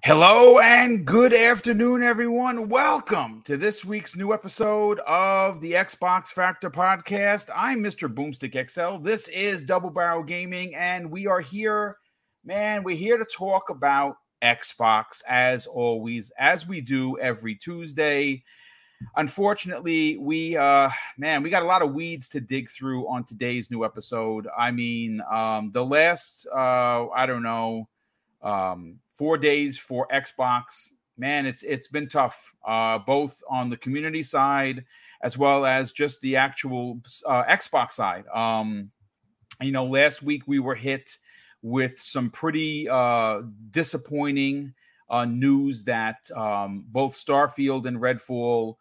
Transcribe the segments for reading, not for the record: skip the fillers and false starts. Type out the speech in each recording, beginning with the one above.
Hello and good afternoon, everyone. Welcome to this week's new episode of the Xbox Factor podcast. I'm Mr. Boomstick XL. This is Double Barrel Gaming, and we are here, man. We're here to talk about Xbox as always, as we do every Tuesday. Unfortunately, we got a lot of weeds to dig through on today's new episode. I mean, the last, 4 days for Xbox, man, it's been tough, both on the community side as well as just the actual Xbox side. Last week we were hit with some pretty disappointing news that both Starfield and Redfall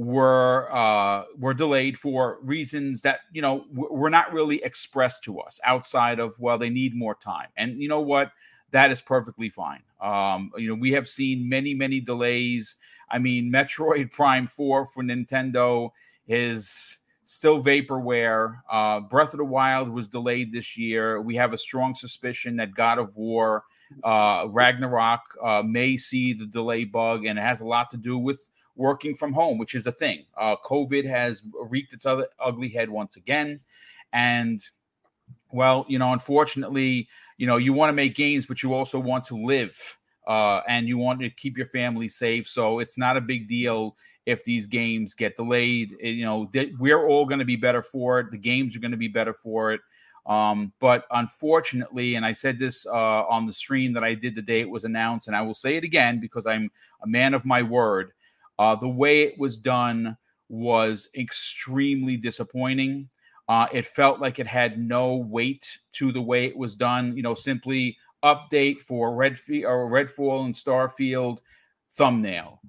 were delayed for reasons that were not really expressed to us outside of, well, they need more time. And you know what? That is perfectly fine. We have seen many delays. I mean, Metroid Prime 4 for Nintendo is still vaporware. Breath of the Wild was delayed this year. We have a strong suspicion that God of War Ragnarok may see the delay bug, and it has a lot to do with working from home, which is a thing. COVID has wreaked its ugly head once again. And, well, unfortunately, you want to make games, but you also want to live and you want to keep your family safe. So it's not a big deal if these games get delayed. We're all going to be better for it. The games are going to be better for it. But unfortunately, and I said this on the stream that I did the day it was announced, and I will say it again because I'm a man of my word, the way it was done was extremely disappointing. It felt like it had no weight to the way it was done. Simply update for Redfall and Starfield thumbnail.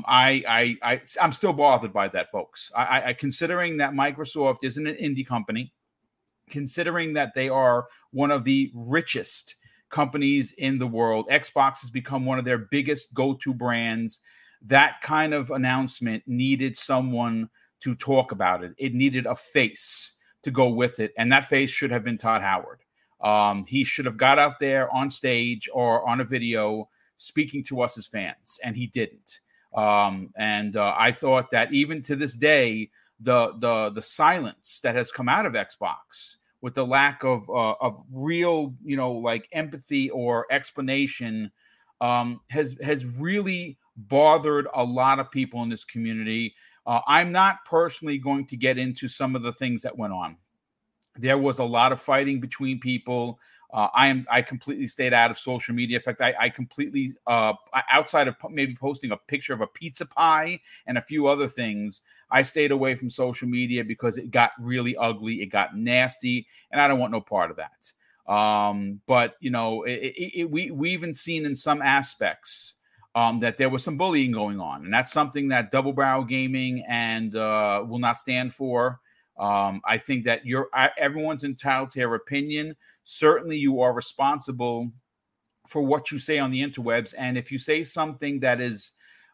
I'm still bothered by that, folks. I considering that Microsoft isn't an indie company, considering that they are one of the richest companies in the world, Xbox has become one of their biggest go-to brands. That kind of announcement needed someone to talk about it. It needed a face to go with it, and that face should have been Todd Howard. He should have got out there on stage or on a video speaking to us as fans, and he didn't. I thought that even to this day, the silence that has come out of Xbox with the lack of real, empathy or explanation has really bothered a lot of people in this community. I'm not personally going to get into some of the things that went on. There was a lot of fighting between people. I completely stayed out of social media. In fact, I completely, outside of maybe posting a picture of a pizza pie and a few other things, I stayed away from social media because it got really ugly. It got nasty, and I don't want no part of that. But we even seen in some aspects that there was some bullying going on. And that's something that Double Barrel Gaming and will not stand for. I think that everyone's entitled to their opinion. Certainly you are responsible for what you say on the interwebs. And if you say something that is,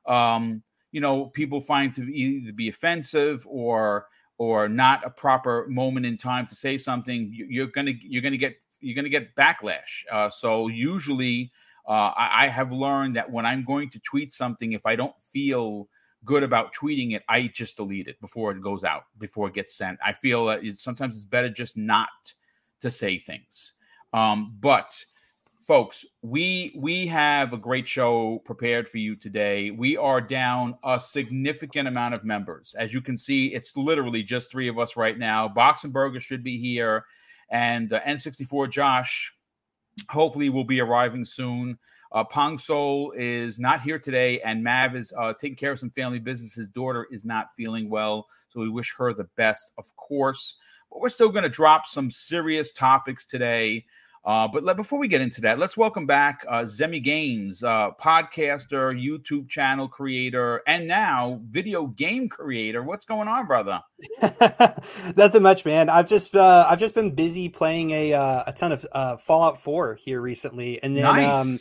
people find to either be offensive or not a proper moment in time to say something, you're gonna get backlash. So usually, I have learned that when I'm going to tweet something, if I don't feel good about tweeting it, I just delete it before it goes out, before it gets sent. I feel that sometimes it's better just not to say things. But folks, we have a great show prepared for you today. We are down a significant amount of members. As you can see, it's literally just 3 of us right now. Box and Burger should be here, and N64 Josh hopefully will be arriving soon. Pong Soul is not here today, and Mav is taking care of some family business. His daughter is not feeling well, so we wish her the best, of course. But we're still going to drop some serious topics today. But before we get into that, let's welcome back Zemi Games, podcaster, YouTube channel creator, and now video game creator. What's going on, brother? Nothing much, man. I've just been busy playing a ton of Fallout 4 here recently, and then nice.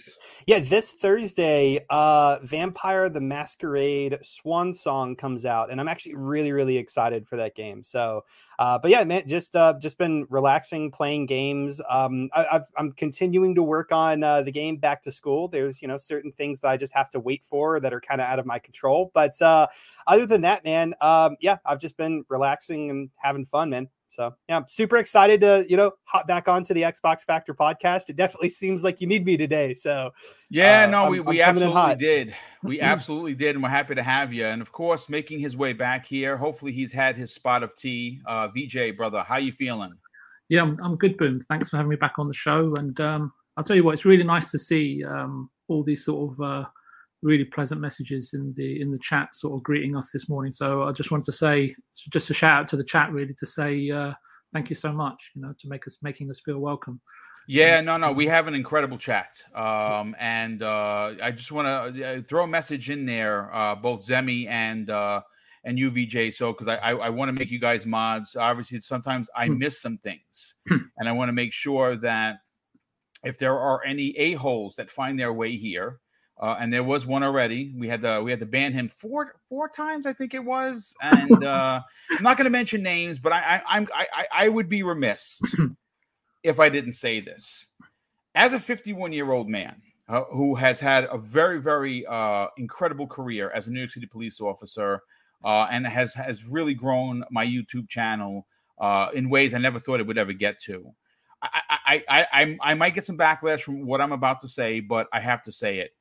Yeah, this Thursday, Vampire the Masquerade Swan Song comes out, and I'm actually really, really excited for that game. So, but yeah, man, just been relaxing, playing games. I'm continuing to work on the game Back to School. There's certain things that I just have to wait for that are kind of out of my control. But other than that, man, yeah, I've just been relaxing and having fun, man. So yeah, I'm super excited to, hop back onto the Xbox Factor podcast. It definitely seems like you need me today. So yeah, no, I'm we coming in absolutely hot. did. We absolutely did, and we're happy to have you. And of course, making his way back here. Hopefully, he's had his spot of tea. VJ, brother, how you feeling? Yeah, I'm good, Boom. Thanks for having me back on the show. And I'll tell you what, it's really nice to see all these sort of really pleasant messages in the chat, sort of greeting us this morning. So I just wanted to say, just a shout out to the chat, really, to say thank you so much. To making us feel welcome. Yeah, no, we have an incredible chat. And I just want to throw a message in there, both Zemi and UVJ. So, because I want to make you guys mods. Obviously, sometimes I miss some things, and I want to make sure that if there are any a-holes that find their way here, and there was one already, we had to ban him four times, I think it was. And I'm not going to mention names, but I would be remiss if I didn't say this. As a 51-year-old man who has had a very, very incredible career as a New York City police officer, and has really grown my YouTube channel in ways I never thought it would ever get to. I might get some backlash from what I'm about to say, but I have to say it.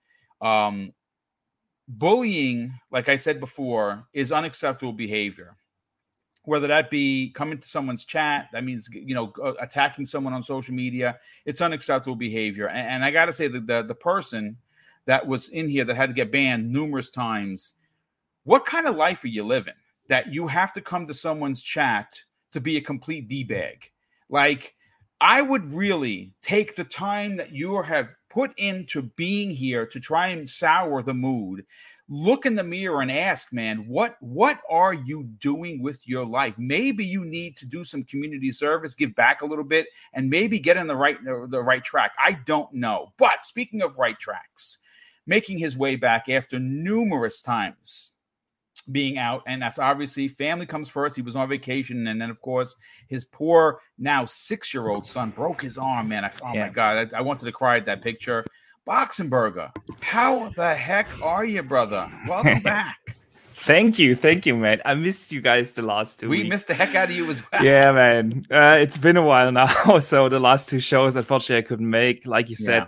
Bullying, like I said before, is unacceptable behavior. Whether that be coming to someone's chat, that means attacking someone on social media, it's unacceptable behavior. And I got to say that the person that was in here that had to get banned numerous times, what kind of life are you living that you have to come to someone's chat to be a complete D-bag? Like, I would really take the time that you have put into being here to try and sour the mood. Look in the mirror and ask, man, what are you doing with your life? Maybe you need to do some community service, give back a little bit, and maybe get on the right track. I don't know. But speaking of right tracks, making his way back after numerous times being out, and that's obviously family comes first. He was on vacation, and then of course his poor now 6-year-old son broke his arm. Man, my God, I wanted to cry at that picture. Boxenberger, how the heck are you, brother? Welcome back. Thank you, man. I missed you guys the last 2 weeks. We missed the heck out of you as well. Yeah, man. It's been a while now, so the last 2 shows, unfortunately, I couldn't make. Like you said,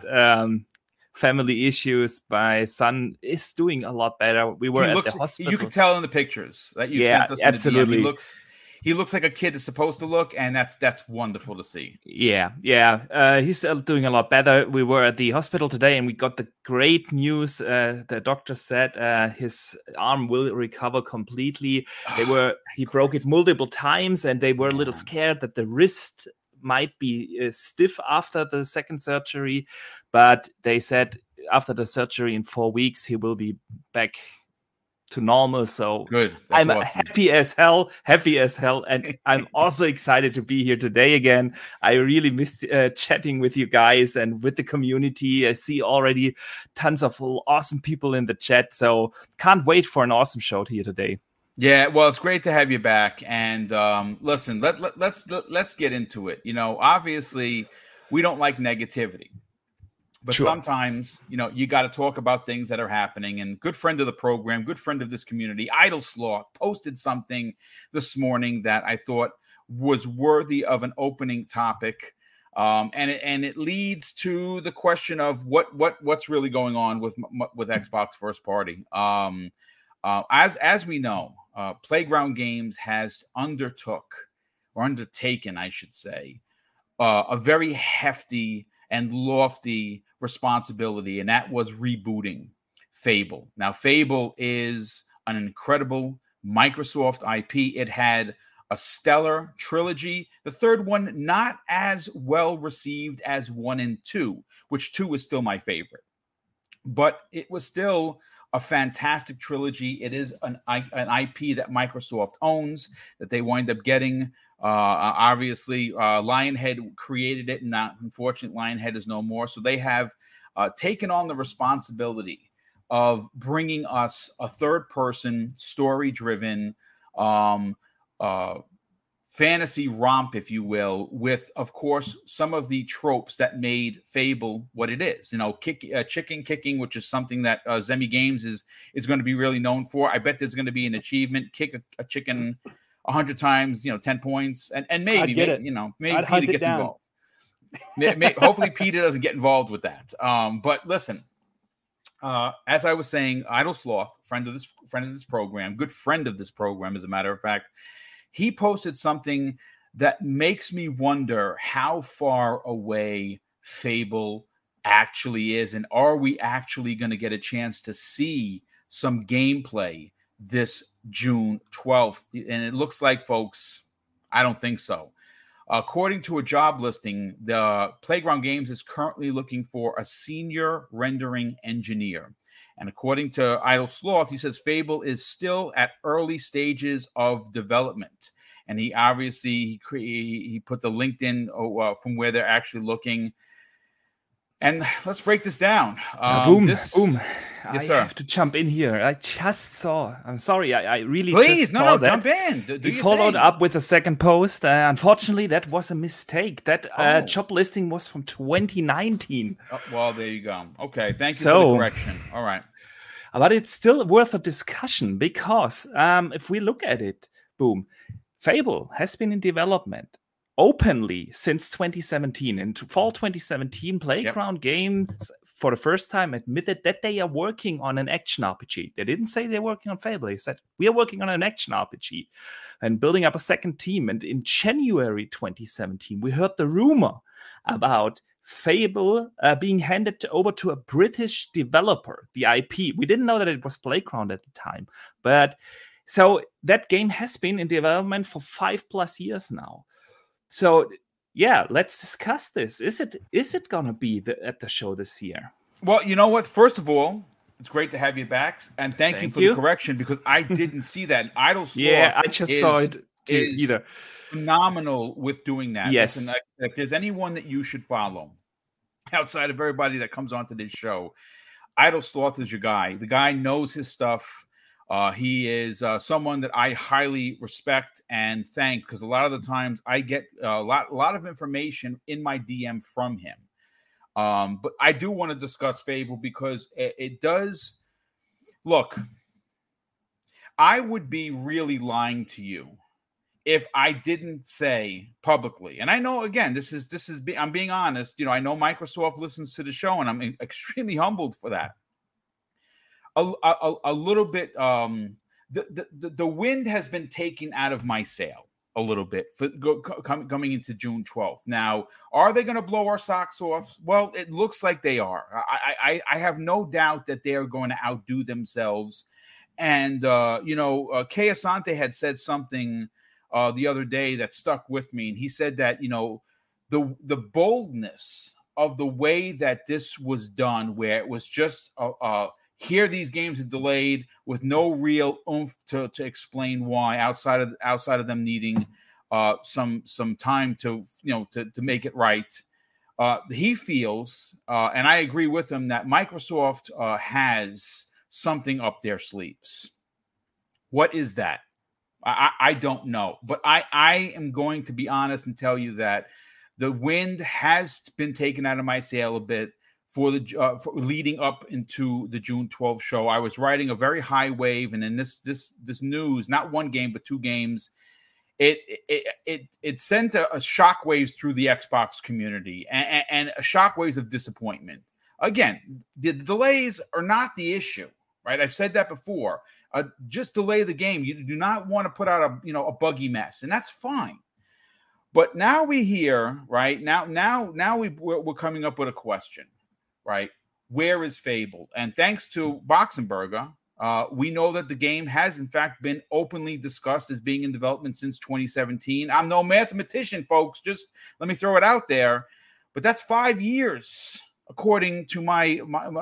family issues. My son is doing a lot better. We were at the hospital. You could tell in the pictures that you sent us. Absolutely. He looks like a kid is supposed to look, and that's wonderful to see. Yeah. He's doing a lot better. We were at the hospital today, and we got the great news. The doctor said his arm will recover completely. He broke it multiple times, and they were a little scared that the wrist might be stiff after the second surgery, but they said after the surgery in 4 weeks he will be back to normal. So good. I'm awesome. happy as hell, and I'm also excited to be here today again. I really missed chatting with you guys and with the community. I see already tons of awesome people in the chat, so can't wait for an awesome show here today. Yeah, well, it's great to have you back. And listen, let's get into it. Obviously, we don't like negativity, but sometimes, you got to talk about things that are happening. And good friend of the program, good friend of this community, Idle Sloth, posted something this morning that I thought was worthy of an opening topic. And it leads to the question of what's really going on with Xbox first party. As we know, Playground Games has undertaken, I should say, a very hefty and lofty responsibility, and that was rebooting Fable. Now, Fable is an incredible Microsoft IP. It had a stellar trilogy. The third one, not as well received as 1 and 2, which 2 is still my favorite. But it was still a fantastic trilogy. It is an IP that Microsoft owns, that they wind up getting. Obviously, Lionhead created it, and unfortunately, Lionhead is no more. So they have taken on the responsibility of bringing us a third-person, story-driven fantasy romp, if you will, with, of course, some of the tropes that made Fable what it is. Chicken kicking, which is something that Zemi Games is going to be really known for. I bet there's going to be an achievement, kick a chicken 100 times, 10 points, and maybe Peter gets involved. Hopefully Peter doesn't get involved with that. But listen, as I was saying, Idle Sloth, friend of this program, good friend of this program, as a matter of fact, he posted something that makes me wonder how far away Fable actually is, and are we actually going to get a chance to see some gameplay this June 12th? And it looks like, folks, I don't think so. According to a job listing, the Playground Games is currently looking for a senior rendering engineer. And according to Idle Sloth, he says Fable is still at early stages of development. And he obviously he put the LinkedIn from where they're actually looking. And let's break this down. Boom. Yes, I sir. have to jump in here. I just saw. I'm sorry. I really please just saw that. Jump in. He followed up with a second post. Unfortunately, that was a mistake. That job listing was from 2019. Oh, well, there you go. Okay, thank you for the correction. All right, but it's still worth a discussion because if we look at it, boom, Fable has been in development openly since 2017. In fall 2017, Playground Games for the first time admitted that they are working on an action RPG. They didn't say they're working on Fable. They said, we are working on an action RPG and building up a second team. And in January 2017, we heard the rumor about Fable being handed over to a British developer, the IP. We didn't know that it was Playground at the time. But so that game has been in development for 5+ years now. So, yeah, let's discuss this. Is it gonna be at the show this year? Well, you know what? First of all, it's great to have you back, and thank you for the correction because I didn't see that. Idle Sloth, I just saw it either. Phenomenal with doing that. Yes, listen, if there's anyone that you should follow outside of everybody that comes onto this show, Idle Sloth is your guy. The guy knows his stuff. He is someone that I highly respect and thank because a lot of the times I get a lot of information in my DM from him. But I do want to discuss Fable because it does. Look, I would be really lying to you if I didn't say publicly, and I know again this is I'm being honest. I know Microsoft listens to the show, and I'm extremely humbled for that. A little bit. The wind has been taken out of my sail a little bit for coming into June 12th. Now, are they going to blow our socks off? Well, it looks like they are. I have no doubt that they are going to outdo themselves. And Kay Asante had said something the other day that stuck with me, and he said that the boldness of the way that this was done, where it was just here these games are delayed with no real oomph to explain why outside of them needing some time to make it right. He feels, and I agree with him, that Microsoft has something up their sleeves. What is that? I don't know, but I am going to be honest and tell you that the wind has been taken out of my sail a bit. For leading up into the June 12th show, I was riding a very high wave, and in this news, not one game but two games, it sent a shockwaves through the Xbox community and a shockwaves of disappointment. Again, the delays are not the issue, right? I've said that before. Just delay the game. You do not want to put out a buggy mess, and that's fine. But now we hear, right now we're coming up with a question. Right, where is Fable? And thanks to Boxenberger, we know that the game has, in fact, been openly discussed as being in development since 2017. I'm no mathematician, folks. Just let me throw it out there. But that's 5 years, according to my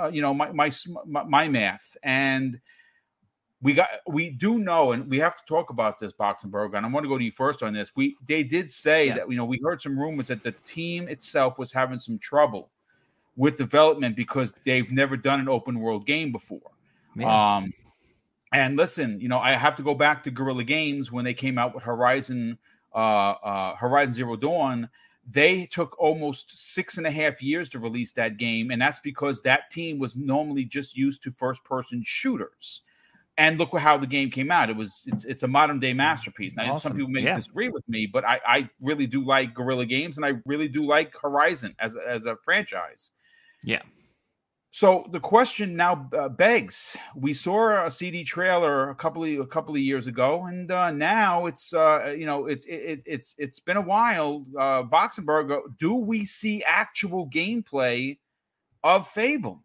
math. And we do know, and we have to talk about this, Boxenberger. And I want to go to you first on this. They did say that we heard some rumors that the team itself was having some trouble with development because they've never done an open world game before. Yeah. And listen, I have to go back to Guerrilla Games when they came out with Horizon Zero Dawn. They took almost 6.5 years to release that game, and that's because that team was normally just used to first-person shooters. And look how the game came out. It's a modern-day masterpiece. Now, awesome. Some people may disagree with me, but I really do like Guerrilla Games, and I really do like Horizon as a franchise. Yeah. So the question now begs: we saw a CD trailer a couple of years ago, and now it's it's been a while. Boxenberg, do we see actual gameplay of Fable?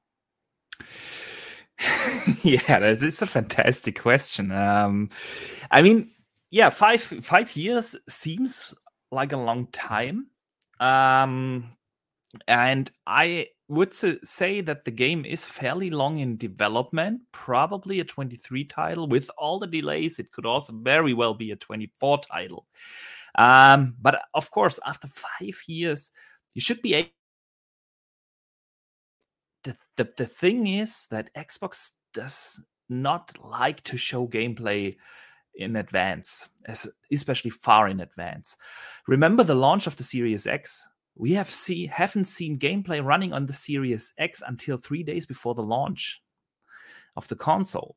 Yeah, that is a fantastic question. I mean, yeah, 5 years seems like a long time, and I would say that the game is fairly long in development, probably a 23 title. With all the delays, it could also very well be a 24 title. But of course, after 5 years, you should be able. The thing is that Xbox does not like to show gameplay in advance, especially far in advance. Remember the launch of the Series X? We haven't seen gameplay running on the Series X until 3 days before the launch of the console.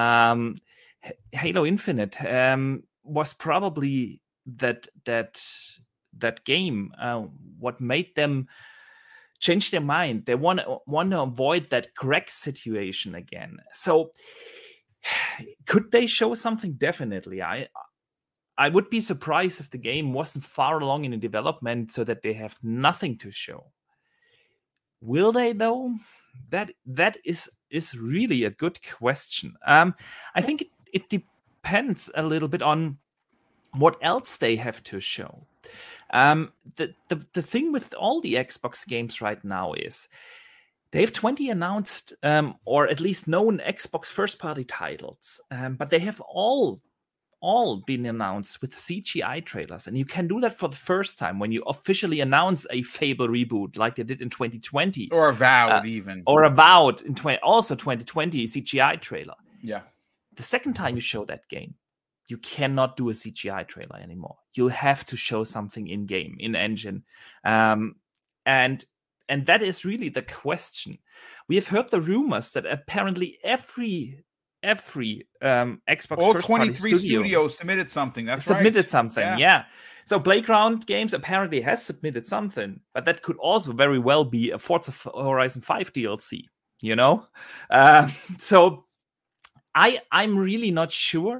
Halo Infinite was probably that game what made them change their mind. They want to avoid that Greg situation again. So could they show something? Definitely. I would be surprised if the game wasn't far along in the development so that they have nothing to show. Will they, though? That is really a good question. I think it depends a little bit on what else they have to show. The thing with all the Xbox games right now is they have 20 announced or at least known Xbox first-party titles, but they have all been announced with CGI trailers, and you can do that for the first time when you officially announce a Fable reboot, like they did in 2020, or Avowed in 2020 CGI trailer. Yeah, the second time you show that game, you cannot do a CGI trailer anymore. You have to show something in game, in engine, and that is really the question. We have heard the rumors that apparently every Xbox all first 23 studios submitted something. Submitted something, yeah. So Playground Games apparently has submitted something, but that could also very well be a Forza Horizon 5 DLC. So I'm really not sure.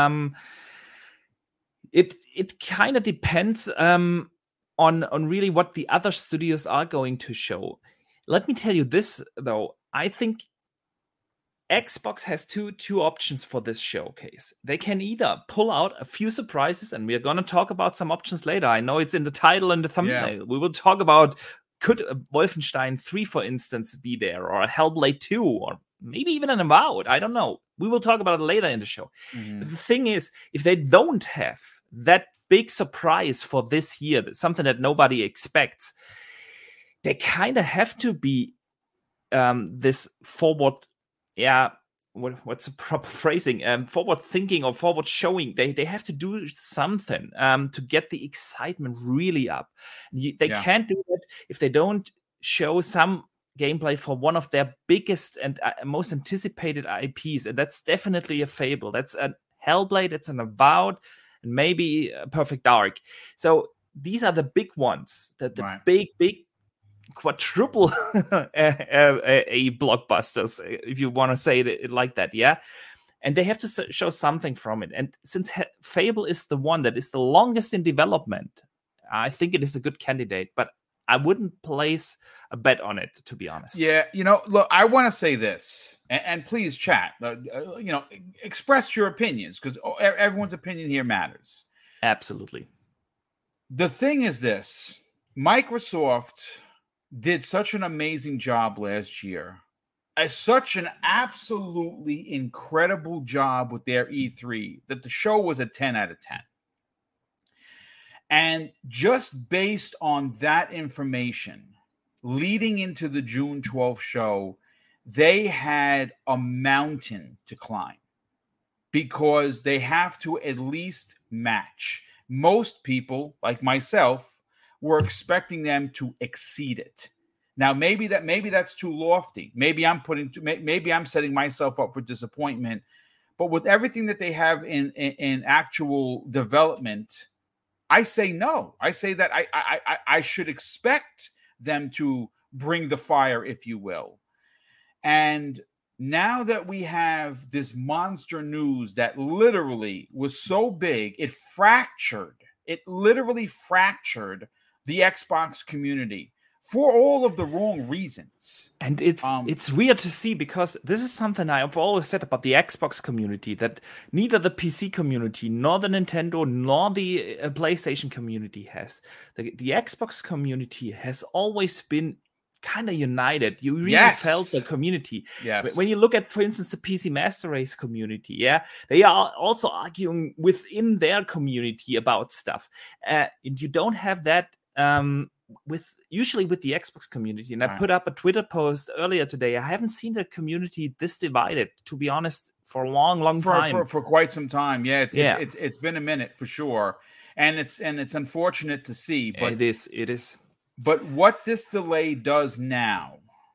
It kind of depends on really what the other studios are going to show. Let me tell you this though. I think Xbox has two options for this showcase. They can either pull out a few surprises, and we're going to talk about some options later. I know it's in the title and the thumbnail. Yeah. We will talk about, could Wolfenstein 3, for instance, be there, or a Hellblade 2, or maybe even an Avowed. I don't know. We will talk about it later in the show. Mm-hmm. But the thing is, if they don't have that big surprise for this year, something that nobody expects, they kind of have to be this forward. Yeah, what's the proper phrasing? Forward thinking or forward showing. They have to do something to get the excitement really up. They can't do it if they don't show some gameplay for one of their biggest and most anticipated IPs, and that's definitely a Fable. That's a Hellblade. It's an Avowed, and maybe a Perfect Dark. So these are the big ones. The big quadruple a blockbusters, if you want to say it like that, yeah. And they have to show something from it. And since Fable is the one that is the longest in development, I think it is a good candidate. But I wouldn't place a bet on it, to be honest. Yeah, look, I want to say this, and please chat. Express your opinions, because everyone's opinion here matters. Absolutely. The thing is this: Microsoft did such an amazing job last year, such an absolutely incredible job with their E3, that the show was a 10 out of 10. And just based on that information, leading into the June 12th show, they had a mountain to climb because they have to at least match. Most people, like myself, were expecting them to exceed it. Now, maybe that's too lofty. Maybe I'm setting myself up for disappointment. But with everything that they have in actual development, I say no. I say that I should expect them to bring the fire, if you will. And now that we have this monster news that literally was so big, it literally fractured the Xbox community for all of the wrong reasons. And it's weird to see, because this is something I've always said about the Xbox community, that neither the PC community, nor the Nintendo, nor the PlayStation community has. The Xbox community has always been kind of united. You really felt the community. Yes. When you look at, for instance, the PC Master Race community, they are also arguing within their community about stuff. And you don't have that usually with the Xbox community. And I put up a Twitter post earlier today. I haven't seen the community this divided, to be honest, for a long time. For quite some time. It's been a minute for sure. And it's unfortunate to see, but it is. But what this delay does now,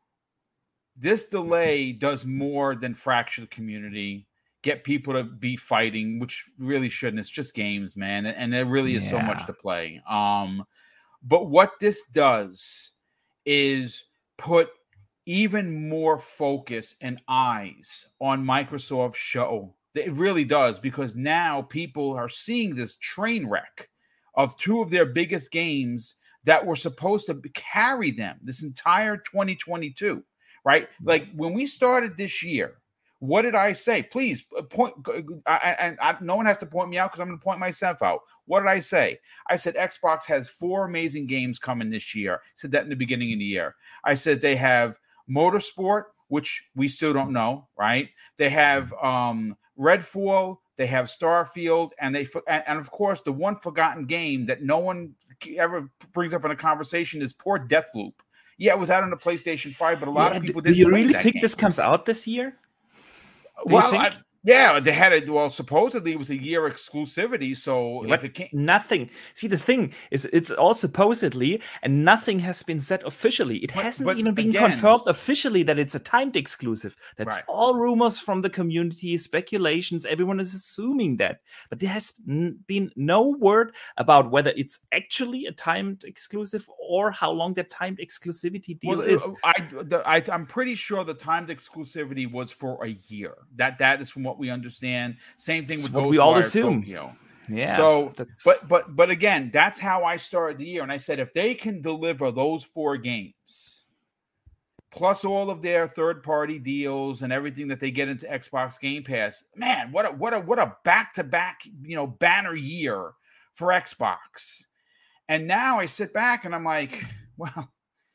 this delay does more than fracture the community, get people to be fighting, which really shouldn't. It's just games, man. And there really is so much to play. But what this does is put even more focus and eyes on Microsoft's show. It really does, because now people are seeing this train wreck of two of their biggest games that were supposed to carry them this entire 2022, right? Like when we started this year, what did I say? Please point. No one has to point me out, because I'm going to point myself out. What did I say? I said Xbox has 4 amazing games coming this year. I said that in the beginning of the year. I said they have Motorsport, which we still don't know, right? They have Redfall. They have Starfield, and of course the one forgotten game that no one ever brings up in a conversation is poor Deathloop. Yeah, it was out on the PlayStation 5, but a lot of people didn't. Do you play really that think game. this comes out this year? They had it. Well, supposedly it was a year exclusivity. So if it can't, nothing. See, the thing is, it's all supposedly, and nothing has been said officially. It hasn't even been confirmed officially that it's a timed exclusive. That's all rumors from the community, speculations. Everyone is assuming that, but there has been no word about whether it's actually a timed exclusive or how long that timed exclusivity deal is. I'm pretty sure the timed exclusivity was for a year. That is from what we understand. Same thing with what we all assume. Tokyo. Yeah. So, but again, that's how I started the year, and I said if they can deliver those 4 games, plus all of their third-party deals and everything that they get into Xbox Game Pass, man, what a back-to-back banner year for Xbox. And now I sit back and I'm like, well,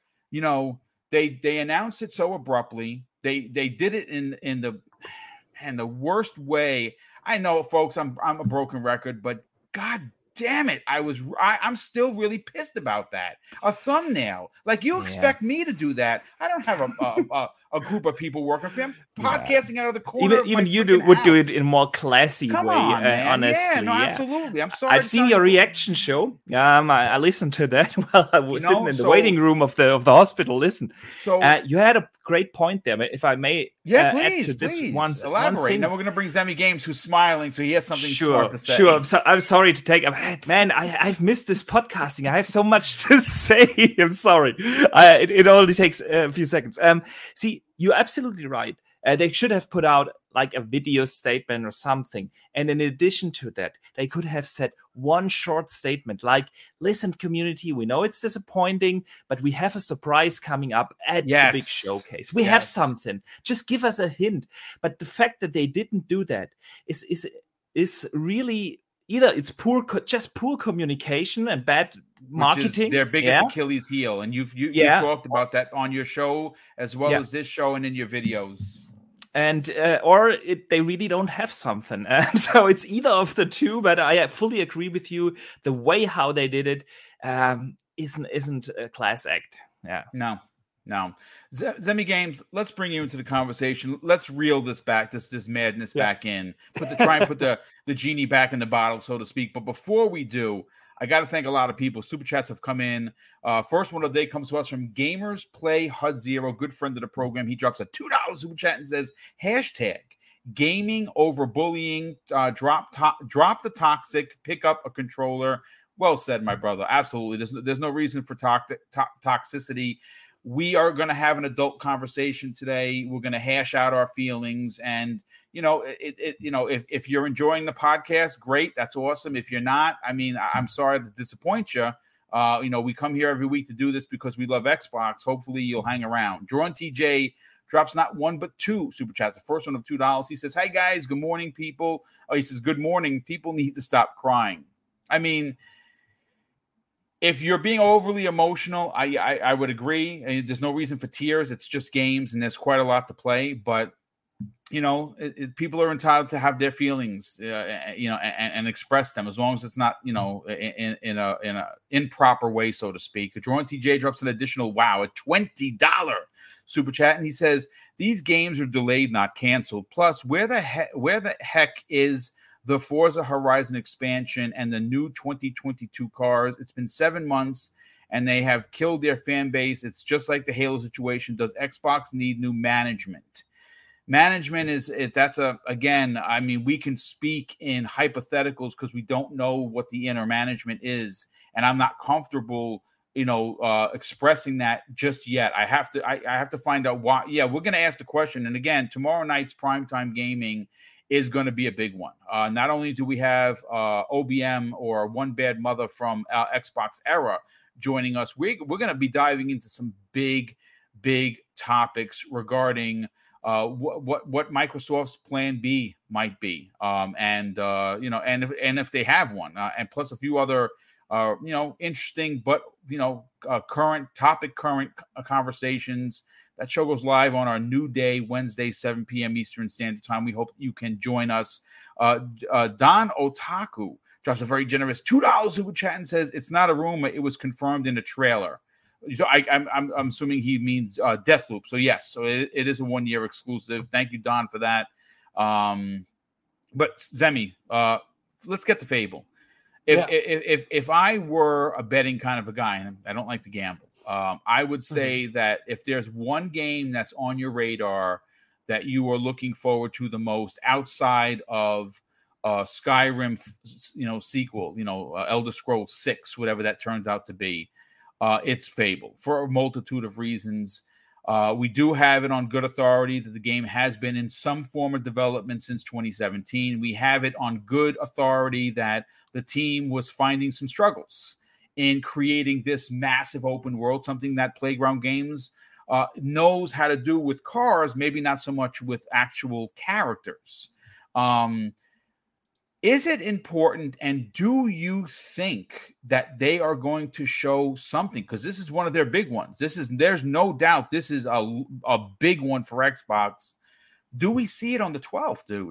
they announced it so abruptly. They did it in the worst way. I know, folks, I'm a broken record, but God damn it, I'm still really pissed about that. A thumbnail, like you expect me to do that? I don't have a group of people working for him, podcasting out of the corner. Even you would do it in a more classy way. Man. Honestly, absolutely. I'm sorry. I've seen your reaction show. I listened to that while I was sitting in the waiting room of the hospital. Listen, so you had a great point there. If I may, please, add to please this elaborate. One thing. Now we're going to bring Zemi Games, who's smiling, so he has something sure to say. Sure. I'm sorry to take. Man, I've missed this podcasting. I have so much to say. I'm sorry. It only takes a few seconds. See, you're absolutely right. They should have put out like a video statement or something. And in addition to that, they could have said one short statement like, listen, community, we know it's disappointing, but we have a surprise coming up at the big showcase. We have something. Just give us a hint. But the fact that they didn't do that is really either it's poor communication and bad marketing. Which is their biggest Achilles heel. And you've talked about that on your show as well as this show and in your videos. And they really don't have something. So it's either of the two, but I fully agree with you. The way how they did it isn't a class act. Yeah. No. Zemi Games, let's bring you into the conversation. Let's reel this back, this madness back in. Try and put the genie back in the bottle, so to speak. But before we do, I got to thank a lot of people. Super chats have come in. First one of the day comes to us from Gamers Play HUD Zero, good friend of the program. He drops a $2 super chat and says, #gaming over bullying. Drop the toxic. Pick up a controller. Well said, my brother. Absolutely. There's no reason for toxicity. We are going to have an adult conversation today. We're going to hash out our feelings, and if you're enjoying the podcast, great, that's awesome. If you're not, I mean, I'm sorry to disappoint you. We come here every week to do this because we love Xbox. Hopefully, you'll hang around. Drawn TJ drops not one but two super chats. The first one of $2. He says, "Hey guys, good morning, people." Oh, he says, "Good morning. People need to stop crying." I mean, if you're being overly emotional, I would agree. There's no reason for tears. It's just games, and there's quite a lot to play. But people are entitled to have their feelings, and express them, as long as it's not, in a improper way, so to speak. Drawn TJ drops an additional a $20 super chat, and he says, "These games are delayed, not canceled. Plus, where the heck is the Forza Horizon expansion and the new 2022 cars? It's been 7 months and they have killed their fan base. It's just like the Halo situation. Does Xbox need new management?" Management we can speak in hypotheticals because we don't know what the inner management is. And I'm not comfortable, expressing that just yet. I have to find out why. Yeah, we're going to ask the question. And again, tomorrow night's primetime gaming is going to be a big one. Not only do we have OBM or One Bad Mother from Xbox Era joining us, we're going to be diving into some big topics regarding what Microsoft's plan B might be, and if they have one, and plus a few other interesting but current conversations. That show goes live on our new day, Wednesday, 7 p.m. Eastern Standard Time. We hope you can join us. Don Otaku drops a very generous $2 super chat and says, "It's not a rumor. It was confirmed in a trailer." So I'm assuming he means Deathloop. So yes, so it is a 1-year exclusive. Thank you, Don, for that. But Zemi, let's get to Fable. If I were a betting kind of a guy, and I don't like to gamble, I would say that if there's one game that's on your radar that you are looking forward to the most outside of Skyrim, sequel, Elder Scrolls 6, whatever that turns out to be, it's Fable for a multitude of reasons. We do have it on good authority that the game has been in some form of development since 2017. We have it on good authority that the team was finding some struggles in creating this massive open world, something that Playground Games knows how to do with cars, maybe not so much with actual characters. Is it important, and do you think that they are going to show something? Because this is one of their big ones. There's no doubt this is a big one for Xbox. Do we see it on the 12th, dude?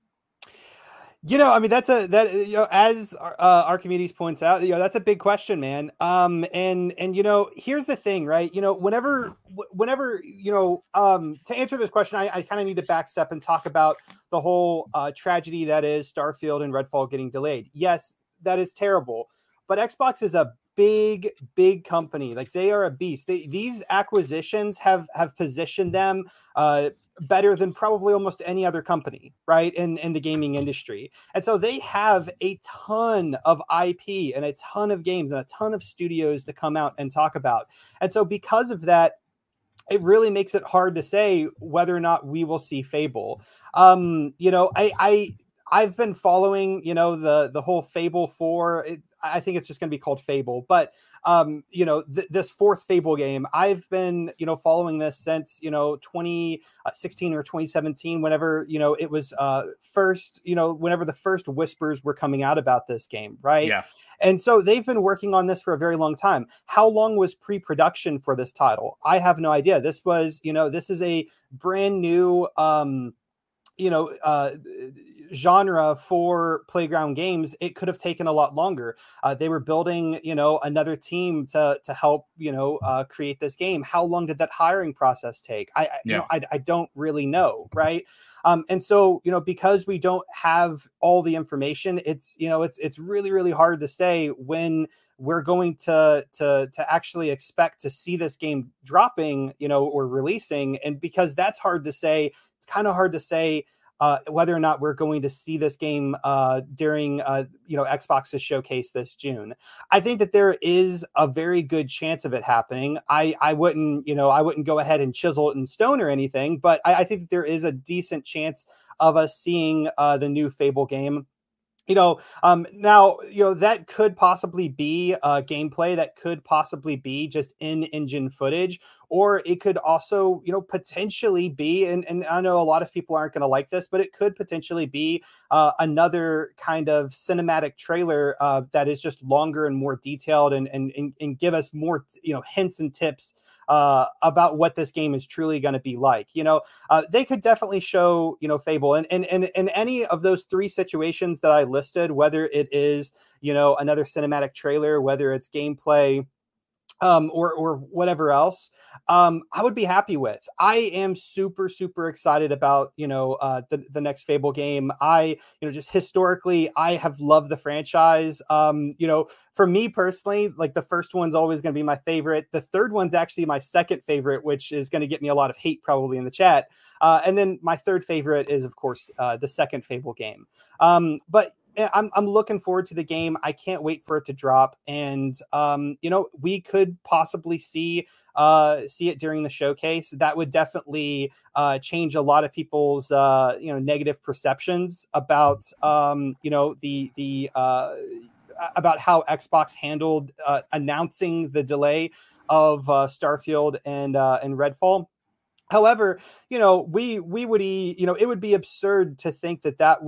As Archimedes points out, that's a big question, man. And here's the thing, right? Whenever, to answer this question, I kind of need to backstep and talk about the whole tragedy that is Starfield and Redfall getting delayed. Yes, that is terrible, but Xbox is a big company. Like, they are a beast. These acquisitions have positioned them better than probably almost any other company, right, in the gaming industry. And so they have a ton of IP and a ton of games and a ton of studios to come out and talk about. And so because of that, it really makes it hard to say whether or not we will see Fable. I've been following, the whole Fable 4. I think it's just going to be called Fable, but this fourth Fable game, I've been, following this since, 2016 or 2017, whenever, it was first, whenever the first whispers were coming out about this game. Right. Yeah. And so they've been working on this for a very long time. How long was pre-production for this title? I have no idea. This was, this is a brand new, genre for Playground Games, it could have taken a lot longer. They were building, another team to help, create this game. How long did that hiring process take? I don't really know. Right. And so, because we don't have all the information, it's really, really hard to say when we're going to actually expect to see this game dropping, or releasing. And because that's hard to say, it's kind of hard to say whether or not we're going to see this game during Xbox's showcase this June. I think that there is a very good chance of it happening. I wouldn't go ahead and chisel it in stone or anything, but I think that there is a decent chance of us seeing the new Fable game. Now, that could possibly be gameplay, that could possibly be just in-engine footage, or it could also, potentially be, and I know a lot of people aren't going to like this, but it could potentially be another kind of cinematic trailer that is just longer and more detailed and give us more, hints and tips about what this game is truly going to be like. They could definitely show, Fable and in any of those three situations that I listed, whether it is, another cinematic trailer, whether it's gameplay, or whatever else, I would be happy with. I am super, super excited about, the next Fable game. Just historically, I have loved the franchise. For me personally, like the first one's always going to be my favorite. The third one's actually my second favorite, which is going to get me a lot of hate probably in the chat. And then my third favorite is, of course, the second Fable game. But I'm looking forward to the game. I can't wait for it to drop. And, we could possibly see it during the showcase. That would definitely change a lot of people's, negative perceptions about, about how Xbox handled announcing the delay of Starfield and Redfall. However, we would, it would be absurd to think that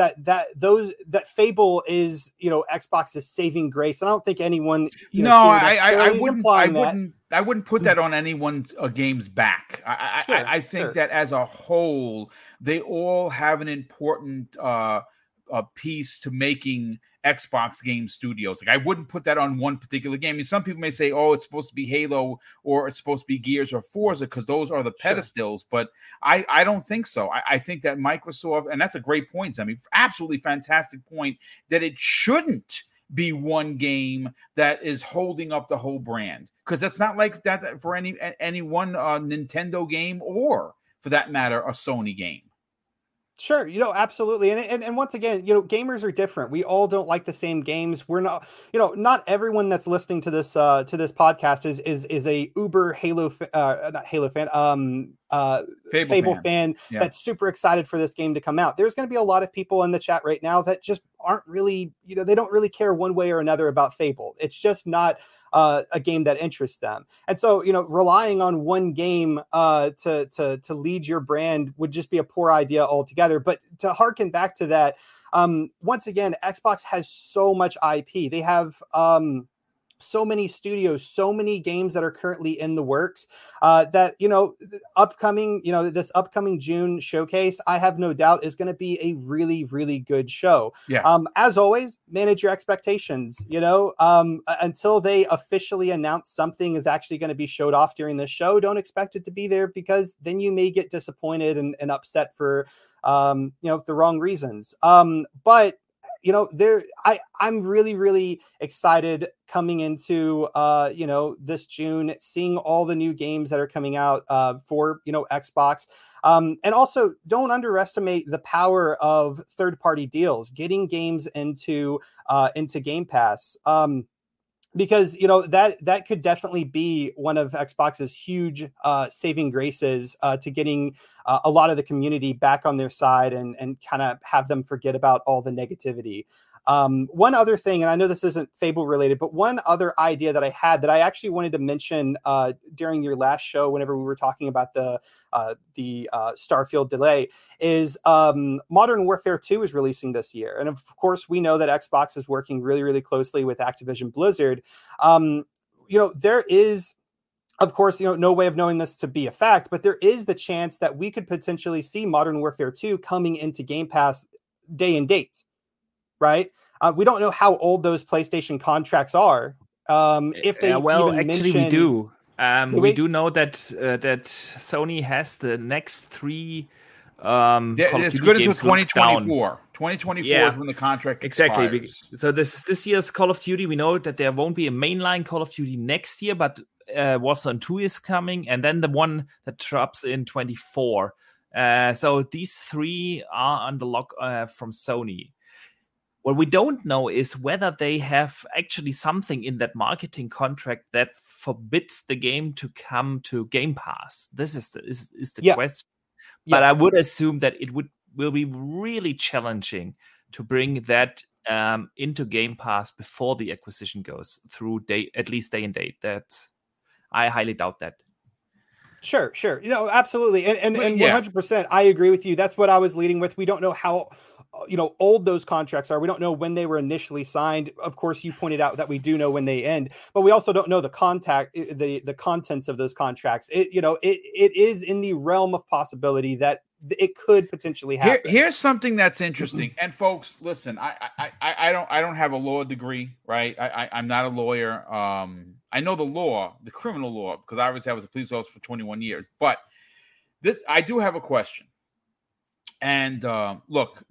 Fable is, Xbox's saving grace. I don't think anyone, I wouldn't put that on anyone's game's back. I think that as a whole, they all have an important piece to making Xbox game studios. Like I wouldn't put that on one particular game. I mean, some people may say, "Oh, it's supposed to be Halo or it's supposed to be Gears or Forza," because those are the pedestals. But I don't think so. I think that Microsoft, and that's a great point. I mean, absolutely fantastic point that it shouldn't be one game that is holding up the whole brand, because that's not like that for any one Nintendo game or, for that matter, a Sony game. Sure, absolutely. And once again, gamers are different. We all don't like the same games. We're not, not everyone that's listening to this podcast is a uber Halo not Halo fan, Fable fan that's super excited for this game to come out. There's going to be a lot of people in the chat right now that just aren't really, they don't really care one way or another about Fable. It's just not a game that interests them. And so, relying on one game to lead your brand would just be a poor idea altogether. But to harken back to that, once again, Xbox has so much IP. They have so many studios, so many games that are currently in the works that, this upcoming June showcase, I have no doubt is going to be a really, really good show. Yeah. As always, manage your expectations, until they officially announce something is actually going to be showed off during this show. Don't expect it to be there, because then you may get disappointed and upset for, the wrong reasons. But I'm really, really excited coming into, this June, seeing all the new games that are coming out for, Xbox. And also, don't underestimate the power of third-party deals, getting games into Game Pass. Because that could definitely be one of Xbox's huge saving graces to getting a lot of the community back on their side and kind of have them forget about all the negativity. One other thing, and I know this isn't Fable related, but one other idea that I had that I actually wanted to mention during your last show, whenever we were talking about the Starfield delay, is Modern Warfare 2 is releasing this year. And of course, we know that Xbox is working really, really closely with Activision Blizzard. There is, of course, no way of knowing this to be a fact, but there is the chance that we could potentially see Modern Warfare 2 coming into Game Pass day and date, right? We don't know how old those PlayStation contracts are. If they actually we do. We wait. do know that that Sony has the next 3 Call of it's Duty good until games locked down. 2024. 2024 Yeah. is when the contract Exactly. expires. So this year's Call of Duty, we know that there won't be a mainline Call of Duty next year, but Warzone 2 is coming, and then the one that drops in 24. So these 3 are under lock from Sony. What we don't know is whether they have actually something in that marketing contract that forbids the game to come to Game Pass. This is the question. But I would assume that it will be really challenging to bring that into Game Pass before the acquisition goes through at least day and date. I highly doubt that. Sure. Absolutely. And 100%, I agree with you. That's what I was leading with. We don't know how, old those contracts are. We don't know when they were initially signed. Of course, you pointed out that we do know when they end, but we also don't know the contents of those contracts. It is in the realm of possibility that it could potentially happen. Here's something that's interesting. And folks, listen, I don't have a law degree, right? I'm not a lawyer. I know the law, the criminal law, because obviously I was a police officer for 21 years. But I do have a question. And look,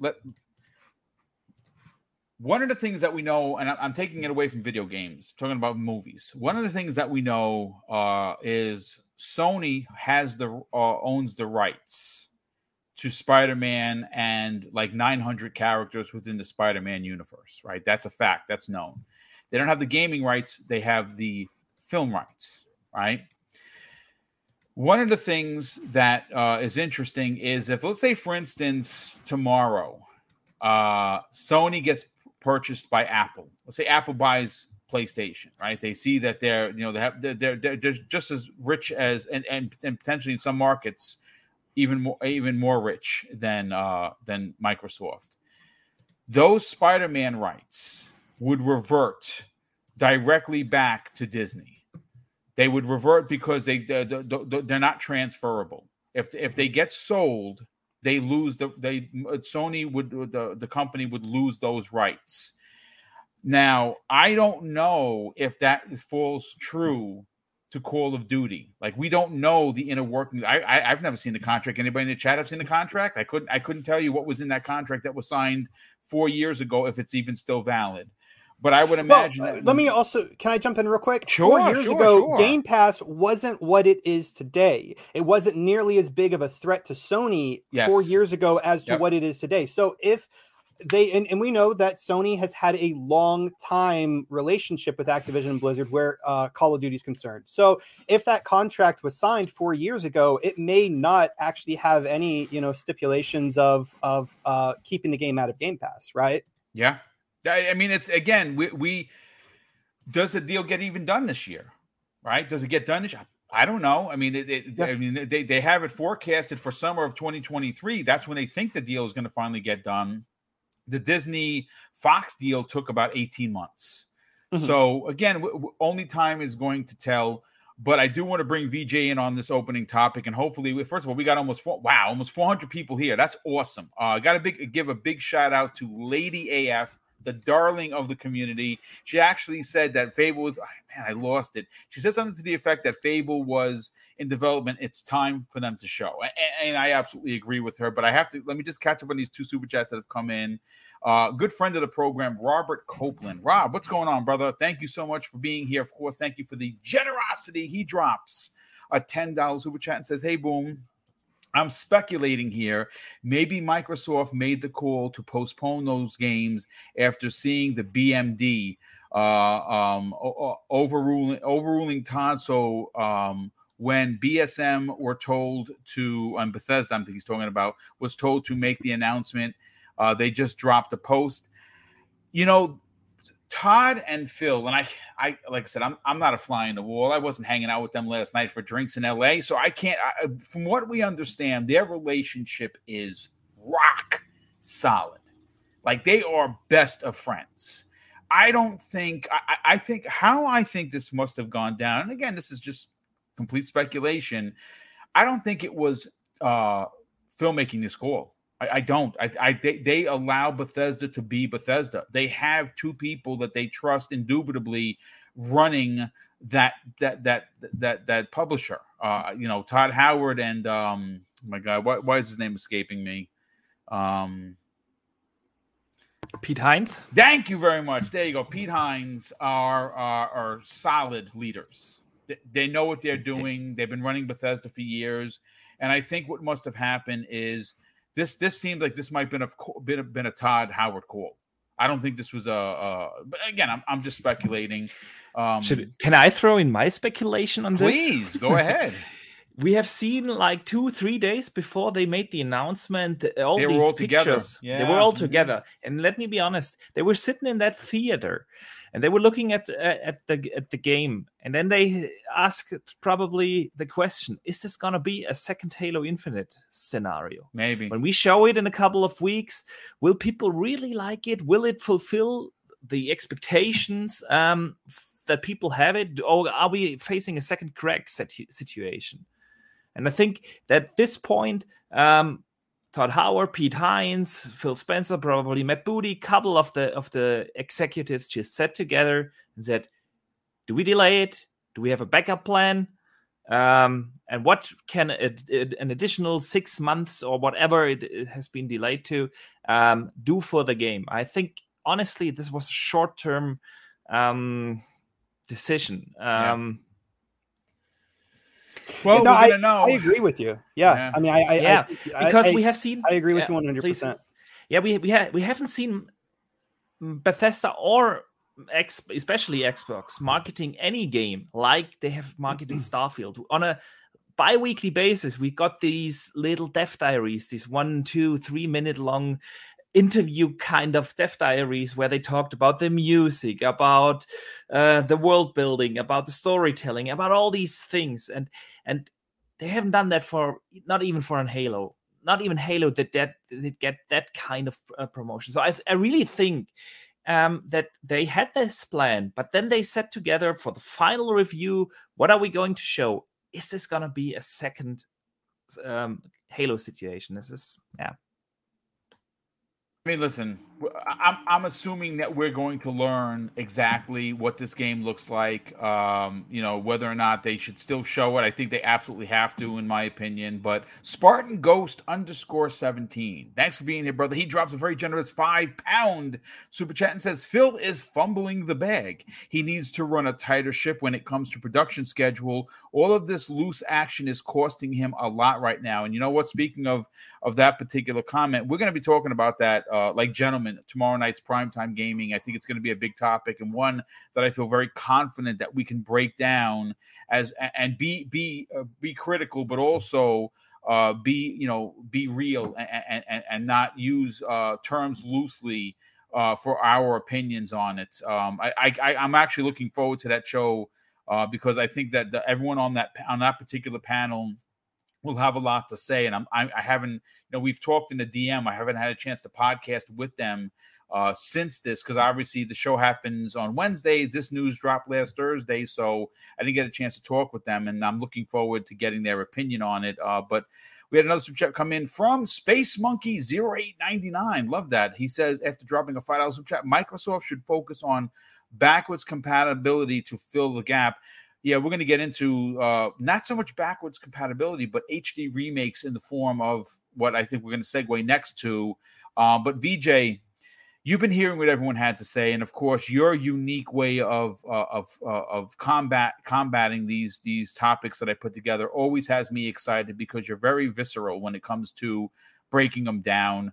one of the things that we know, and I'm taking it away from video games, talking about movies. One of the things that we know is Sony owns the rights to Spider-Man and like 900 characters within the Spider-Man universe, right? That's a fact. That's known. They don't have the gaming rights. They have the film rights, right? One of the things that is interesting is if, let's say, for instance, tomorrow, Sony gets purchased by Apple. Let's say Apple buys PlayStation, right? They see that they're just as rich as and potentially in some markets even more rich than Microsoft. Those Spider-Man rights would revert directly back to Disney. They would revert because they're not transferable. If they get sold, they lose the company would lose those rights. Now, I don't know if that falls true to Call of Duty. Like, we don't know the inner workings. I've never seen the contract. Anybody in the chat have seen the contract? I couldn't tell you what was in that contract that was signed 4 years ago, if it's even still valid. But I would imagine. Can I jump in real quick? Sure. 4 years ago, Game Pass wasn't what it is today. It wasn't nearly as big of a threat to Sony 4 years ago as to what it is today. So if they, and we know that Sony has had a long time relationship with Activision and Blizzard where Call of Duty is concerned. So if that contract was signed 4 years ago, it may not actually have any, stipulations of keeping the game out of Game Pass, right? Yeah. I mean, it's again, we does the deal get even done this year, right? Does it get done this year? I don't know. I mean, they have it forecasted for summer of 2023. That's when they think the deal is going to finally get done. The Disney Fox deal took about 18 months. Mm-hmm. So again, only time is going to tell. But I do want to bring VJ in on this opening topic, and hopefully, first of all, we got almost 400 people here. That's awesome. I got to give a big shout out to Lady AF, the darling of the community. She actually said that Fable was, I lost it. She said something to the effect that Fable was in development. It's time for them to show. And I absolutely agree with her, but let me just catch up on these 2 super chats that have come in. Good friend of the program, Robert Copeland. Rob, what's going on, brother? Thank you so much for being here. Of course, thank you for the generosity. He drops a $10 super chat and says, hey, Boom, I'm speculating here. Maybe Microsoft made the call to postpone those games after seeing the BMD overruling Todd. So when BSM were told to, and Bethesda, I think he's talking about, was told to make the announcement, they just dropped a post. Todd and Phil, and I like I said, I'm not a fly in the wall. I wasn't hanging out with them last night for drinks in LA, so I can't. From what we understand, their relationship is rock solid. Like, they are best of friends. I don't think. I think how I think this must have gone down. And again, this is just complete speculation. I don't think it was Phil making this call. I don't. They allow Bethesda to be Bethesda. They have two people that they trust indubitably running that publisher. Todd Howard and my God, why is his name escaping me? Pete Hines. Thank you very much. There you go. Pete Hines are solid leaders. They know what they're doing. They've been running Bethesda for years, and I think what must have happened is this seems like this might have been a Todd Howard call. I don't think this was but again, I'm just speculating. Can I throw in my speculation on this? Please go ahead. We have seen like 2-3 days before they made the announcement, all these all pictures. Yeah. They were all together. And let me be honest, they were sitting in that theater and they were looking at the game. And then they asked probably the question, is this going to be a second Halo Infinite scenario? Maybe. When we show it in a couple of weeks, will people really like it? Will it fulfill the expectations that people have it? Or are we facing a second Craig situation? And I think that at this point, Todd Howard, Pete Hines, Phil Spencer, probably Matt Booty, couple of the executives just sat together and said, do we delay it? Do we have a backup plan? And what can an additional 6 months or whatever it has been delayed to do for the game? I think, honestly, this was a short-term decision. Well, no, we're gonna know. I agree with you. Yeah. I mean, because we have seen. I agree with you 100%. Yeah, we haven't seen Bethesda or especially Xbox marketing any game like they have marketed Starfield on a bi-weekly basis. We got these little dev diaries, these 1, 2, 3 minute long interview kind of dev diaries where they talked about the music, about the world building, about the storytelling, about all these things, and they haven't done that for not even Halo that get that kind of promotion. So I really think that they had this plan, but then they sat together for the final review. What are we going to show? Is this going to be a second Halo situation? This is I mean, listen, I'm assuming that we're going to learn exactly what this game looks like. Whether or not they should still show it. I think they absolutely have to, in my opinion. But Spartan Ghost _17. Thanks for being here, brother. He drops a very generous £5 super chat and says, Phil is fumbling the bag. He needs to run a tighter ship when it comes to production schedule. All of this loose action is costing him a lot right now. And you know what? Speaking of that particular comment, we're going to be talking about that like gentlemen tomorrow night's primetime gaming. I think it's going to be a big topic and one that I feel very confident that we can break down and be critical, but also be real and not use terms loosely for our opinions on it. I'm actually looking forward to that show because I think that everyone on that particular panel will have a lot to say. And I haven't, we've talked in the DM. I haven't had a chance to podcast with them since this, because obviously the show happens on Wednesdays. This news dropped last Thursday, so I didn't get a chance to talk with them, and I'm looking forward to getting their opinion on it. But we had another super chat come in from Space Monkey 0899. Love that. He says, after dropping a $5 super chat, Microsoft should focus on backwards compatibility to fill the gap. Yeah, we're going to get into not so much backwards compatibility, but HD remakes in the form of what I think we're going to segue next to. But VJ, you've been hearing what everyone had to say, and of course, your unique way of combating these topics that I put together always has me excited because you're very visceral when it comes to breaking them down.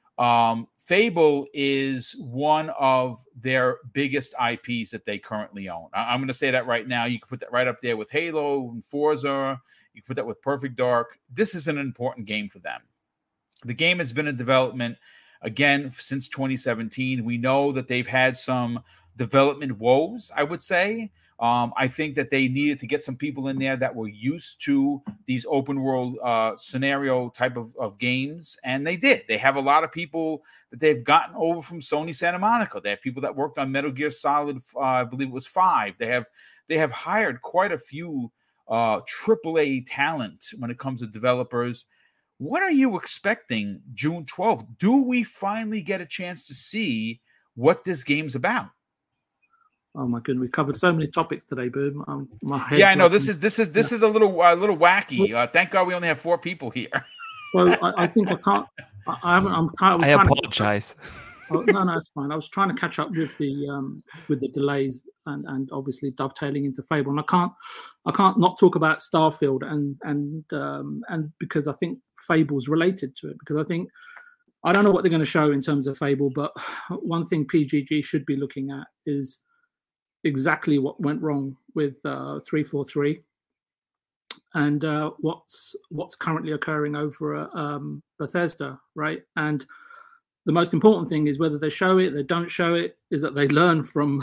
Fable is one of their biggest IPs that they currently own. I'm going to say that right now. You can put that right up there with Halo and Forza. You can put that with Perfect Dark. This is an important game for them. The game has been in development, again, since 2017. We know that they've had some development woes, I would say. I think that they needed to get some people in there that were used to these open world scenario type of games, and they did. They have a lot of people that they've gotten over from Sony Santa Monica. They have people that worked on Metal Gear Solid, I believe it was 5. They have hired quite a few AAA talent when it comes to developers. What are you expecting June 12th? Do we finally get a chance to see what this game's about? Oh my goodness, we covered so many topics today, Boom. My head's I know this is a little wacky. Thank God we only have 4 people here. So I think I can't. I haven't. I apologize. No, it's fine. I was trying to catch up with the delays and obviously dovetailing into Fable, and I can't not talk about Starfield and because I think Fable's related to it, because I don't know what they're going to show in terms of Fable, but one thing PGG should be looking at is exactly what went wrong with 343 and what's currently occurring over at Bethesda, right? And the most important thing is whether they show it, they don't show it, is that they learn from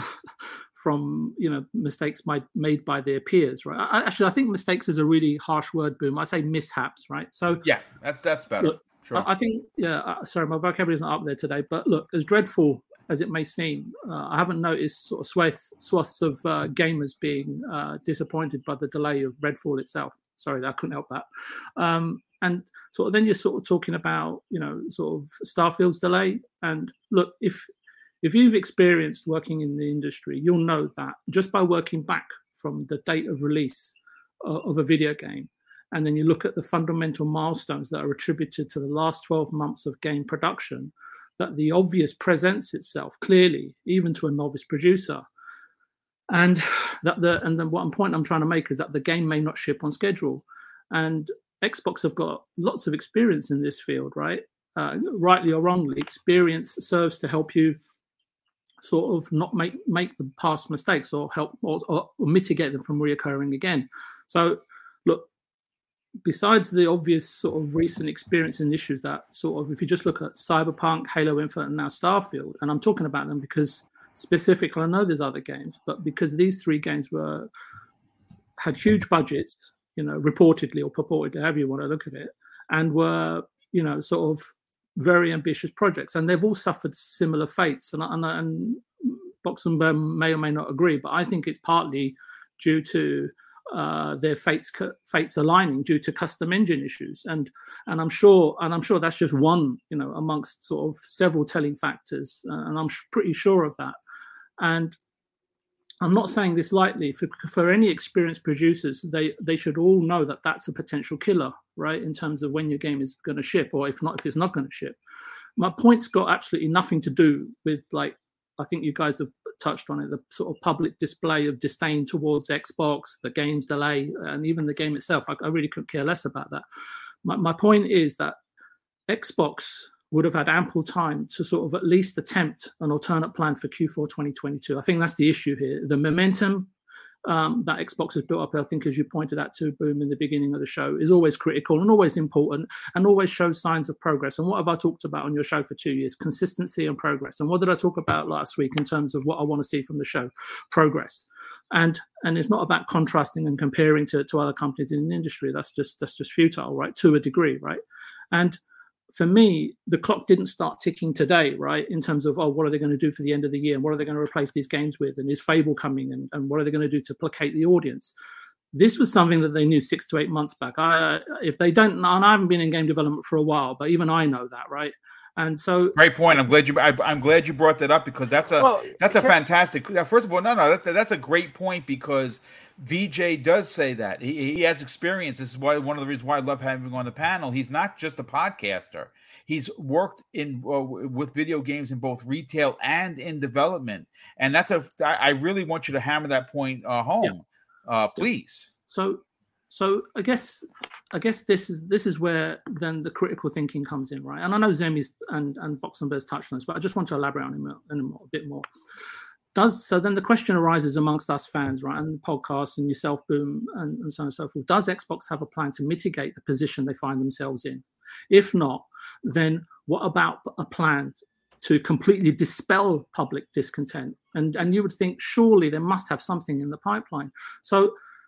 mistakes made by their peers, right? I think mistakes is a really harsh word, Boom. I say mishaps, right? So yeah, that's better. Look, sure. I think sorry, my vocabulary is not up there today, but look, as dreadful as it may seem, I haven't noticed sort of swaths of gamers being disappointed by the delay of Redfall itself. Sorry, I couldn't help that. And sort of then you're sort of talking about, sort of Starfield's delay. And look, if you've experienced working in the industry, you'll know that just by working back from the date of release of a video game, and then you look at the fundamental milestones that are attributed to the last 12 months of game production, that the obvious presents itself clearly, even to a novice producer. And then what point I'm trying to make is that the game may not ship on schedule. And Xbox have got lots of experience in this field, right? Rightly or wrongly, experience serves to help you sort of not make the past mistakes or help or mitigate them from reoccurring again. So, look, besides the obvious sort of recent experience and issues that sort of, if you just look at Cyberpunk, Halo Infinite, and now Starfield, and I'm talking about them because specifically, I know there's other games, but because these 3 games had huge budgets, reportedly or purportedly, however you want to look at it, and were, sort of very ambitious projects, and they've all suffered similar fates. And Boxenberg may or may not agree, but I think it's partly due to their fates aligning due to custom engine issues, and I'm sure that's just one, amongst sort of several telling factors, and I'm pretty sure of that. And I'm not saying this lightly. For any experienced producers, they should all know that that's a potential killer, right? In terms of when your game is going to ship, or if it's not going to ship. My point's got absolutely nothing to do with, like, I think you guys have touched on it, the sort of public display of disdain towards Xbox, the game's delay, and even the game itself. I really couldn't care less about that. My point is that Xbox would have had ample time to sort of at least attempt an alternate plan for Q4 2022. I think that's the issue here. The momentum that Xbox has built up, I think, as you pointed out to Boom in the beginning of the show, is always critical and always important and always shows signs of progress. And what have I talked about on your show for 2 years? Consistency and progress. And what did I talk about last week in terms of what I want to see from the show? Progress. And it's not about contrasting and comparing to other companies in the industry. That's just futile, right? To a degree, right? And for me, the clock didn't start ticking today, right? In terms of, what are they going to do for the end of the year? And what are they going to replace these games with? And is Fable coming? And what are they going to do to placate the audience? This was something that they knew 6 to 8 months back. If they don't, and I haven't been in game development for a while, but even I know that, right? And so, great point. I'm glad you brought that up, because that's a fantastic. First of all, that's a great point, because VJ does say that he has experience. This is why one of the reasons why I love having him on the panel. He's not just a podcaster. He's worked with video games in both retail and in development, and I really want you to hammer that point home, please. So I guess this is where then the critical thinking comes in, right? And I know Zemi's and Boxenberg's touched on this, but I just want to elaborate on it a bit more. So then the question arises amongst us fans, right, and the podcast and yourself, Boom, and so on and so forth. Does Xbox have a plan to mitigate the position they find themselves in? If not, then what about a plan to completely dispel public discontent? And you would think surely they must have something in the pipeline. So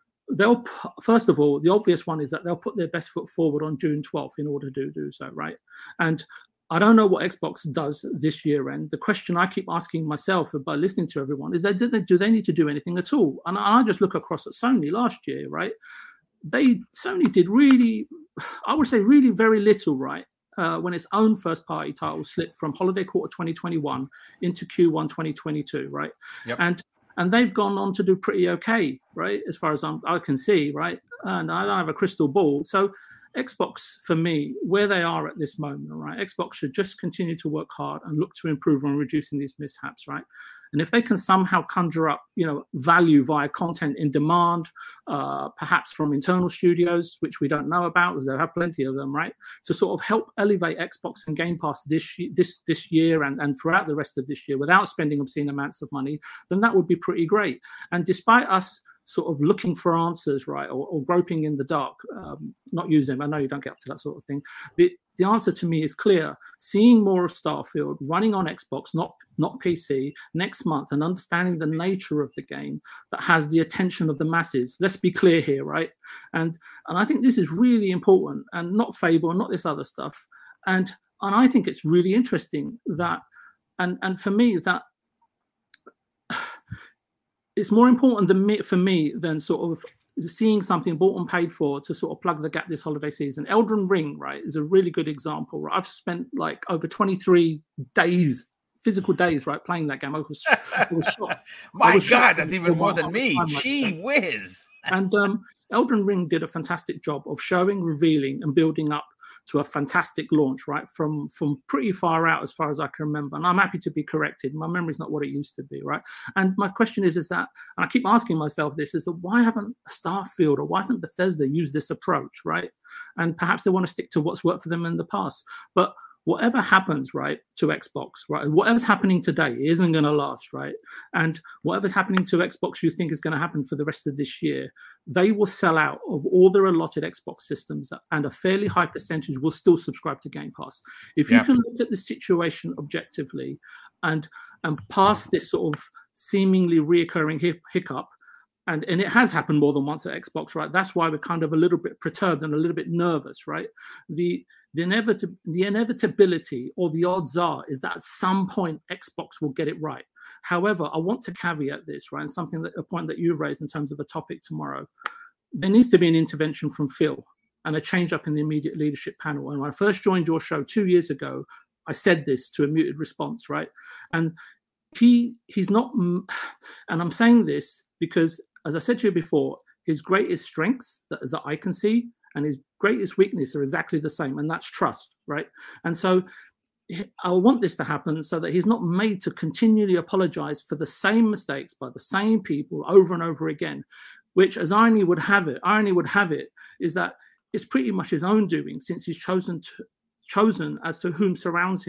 first of all, the obvious one is that they'll put their best foot forward on June 12th in order to do so, right? And I don't know what Xbox does this year end. The question I keep asking myself by listening to everyone is that do they need to do anything at all? And I just look across at Sony last year, right? Sony did really, I would say, really very little, right? When its own first-party title slipped from holiday quarter 2021 into Q1 2022, right? Yep. And they've gone on to do pretty okay, right? As far as I can see, right? And I don't have a crystal ball. So Xbox, for me, where they are at this moment, right? Xbox should just continue to work hard and look to improve on reducing these mishaps, right? And if they can somehow conjure up, value via content in demand, perhaps from internal studios, which we don't know about, because they have plenty of them, right? To sort of help elevate Xbox and Game Pass this year and throughout the rest of this year without spending obscene amounts of money, then that would be pretty great. And despite us sort of looking for answers, right, or groping in the dark, not using them. I know you don't get up to that sort of thing. The answer to me is clear. Seeing more of Starfield running on Xbox, not PC, next month, and understanding the nature of the game that has the attention of the masses. Let's be clear here, right? And I think this is really important, and not Fable, not this other stuff. And I think it's really interesting that, and for me, that it's more important for me than sort of seeing something bought and paid for to sort of plug the gap this holiday season. Elden Ring, right, is a really good example. Right? I've spent like over 23 days, physical days, right, playing that game. I was shocked. My God, that's even more than me. Gee whiz. And Elden Ring did a fantastic job of showing, revealing, and building up to a fantastic launch, right, from pretty far out as far as I can remember. And I'm happy to be corrected. My memory's not what it used to be, right? And my question is that, and I keep asking myself this, is that why haven't Starfield or why hasn't Bethesda used this approach, right? And perhaps they want to stick to what's worked for them in the past. But whatever happens, right, to Xbox, right, whatever's happening today isn't going to last, right? And whatever's happening to Xbox you think is going to happen for the rest of this year, they will sell out of all their allotted Xbox systems, and a fairly high percentage will still subscribe to Game Pass. If you can look at the situation objectively and pass this sort of seemingly reoccurring hiccup, and it has happened more than once at Xbox, right? That's why we're kind of a little bit perturbed and a little bit nervous, right? The inevitability, or the odds are, is that at some point Xbox will get it right. However, I want to caveat this, right? And a point that you raised in terms of a topic tomorrow. There needs to be an intervention from Phil and a change up in the immediate leadership panel. And when I first joined your show 2 years ago, I said this to a muted response, right? And he's not, and I'm saying this because, as I said to you before, his greatest strength that I can see and his greatest weakness are exactly the same, and that's trust, right? And so I want this to happen so that he's not made to continually apologize for the same mistakes by the same people over and over again, which, as irony would have it, is that it's pretty much his own doing, since he's chosen as to who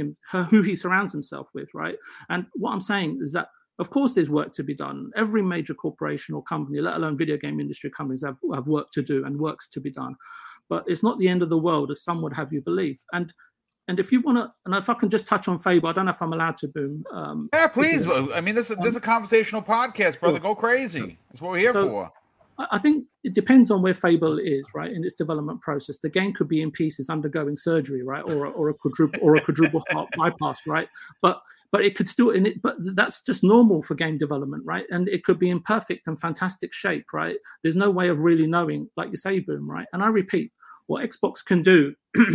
he surrounds himself with, right? And what I'm saying is that, of course, there's work to be done. Every major corporation or company, let alone video game industry companies, have work to do and works to be done. But it's not the end of the world, as some would have you believe. And if you want to, and if I can just touch on Fable, I don't know if I'm allowed to, Boom. Yeah, please. I mean, this is a conversational podcast, brother. Go crazy. That's what we're here for. I think it depends on where Fable is, right, in its development process. The game could be in pieces, undergoing surgery, right, or a quadruple heart bypass, right. But it could still, but that's just normal for game development, right? And it could be in perfect and fantastic shape, right? There's no way of really knowing, like you say, Boom, right? And I repeat, what Xbox can do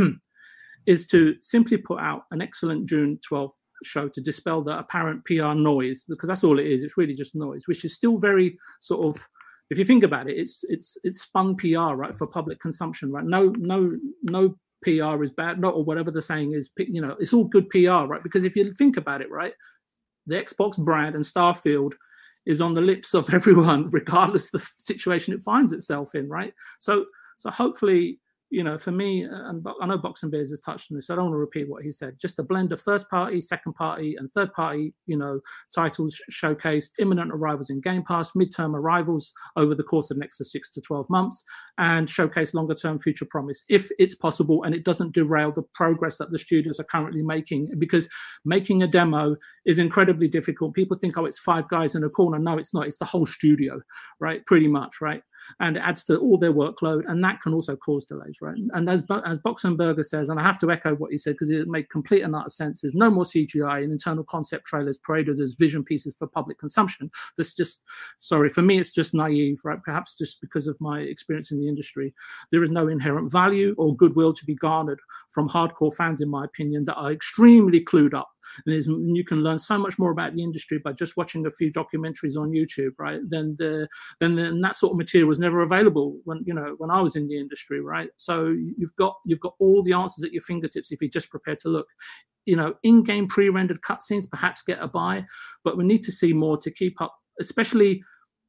is to simply put out an excellent June 12th show to dispel the apparent PR noise, because that's all it is. It's really just noise, which is still very sort of, if you think about it, it's spun PR, right, for public consumption, right? No PR is bad, not, or whatever the saying is, it's all good PR, right? Because if you think about it, right, the Xbox brand and Starfield is on the lips of everyone, regardless of the situation it finds itself in, right? So hopefully, for me, and I know Box and Beers has touched on this, so I don't want to repeat what he said. Just a blend of first party, second party, and third party, titles showcased, imminent arrivals in Game Pass, midterm arrivals over the course of the next 6 to 12 months, and showcase longer term future promise, if it's possible, and it doesn't derail the progress that the studios are currently making, because making a demo is incredibly difficult. People think, oh, it's 5 guys in a corner. No, it's not. It's the whole studio, right? Pretty much, right? and it adds to all their workload, and that can also cause delays, right? And as Boxenberger says, and I have to echo what he said because it made complete and utter sense, there's no more CGI and internal concept trailers paraded as vision pieces for public consumption. That's just, sorry, for me, it's just naive, right? Perhaps just because of my experience in the industry. There is no inherent value or goodwill to be garnered from hardcore fans, in my opinion, that are extremely clued up. And you can learn so much more about the industry by just watching a few documentaries on YouTube, right? Then that sort of material was never available when I was in the industry, right? So you've got all the answers at your fingertips if you're just prepared to look. In-game pre-rendered cutscenes perhaps get a buy, but we need to see more to keep up, especially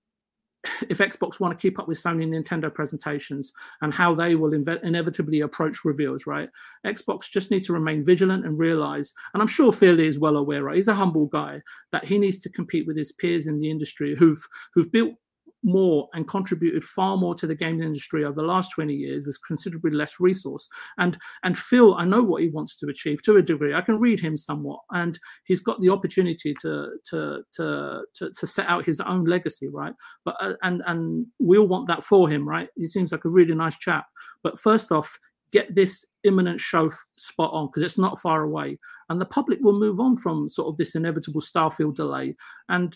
if Xbox want to keep up with Sony and Nintendo presentations and how they will inevitably approach reveals, right? Xbox just need to remain vigilant and realize, and I'm sure Phil is well aware, right? He's a humble guy, that he needs to compete with his peers in the industry who've built more and contributed far more to the game industry over the last 20 years with considerably less resource. And Phil, I know what he wants to achieve to a degree. I can read him somewhat, and he's got the opportunity to set out his own legacy, right? But and we'll want that for him, right? He seems like a really nice chap. But first off, get this imminent show spot on, because it's not far away, and the public will move on from sort of this inevitable Starfield delay. And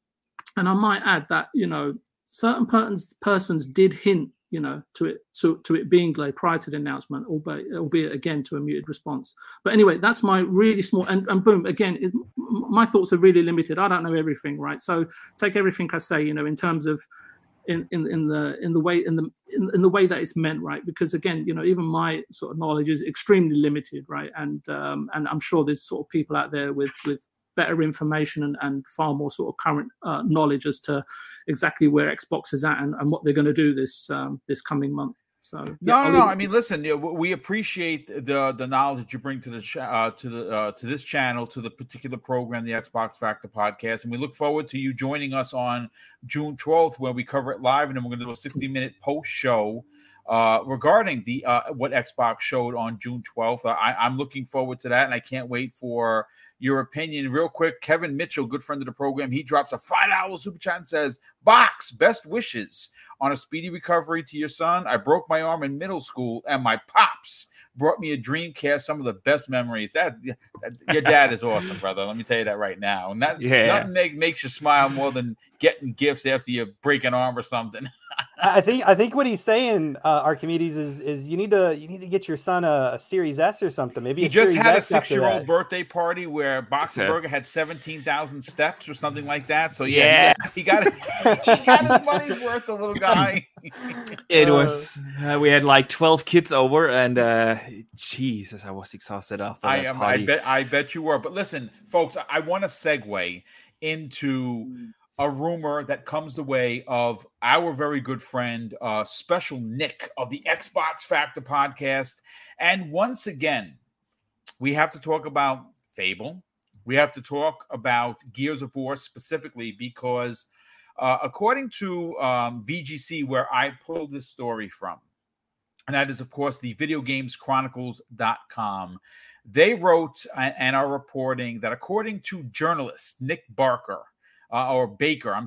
I might add that certain persons did hint, to it being delayed prior to the announcement, albeit again to a muted response. But anyway, that's my really small and boom. Again, my thoughts are really limited. I don't know everything, right? So take everything I say, in terms of in the way that it's meant, right? Because again, even my sort of knowledge is extremely limited, right? And I'm sure there's sort of people out there with better information and far more sort of current knowledge as to exactly where Xbox is at and what they're going to do this coming month. So no. I mean, listen, we appreciate the knowledge that you bring to the to this channel, to the particular program, the Xbox Factor Podcast, and we look forward to you joining us on June 12th, where we cover it live, and then we're going to do a 60-minute post show regarding the what Xbox showed on June 12th. I'm looking forward to that, and I can't wait for your opinion. Real quick, Kevin Mitchell, good friend of the program, he drops a $5 super chat and says, "Box, best wishes on a speedy recovery to your son. I broke my arm in middle school, and my pops brought me a Dreamcast. Some of the best memories." That your dad is awesome, brother. Let me tell you that right now. And nothing makes you smile more than getting gifts after you break an arm or something. I think what he's saying, Archimedes, is you need to get your son a Series S or something. Maybe he just had a 6-year-old birthday party where Boxenberger had 17,000 steps or something like that. So yeah. he got his money's worth, the little guy. It was we had like 12 kids over, and Jesus, I was exhausted after that party. I bet you were. But listen, folks, I want to segue into a rumor that comes the way of our very good friend, Special Nick of the Xbox Factor Podcast. And once again, we have to talk about Fable. We have to talk about Gears of War specifically because according to VGC, where I pulled this story from, and that is, of course, the videogameschronicles.com, they wrote and are reporting that according to journalist Nick Baker, of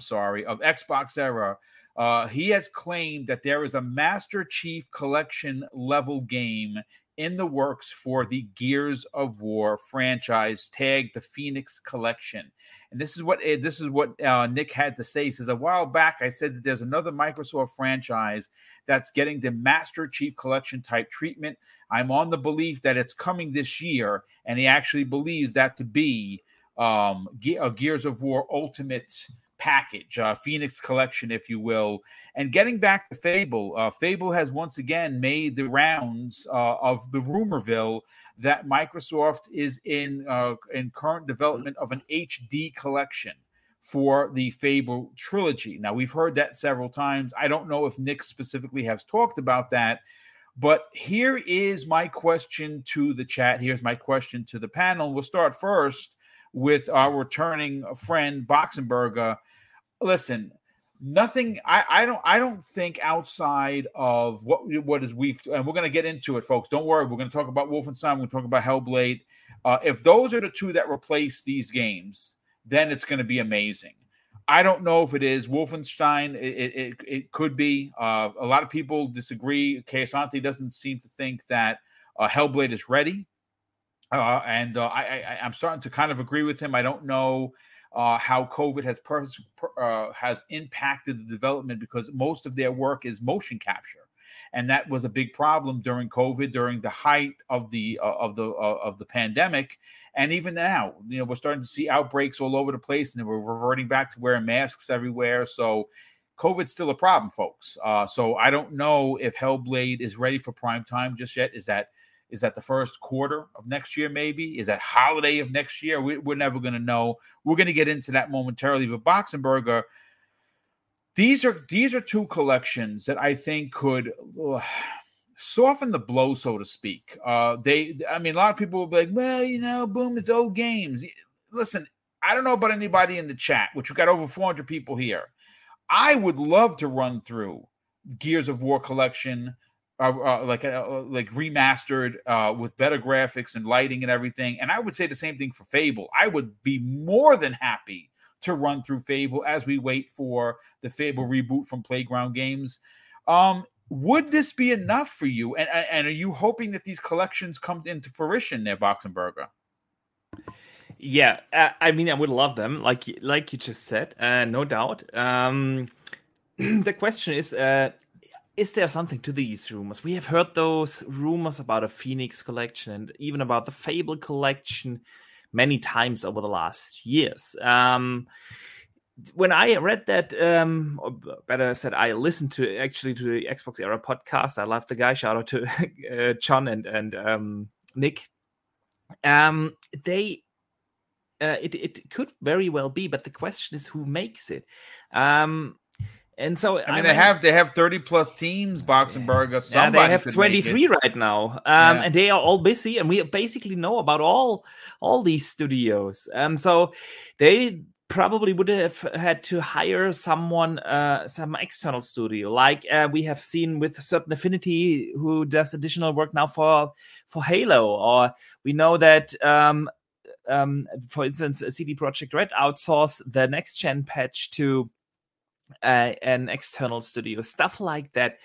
Xbox Era, he has claimed that there is a Master Chief Collection level game in the works for the Gears of War franchise, tagged the Phoenix Collection. And this is what Nick had to say. He says, a while back, I said that there's another Microsoft franchise that's getting the Master Chief Collection type treatment. I'm on the belief that it's coming this year, and he actually believes that to be a Gears of War Ultimate package, Phoenix Collection, if you will. And getting back to Fable, Fable has once again made the rounds of the rumorville that Microsoft is in current development of an HD collection for the Fable trilogy. Now, we've heard that several times. I don't know if Nick specifically has talked about that, but here is my question to the chat. Here's my question to the panel. We'll start first with our returning friend Boxenberger. Listen, nothing. I don't think outside of what is and we're going to get into it, folks. Don't worry. We're going to talk about Wolfenstein. We're going to talk about Hellblade. If those are the two that replace these games, then it's going to be amazing. I don't know if it is Wolfenstein. It could be. A lot of people disagree. Asante doesn't seem to think that Hellblade is ready. And I'm starting to kind of agree with him. I don't know how COVID has impacted the development, because most of their work is motion capture, and that was a big problem during COVID, during the height of the pandemic. And even now, we're starting to see outbreaks all over the place, and we're reverting back to wearing masks everywhere. So COVID's still a problem, folks. So I don't know if Hellblade is ready for prime time just yet. Is that the first quarter of next year, maybe? Is that holiday of next year? We're never going to know. We're going to get into that momentarily. But Boxenberger, these are two collections that I think could soften the blow, so to speak. A lot of people will be like, well, boom, it's old games. Listen, I don't know about anybody in the chat, which we've got over 400 people here. I would love to run through Gears of War collection, like remastered with better graphics and lighting and everything. And I would say the same thing for Fable. I would be more than happy to run through Fable as we wait for the Fable reboot from Playground Games. Would this be enough for you? And are you hoping that these collections come into fruition there, Boxenberger? Yeah, I would love them, like you just said, no doubt. The question is there something to these rumors? We have heard those rumors about a Phoenix collection and even about the Fable collection many times over the last years. When I read that, or better said, I listened to the Xbox Era podcast. I love the guy. Shout out to John and Nick. It could very well be, but the question is who makes it. And so they have 30 plus teams, Boxenberger. Yeah, they have 23 right now, and they are all busy, and we basically know about all these studios. So they probably would have had to hire someone, some external studio, like we have seen with Certain Affinity, who does additional work now for Halo, or we know that. For instance, CD Projekt Red outsourced the next gen patch to an external studio, stuff like that.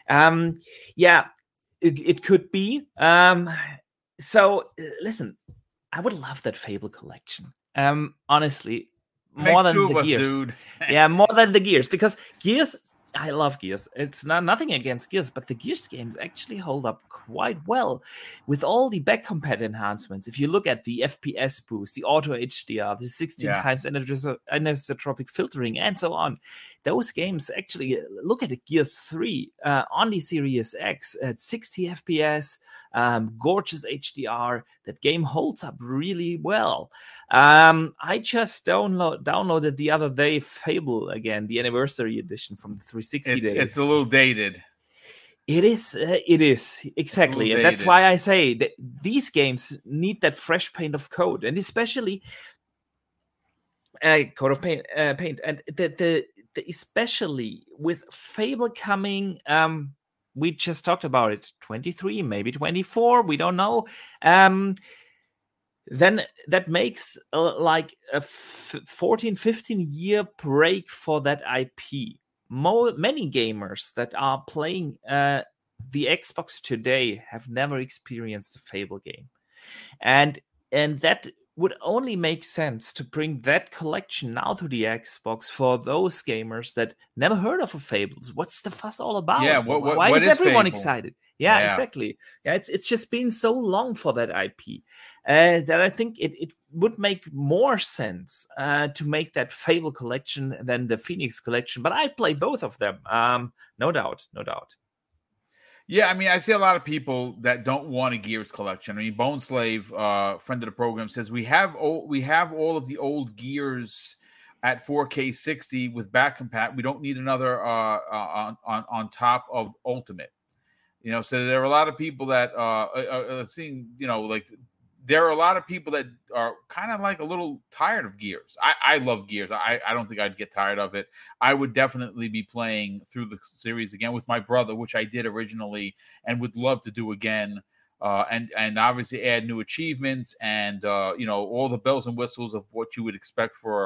It could be. So listen, I would love that Fable collection. Honestly, more than the Gears, dude. Yeah, more than the Gears, because Gears. I love Gears. It's nothing against Gears, but the Gears games actually hold up quite well with all the back compat enhancements. If you look at the FPS boost, the auto HDR, the 16 times anisotropic filtering, and so on, those games actually, look at the Gears 3 on the Series X at 60 FPS, gorgeous HDR. That game holds up really well. I just downloaded the other day Fable again, the anniversary edition from the 360 days. It's a little dated. It is exactly, and that's why I say that these games need that fresh paint of code, and especially Code of Paint, and the especially with Fable coming. We just talked about it, 23, maybe 24, we don't know. Then that makes like a 14, 15-year break for that IP. Many gamers that are playing the Xbox today have never experienced a Fable game. And that would only make sense to bring that collection now to the Xbox for those gamers that never heard of a Fable. What's the fuss all about? Yeah, why is everyone Fable? Excited? Yeah, exactly. Yeah, it's just been so long for that IP that I think it would make more sense to make that Fable collection than the Phoenix collection. But I play both of them, no doubt. Yeah, I see a lot of people that don't want a Gears collection. Bone Slave, friend of the program, says we have all of the old Gears at 4K 60 with back compat. We don't need another on top of Ultimate. So there are a lot of people that are seeing, there are a lot of people that are kind of like a little tired of Gears. I love Gears. I don't think I'd get tired of it. I would definitely be playing through the series again with my brother, which I did originally and would love to do again. And obviously add new achievements and, all the bells and whistles of what you would expect for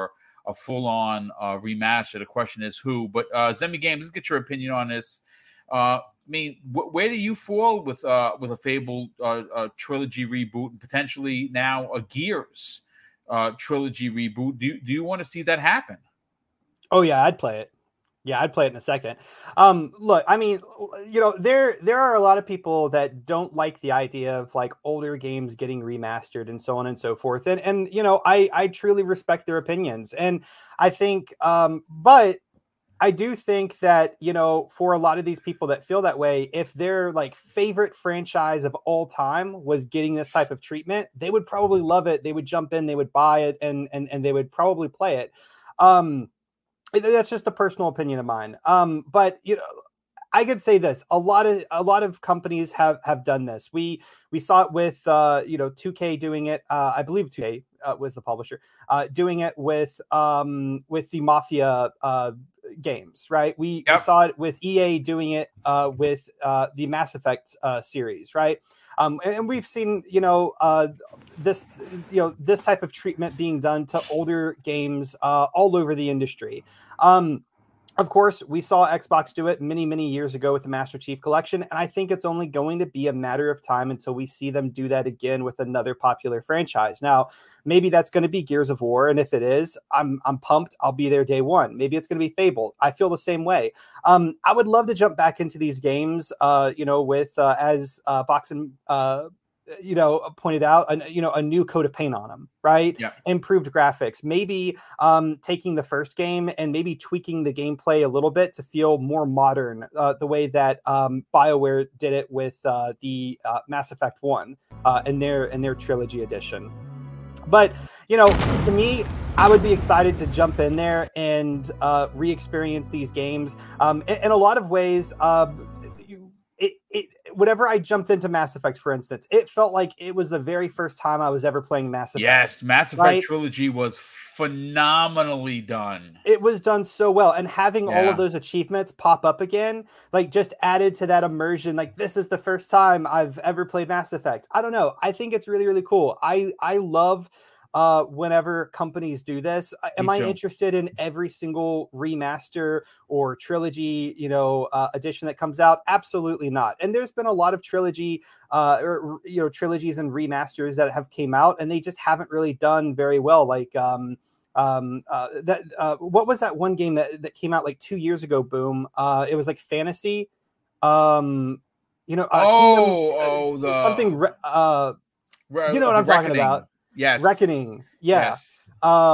full-on remaster. The question is who. But Zemi Games, let's get your opinion on this. I mean, where do you fall with a Fable trilogy reboot and potentially now a Gears trilogy reboot? Do you want to see that happen? Oh yeah, I'd play it. Yeah, I'd play it in a second. Look, I mean, there are a lot of people that don't like the idea of like older games getting remastered and so on and so forth. And I truly respect their opinions. And I think, but I do think that, for a lot of these people that feel that way, if their like favorite franchise of all time was getting this type of treatment, they would probably love it. They would jump in, they would buy it, and they would probably play it. That's just a personal opinion of mine. But I could say this: a lot of companies have done this. We saw it with 2K doing it. I believe 2K was the publisher doing it with the Mafia games, right? We saw it with EA doing it with the Mass Effect series, right? And we've seen, this type of treatment being done to older games all over the industry. Of course, we saw Xbox do it many, many years ago with the Master Chief Collection, and I think it's only going to be a matter of time until we see them do that again with another popular franchise. Now, maybe that's going to be Gears of War, and if it is, I'm pumped. I'll be there day one. Maybe it's going to be Fable. I feel the same way. I would love to jump back into these games, with as Boxen pointed out, a new coat of paint on them, right? Yeah. Improved graphics, maybe taking the first game and maybe tweaking the gameplay a little bit to feel more modern, the way that BioWare did it with the Mass Effect 1 in their trilogy edition. But, to me, I would be excited to jump in there and re-experience these games. In a lot of ways, whenever I jumped into Mass Effect, for instance, it felt like it was the very first time I was ever playing Mass Effect. Yes, Mass Effect trilogy was phenomenally done. It was done so well, and having all of those achievements pop up again, like, just added to that immersion. Like, this is the first time I've ever played Mass Effect. I don't know. I think it's really, really cool. I love whenever companies do this. Am I interested in every single remaster or trilogy, edition that comes out? Absolutely not. And there's been a lot of trilogies and remasters that have came out, and they just haven't really done very well. Like, what was that one game that came out like 2 years ago? Boom. It was like fantasy. Something. You know what I'm talking about. Yes. Reckoning. Yeah. Yes.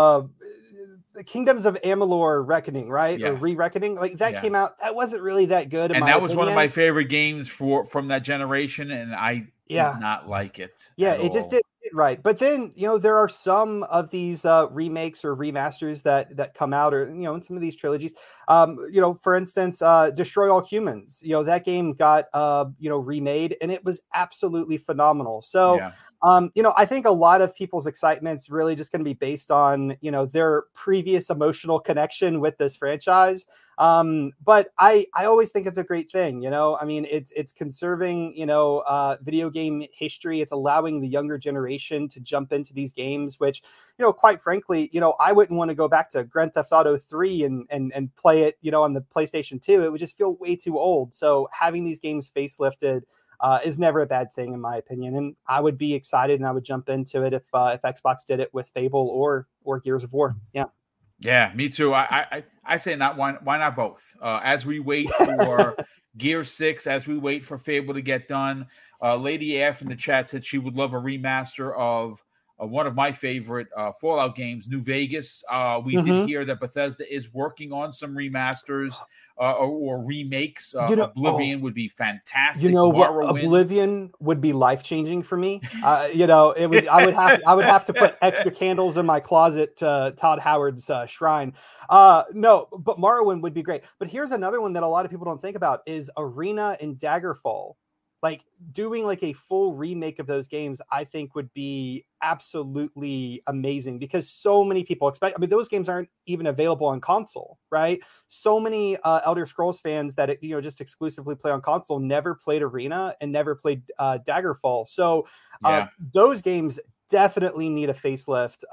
The Kingdoms of Amalur Reckoning, right? Yes. Or Re-Reckoning. Like, that came out. That wasn't really that good. And that was one of my favorite games from that generation. And I did not like it. Yeah, it just didn't fit right. But then, there are some of these remakes or remasters that come out, or, in some of these trilogies. For instance, Destroy All Humans. That game got, remade, and it was absolutely phenomenal. So, I think a lot of people's excitement's really just going to be based on, their previous emotional connection with this franchise. But I always think it's a great thing. I mean, it's conserving, video game history. It's allowing the younger generation to jump into these games, which, quite frankly, I wouldn't want to go back to Grand Theft Auto 3 and play it, on the PlayStation 2. It would just feel way too old. So having these games facelifted is never a bad thing, in my opinion. And I would be excited and I would jump into it if Xbox did it with Fable or Gears of War. Yeah. Yeah, me too. I say not why not both? As we wait for Gear 6, as we wait for Fable to get done, Lady F in the chat said she would love a remaster of one of my favorite Fallout games, New Vegas. We did hear that Bethesda is working on some remasters or remakes. Oblivion would be fantastic. Oblivion would be life-changing for me. It would. I would have to put extra candles in my closet to Todd Howard's shrine. No, but Morrowind would be great. But here's another one that a lot of people don't think about is Arena and Daggerfall. Like, doing like a full remake of those games, I think would be absolutely amazing, because so many people expect, those games aren't even available on console, right? So many Elder Scrolls fans that, just exclusively play on console never played Arena and never played Daggerfall. So those games definitely need a facelift,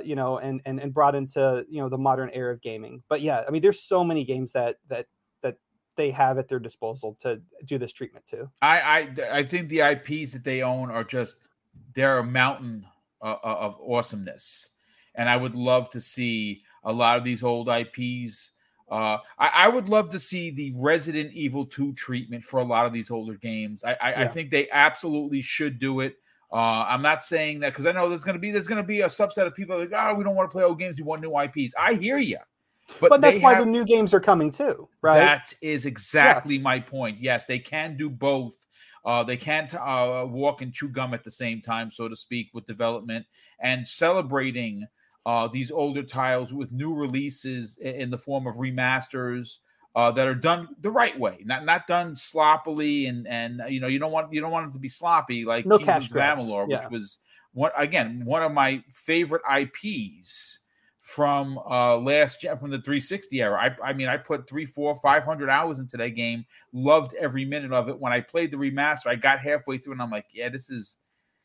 and brought into, the modern era of gaming. But yeah, I mean, there's so many games that they have at their disposal to do this treatment to. I think the IPs that they own are they're a mountain of awesomeness, and I would love to see a lot of these old IPs. I would love to see the Resident Evil 2 treatment for a lot of these older games. I think they absolutely should do it. I'm not saying that because I know there's going to be a subset of people like, we don't want to play old games. We want new IPs. I hear you. But that's why the new games are coming too, right? That is exactly my point. Yes, they can do both. They can't walk and chew gum at the same time, so to speak, with development and celebrating these older titles with new releases in the form of remasters that are done the right way, not done sloppily, and you don't want it to be sloppy like no Kingdoms of grabs. Amalur, which was one of my favorite IPs from last gen, from the 360 era. I put 300, 400, 500 hours into that game. Loved every minute of it. When I played the remaster, I got halfway through and I'm like, yeah, this is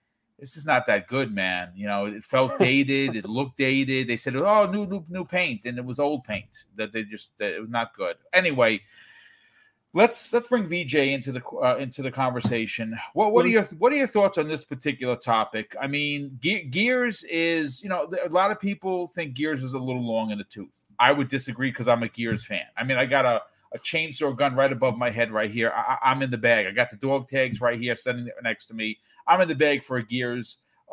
not that good, man. It felt dated. It looked dated. They said, new paint, and it was old paint. That it was not good. Anyway, let's bring VJ into the conversation. What are your thoughts on this particular topic? I mean, Gears is, a lot of people think Gears is a little long in the tooth. I would disagree because I'm a Gears fan. I mean, I got a chainsaw gun right above my head right here. I'm in the bag. I got the dog tags right here sitting next to me. I'm in the bag for a Gears,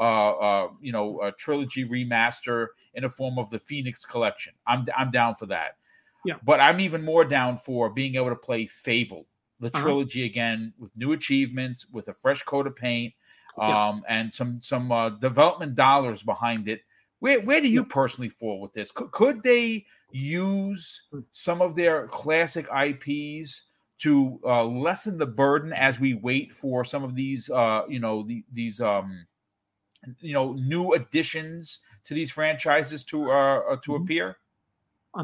a trilogy remaster in the form of the Phoenix Collection. I'm down for that. Yeah. But I'm even more down for being able to play Fable, the trilogy again, with new achievements, with a fresh coat of paint, and some development dollars behind it. Where do you personally fall with this? Could they use some of their classic IPs to lessen the burden as we wait for some of these new additions to these franchises to appear? I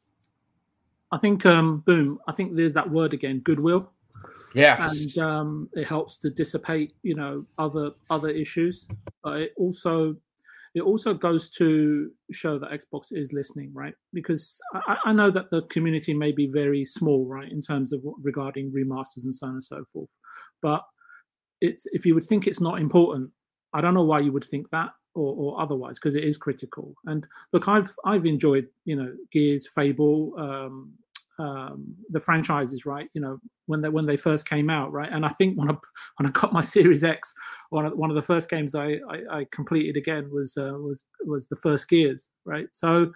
think boom, I think there's that word again, goodwill. Yes. And it helps to dissipate, other issues. But it also goes to show that Xbox is listening, right? Because I know that the community may be very small, right, in terms of regarding remasters and so on and so forth. But if you would think it's not important, I don't know why you would think that or otherwise, because it is critical. And look, I've enjoyed, Gears, Fable, the franchises, right? When they first came out, right? And I think when I got my Series X, one of the first games I completed again was the first Gears, right? So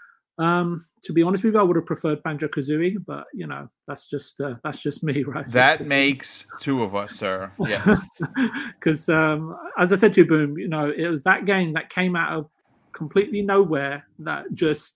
to be honest with you, I would have preferred Banjo-Kazooie, but that's just me, right? That makes two of us, sir. Yes. Because as I said to you, Boom, it was that game that came out of completely nowhere that just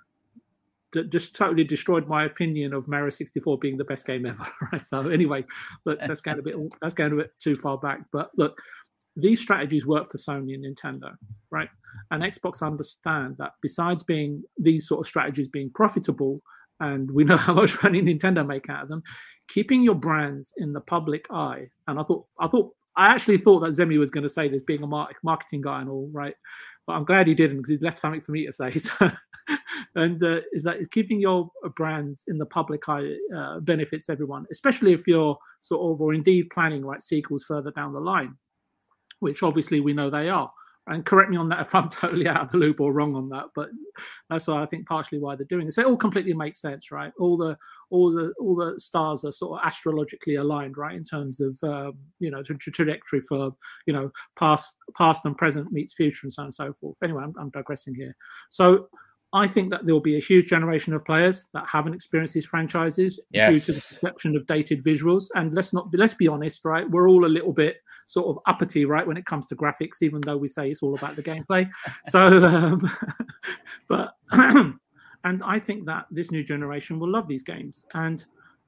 totally destroyed my opinion of Mario 64 being the best game ever. Right? So anyway, look, that's going a bit too far back. But look, these strategies work for Sony and Nintendo, right? And Xbox understand that besides being these sort of strategies being profitable, and we know how much money Nintendo make out of them, keeping your brands in the public eye. And I actually thought that Zemi was going to say this, being a marketing guy and all, right? But I'm glad he didn't, because he left something for me to say. So, and is keeping your brands in the public eye benefits everyone, especially if you're sort of, or indeed planning, right, sequels further down the line, which obviously we know they are. And correct me on that if I'm totally out of the loop or wrong on that, but that's why I think partially why they're doing it. So it all completely makes sense, right? All the stars are sort of astrologically aligned, right, in terms of trajectory for past and present meets future and so on and so forth. Anyway, I'm digressing here. So I think that there will be a huge generation of players that haven't experienced these franchises due to the perception of dated visuals. And let's be honest, right? We're all a little bit sort of uppity, right, when it comes to graphics, even though we say it's all about the gameplay. So, but and I think that this new generation will love these games. And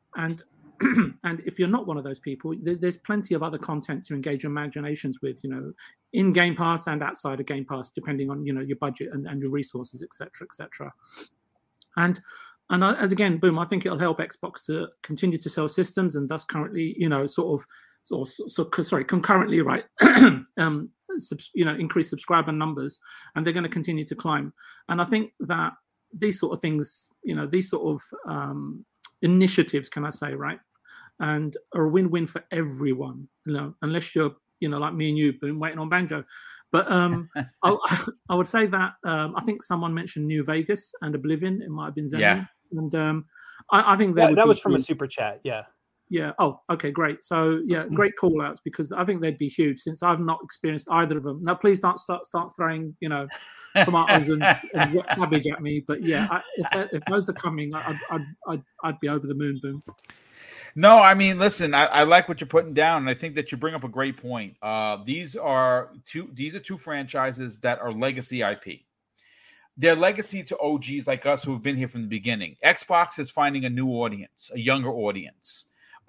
and if you're not one of those people, there's plenty of other content to engage your imaginations with, in Game Pass and outside of Game Pass, depending on your budget and your resources, etc., etc. And as again, boom, I think it'll help Xbox to continue to sell systems, and thus currently, concurrently, right, increased subscriber numbers, and they're going to continue to climb. And I think that these sort of things, these sort of initiatives, can I say, right, and are a win-win for everyone. Unless you're, like me and you, Boom, waiting on Banjo. But I would say that I think someone mentioned New Vegas and Oblivion. It might have been Zen. Yeah. And I think that was from a super chat. Yeah. Yeah. Oh, okay, great. So yeah, great call outs, because I think they'd be huge, since I've not experienced either of them. Now, please don't start throwing, tomatoes and wet cabbage at me. But yeah, if those are coming, I'd be over the moon, Boom. No, I mean, listen, I like what you're putting down, and I think that you bring up a great point. These are two franchises that are legacy IP. They're legacy to OGs like us who have been here from the beginning. Xbox is finding a new audience, a younger audience.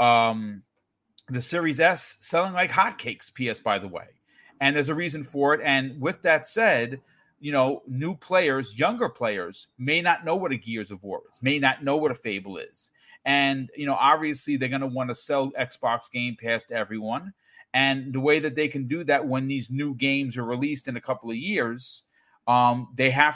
The Series S selling like hotcakes, PS, by the way. And there's a reason for it. And with that said, new players, younger players, may not know what a Gears of War is, may not know what a Fable is. And, obviously they're going to want to sell Xbox Game Pass to everyone. And the way that they can do that when these new games are released in a couple of years, they have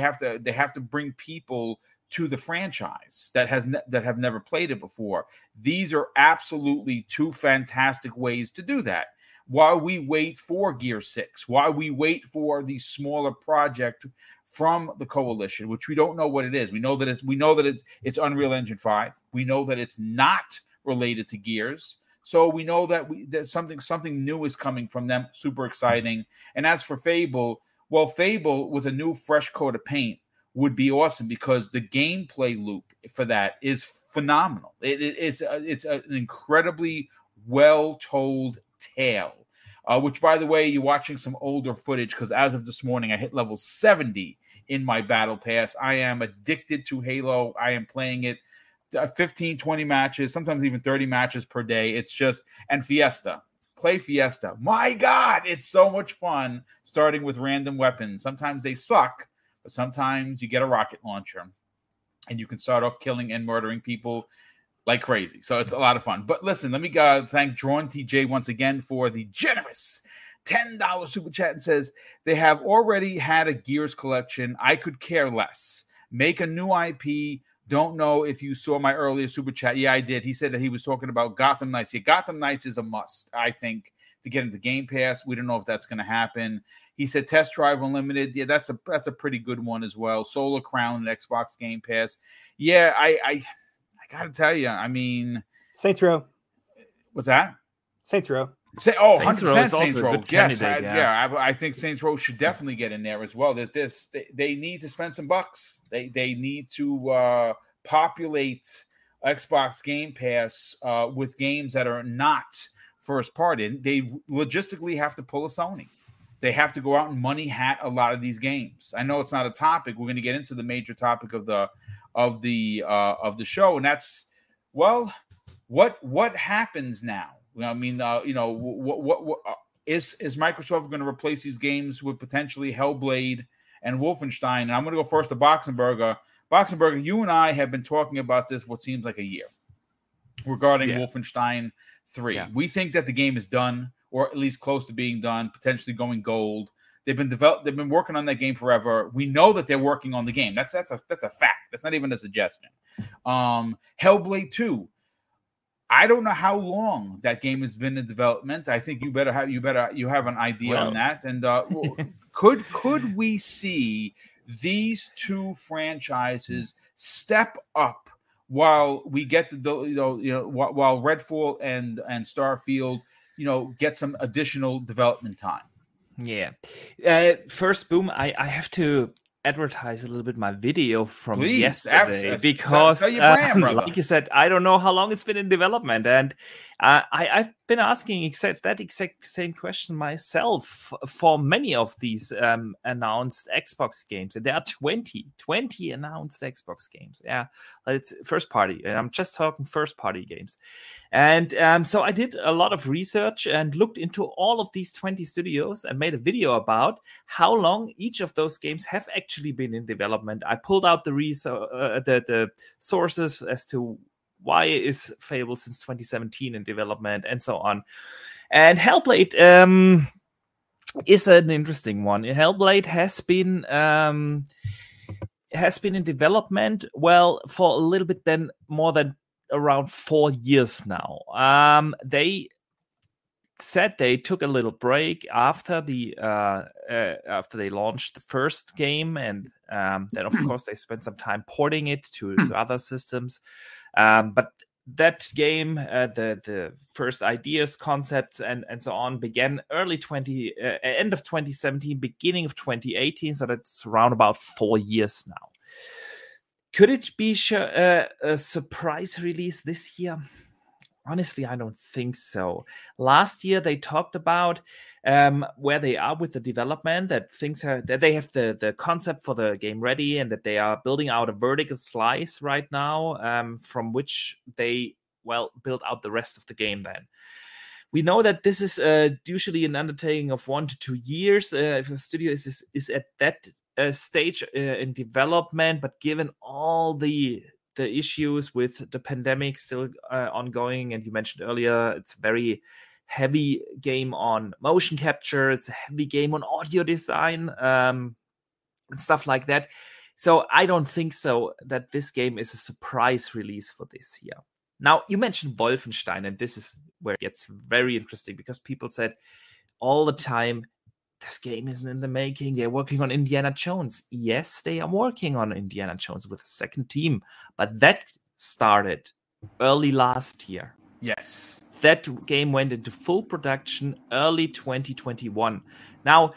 to bring people to the franchise that have never played it before. These are absolutely two fantastic ways to do that. While we wait for Gear 6, while we wait for the smaller project from the Coalition, which we don't know what it is. We know that it's Unreal Engine 5. We know that it's not related to Gears. So we know that something new is coming from them. Super exciting. And as for Fable, well, Fable with a new fresh coat of paint would be awesome, because the gameplay loop for that is phenomenal. It's an incredibly well-told tale, which, by the way, you're watching some older footage, because as of this morning, I hit level 70 in my Battle Pass. I am addicted to Halo. I am playing it 15, 20 matches, sometimes even 30 matches per day. It's just, and Fiesta. Play Fiesta. My God, it's so much fun starting with random weapons. Sometimes they suck, but sometimes you get a rocket launcher and you can start off killing and murdering people like crazy. So it's a lot of fun. But listen, let me thank Drawn TJ once again for the generous $10 super chat, and says they have already had a Gears collection. I could care less. Make a new IP. Don't know if you saw my earlier super chat. Yeah, I did. He said that he was talking about Gotham Knights. Yeah, Gotham Knights is a must, I think, to get into Game Pass. We don't know if that's going to happen. He said Test Drive Unlimited. Yeah, that's a pretty good one as well. Solar Crown and Xbox Game Pass. Yeah, I got to tell you, I mean, Saints Row. What's that? Saints Row. 100% Saints Row. Yes, I think Saints Row should definitely get in there as well. There's this. They need to spend some bucks. They need to populate Xbox Game Pass with games that are not first party. They logistically have to pull a Sony. They have to go out and money hat a lot of these games. I know it's not a topic. We're going to get into the major topic of the show, and that's, well, what happens now? I mean, what is Microsoft going to replace these games with potentially Hellblade and Wolfenstein? And I'm going to go first to Boxenberger. Boxenberger, you and I have been talking about this what seems like a year regarding Wolfenstein 3. Yeah. We think that the game is done, or at least close to being done, potentially going gold. They've been working on that game forever. We know that they're working on the game. That's a fact. That's not even a suggestion. Hellblade 2. I don't know how long that game has been in development. I think you have an idea on that. And could we see these two franchises step up while we get while Redfall and Starfield, get some additional development time? Yeah. First, Boom, I have to advertise a little bit my video from yesterday, because like you said, I don't know how long it's been in development, and I've been asking that exact same question myself for many of these announced Xbox games, and there are 20 announced Xbox games. Yeah, it's first party, and I'm just talking first party games. And so I did a lot of research and looked into all of these 20 studios and made a video about how long each of those games have actually been in development. I pulled out the sources as to why is Fable since 2017 in development and so on. And Hellblade, is an interesting one. Hellblade has been in development, well, for a little bit then more than around 4 years now. They said they took a little break after they launched the first game, and then of course they spent some time porting it to other systems. But that game, the first ideas, concepts, and so on began end of 2017, beginning of 2018. So that's around about 4 years now. Could it be a surprise release this year? Honestly, I don't think so. Last year, they talked about where they are with the development, that they have the concept for the game ready, and that they are building out a vertical slice right now, from which they build out the rest of the game. Then we know that this is usually an undertaking of 1 to 2 years if a studio is at that stage in development. But given all the issues with the pandemic still ongoing, and you mentioned earlier, it's a very heavy game on motion capture, it's a heavy game on audio design, and stuff like that. So I don't think so that this game is a surprise release for this year. Now, you mentioned Wolfenstein, and this is where it gets very interesting, because people said all the time, this game isn't in the making. They're working on Indiana Jones. Yes, they are working on Indiana Jones with a second team, but that started early last year. Yes. That game went into full production early 2021. Now,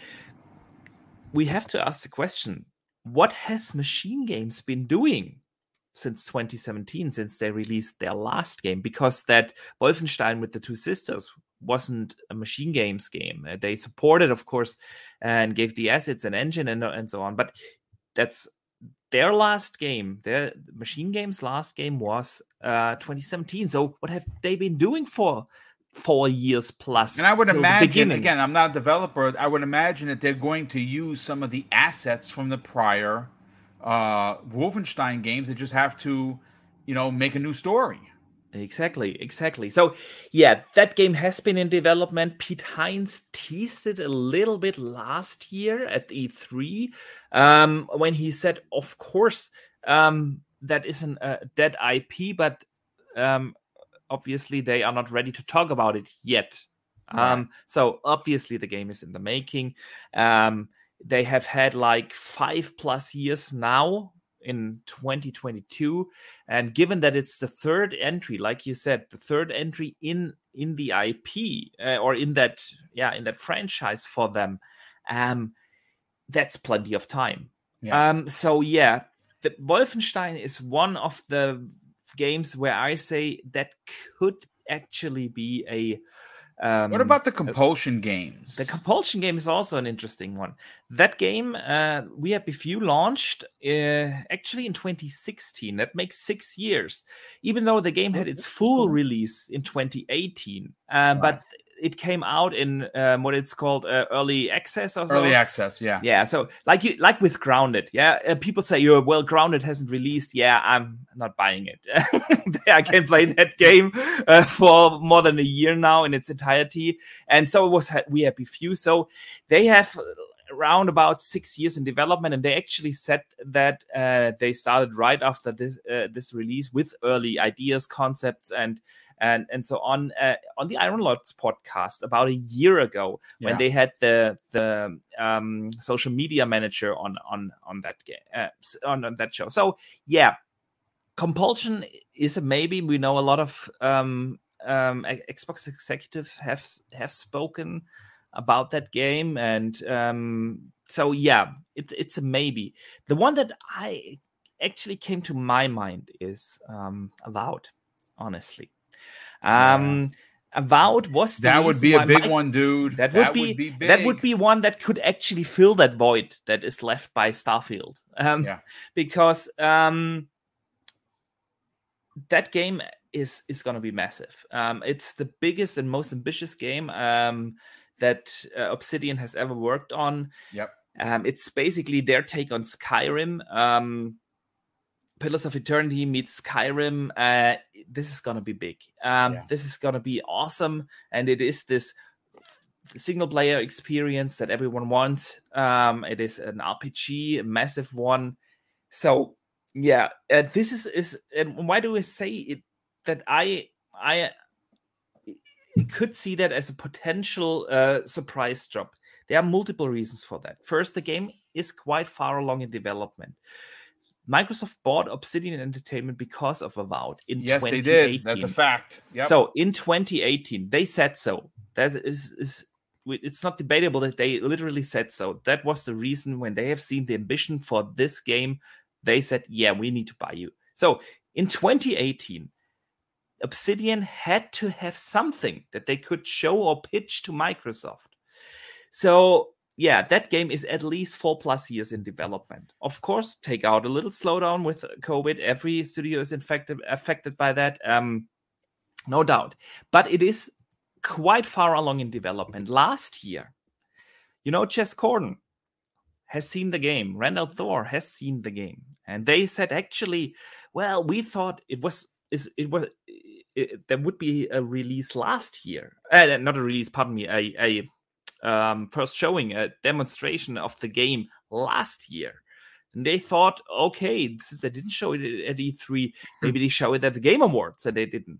we have to ask the question, what has Machine Games been doing since 2017, since they released their last game? Because that Wolfenstein with the two sisters wasn't a Machine Games game. They supported, of course, and gave the assets and engine and so on. But that's their last game. Their Machine Games' last game was 2017. So what have they been doing for 4 years plus? And I would imagine, again, I'm not a developer, I would imagine that they're going to use some of the assets from the prior Wolfenstein games. They just have to, make a new story. Exactly. So, yeah, that game has been in development. Pete Hines teased it a little bit last year at E3 when he said, of course, that isn't a dead IP, but obviously they are not ready to talk about it yet. Right. So, obviously, the game is in the making. They have had like 5+ years now in 2022, and given that it's the third entry, like you said, the third entry in the IP or in that franchise for them, that's plenty of time. So the Wolfenstein is one of the games where I say that could actually be a what about the Compulsion games? The Compulsion game is also an interesting one. That game, We Happy Few launched actually in 2016. That makes 6 years, even though the game had its full release in 2018. But it came out in what it's called early access or so. Early access, yeah. Yeah, so like with Grounded, people say, Grounded hasn't released. Yeah, I'm not buying it. I can't play that game for more than a year now in its entirety. And so it was We Happy Few. So they have around about 6 years in development, and they actually said that they started right after this release with early ideas, concepts, and so on the Iron Lords podcast about a year ago when they had the social media manager on that game on that show. So Compulsion is a maybe. We know a lot of Xbox executives have spoken about that game, and so it's a maybe. The one that I actually came to my mind is Avowed, honestly. Avowed was that would be a big one, dude. That would be big. That would be one that could actually fill that void that is left by Starfield. Because that game is going to be massive. It's the biggest and most ambitious game that Obsidian has ever worked on. It's basically their take on Skyrim. Pillars of Eternity meets Skyrim. This is going to be big. This is going to be awesome. And it is this single player experience that everyone wants. It is an RPG, a massive one. So yeah, this is and why do I say it that I could see that as a potential surprise drop? There are multiple reasons for that. First, the game is quite far along in development. Microsoft bought Obsidian Entertainment because of Avowed in 2018. Yes, they did. That's a fact. Yep. So in 2018, they said so. That is it's not debatable that they literally said so. That was the reason when they have seen the ambition for this game, they said, yeah, we need to buy you. So in 2018, Obsidian had to have something that they could show or pitch to Microsoft. So yeah, that game is at least 4+ years in development. Of course, take out a little slowdown with COVID. Every studio is affected by that, no doubt. But it is quite far along in development. Last year, Jez Corden has seen the game. Randall Thor has seen the game. And they said, actually, well, we thought there would be a release last year. Not a release, pardon me, a first showing, a demonstration of the game last year. And they thought, okay, since they didn't show it at E3, maybe they show it at the Game Awards, and they didn't.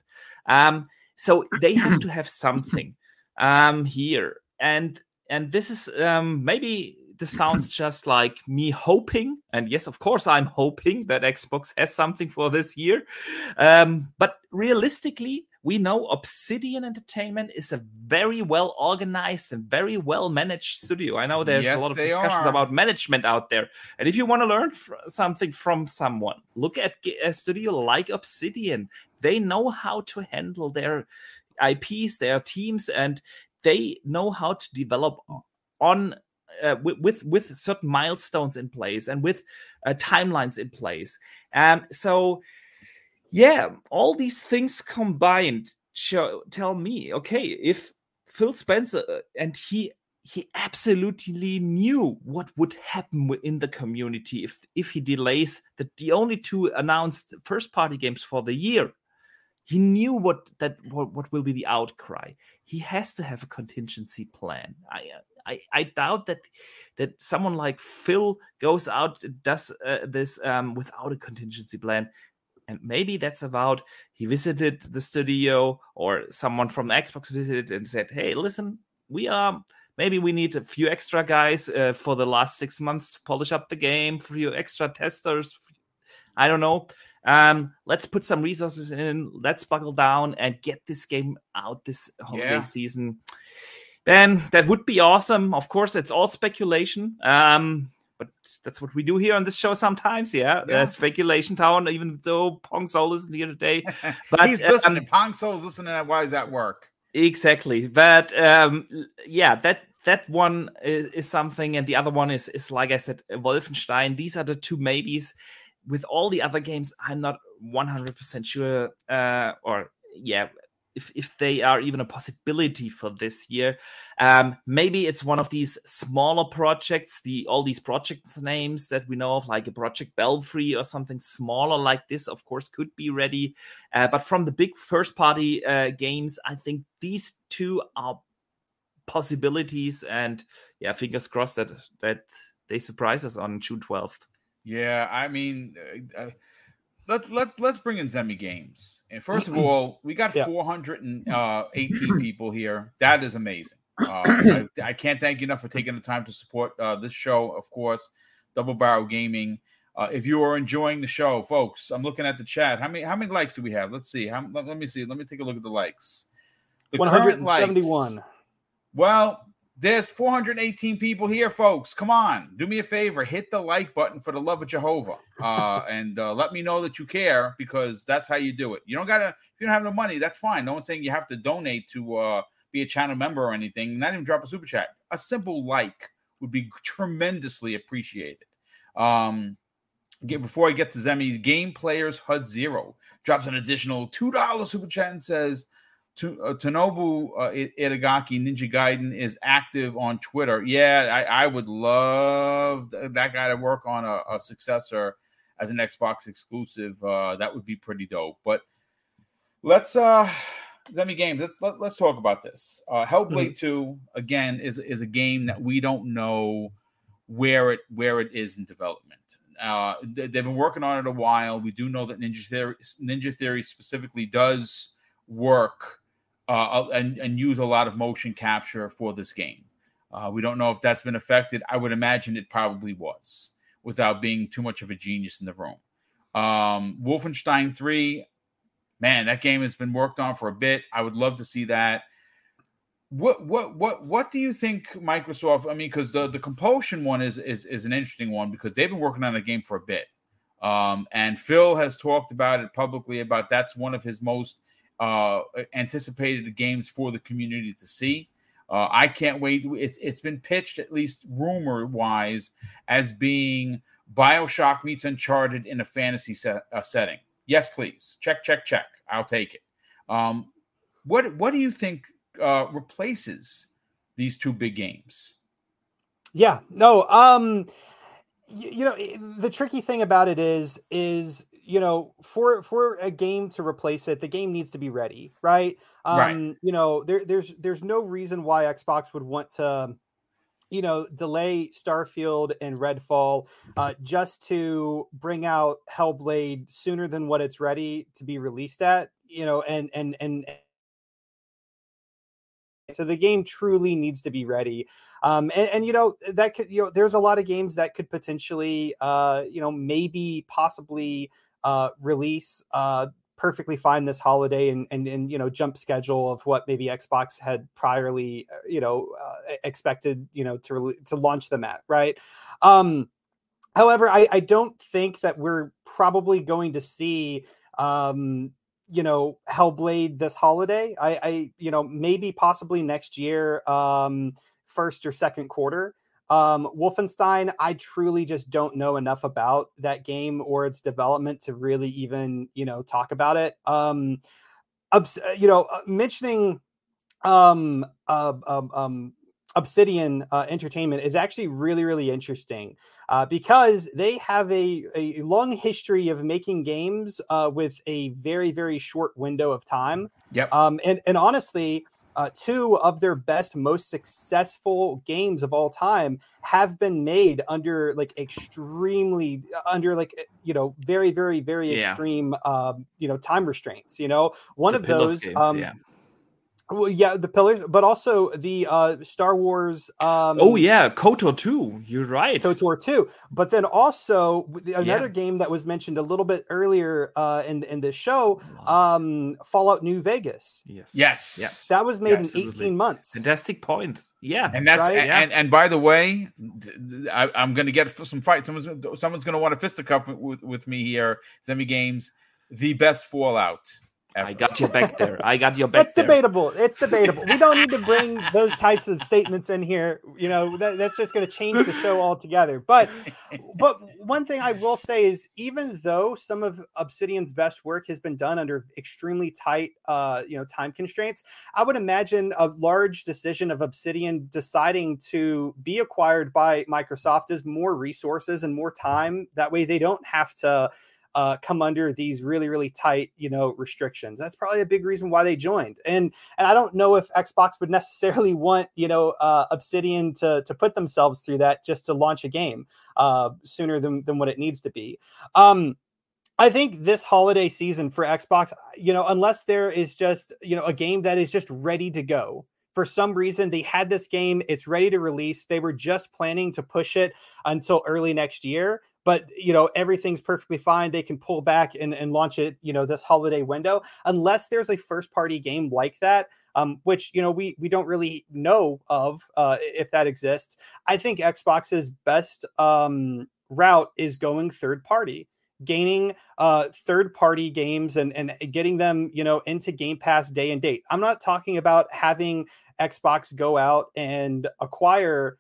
So they have to have something here. And this is maybe this sounds just like me hoping. And yes, of course, I'm hoping that Xbox has something for this year. But realistically, we know Obsidian Entertainment is a very well organized and very well managed studio. I know there's a lot of discussions about management out there. And if you want to learn something from someone, look at a studio like Obsidian. They know how to handle their IPs, their teams, and they know how to develop on with certain milestones in place and with timelines in place. So yeah, all these things combined tell me, okay, if Phil Spencer, and he absolutely knew what would happen in the community if he delays the only 2 announced first-party games for the year. He knew what will be the outcry. He has to have a contingency plan. I doubt that someone like Phil goes out and does this without a contingency plan. And maybe that's about he visited the studio, or someone from Xbox visited and said, hey, listen, maybe we need a few extra guys for the last 6 months to polish up the game, for you extra testers. I don't know. Let's put some resources in. Let's buckle down and get this game out this holiday season. Then that would be awesome. Of course, it's all speculation. But that's what we do here on this show sometimes, Speculation Town, even though Pong Soul isn't here today. But he's listening. Pong Soul's listening. Why is that work? Exactly. But that one is something, and the other one is like I said, Wolfenstein. These are the 2 maybes. With all the other games, I'm not 100% sure, if they are even a possibility for this year. Maybe it's one of these smaller projects, all these project names that we know of, like a Project Belfry or something smaller like this, of course, could be ready. But from the big first-party games, I think these 2 are possibilities. And yeah, fingers crossed that they surprise us on June 12th. Yeah, I mean, let's bring in Zemi Games. And first of all, we got 418 people here. That is amazing. I can't thank you enough for taking the time to support this show, of course, Double Barrel Gaming. If you are enjoying the show, folks, I'm looking at the chat. How many likes do we have? Let's see. Let me see. Let me take a look at the likes. The 171. Likes, well, there's 418 people here, folks. Come on. Do me a favor. Hit the like button for the love of Jehovah. And let me know that you care, because that's how you do it. You don't got to, if you don't have the money, that's fine. No one's saying you have to donate to be a channel member or anything. Not even drop a super chat. A simple like would be tremendously appreciated. Before I get to Zemi, Game Players HUD Zero drops an additional $2 super chat and says, Tonobu Itagaki Ninja Gaiden is active on Twitter. Yeah, I would love that guy to work on a successor as an Xbox exclusive. That would be pretty dope. But let's Zemi Games. Let's talk about this. Hellblade 2 again is a game that we don't know where it is in development. They've been working on it a while. We do know that Ninja Theory specifically does work and use a lot of motion capture for this game. We don't know if that's been affected. I would imagine it probably was, without being too much of a genius in the room. Wolfenstein 3, man, that game has been worked on for a bit. I would love to see that. What do you think Microsoft? I mean, because the Compulsion one is an interesting one because they've been working on a game for a bit, and Phil has talked about it publicly about that's one of his most anticipated games for the community to see. I can't wait. It's been pitched, at least rumor wise, as being BioShock meets Uncharted in a fantasy setting. Yes, please. Check. I'll take it. What do you think replaces these two big games? Yeah, no. The tricky thing about it is for a game to replace it, the game needs to be ready, right? Right. There's no reason why Xbox would want to delay Starfield and Redfall just to bring out Hellblade sooner than what it's ready to be released at, and so the game truly needs to be ready. That could, there's a lot of games that could potentially, maybe possibly release perfectly fine this holiday and jump schedule of what maybe Xbox had priorly expected to launch them at, right? However, I don't think that we're probably going to see Hellblade this holiday. I maybe possibly next year, first or second quarter. Wolfenstein, I truly just don't know enough about that game or its development to really even, talk about it. Mentioning Obsidian Entertainment is actually really, really interesting because they have a long history of making games with a very, very short window of time. Yep. And honestly, two of their best, most successful games of all time have been made under very, very, very extreme, time restraints. One of those games, the Pillars, but also the Star Wars. KOTOR 2. You're right. KOTOR 2. But then also another game that was mentioned a little bit earlier in the show, Fallout New Vegas. Yes. That was made in 18 months. Fantastic points. Yeah. And that's right? and by the way, I'm going to get some fight. Someone's going to want a fisticuff with me here. Zemi Games, the best Fallout ever. I got your back there. It's debatable. We don't need to bring those types of statements in here. That's just going to change the show altogether. But one thing I will say is, even though some of Obsidian's best work has been done under extremely tight, time constraints, I would imagine a large decision of Obsidian deciding to be acquired by Microsoft is more resources and more time. That way, they don't have to come under these really, really tight, restrictions. That's probably a big reason why they joined. And I don't know if Xbox would necessarily want, Obsidian to put themselves through that just to launch a game sooner than what it needs to be. I think this holiday season for Xbox, unless there is just, a game that is just ready to go. For some reason, they had this game, it's ready to release. They were just planning to push it until early next year. But, everything's perfectly fine. They can pull back and launch it, this holiday window, unless there's a first party game like that, which, we don't really know of if that exists. I think Xbox's best route is going third party, gaining third party games and getting them, into Game Pass day and date. I'm not talking about having Xbox go out and acquire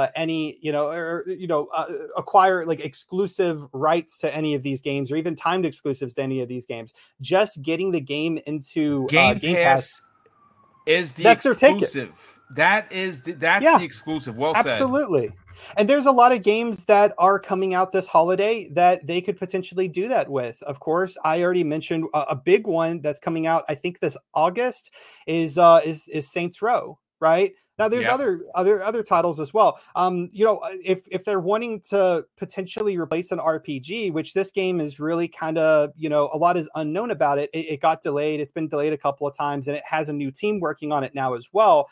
acquire like exclusive rights to any of these games or even timed exclusives to any of these games. Just getting the game into Game Pass is the exclusive. That's the exclusive. Well said. Absolutely. And there's a lot of games that are coming out this holiday that they could potentially do that with. Of course, I already mentioned a big one that's coming out, I think this August, is Saints Row, right? Now there's other titles as well. If they're wanting to potentially replace an RPG, which this game is really kind of, a lot is unknown about it. It got delayed. It's been delayed a couple of times, and it has a new team working on it now as well.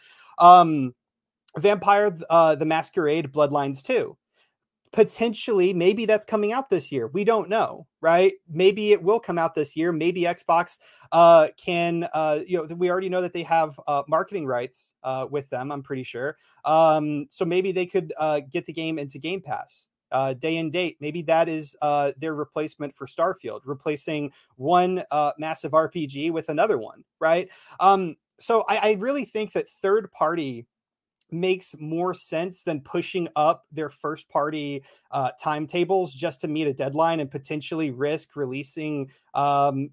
Vampire the Masquerade Bloodlines 2. Potentially, maybe that's coming out this year. We don't know, right? Maybe it will come out this year. Maybe Xbox can, we already know that they have marketing rights with them, I'm pretty sure. So maybe they could get the game into Game Pass. Day and date. Maybe that is their replacement for Starfield, replacing one massive RPG with another one, right? So I really think that third party makes more sense than pushing up their first party timetables just to meet a deadline and potentially risk releasing an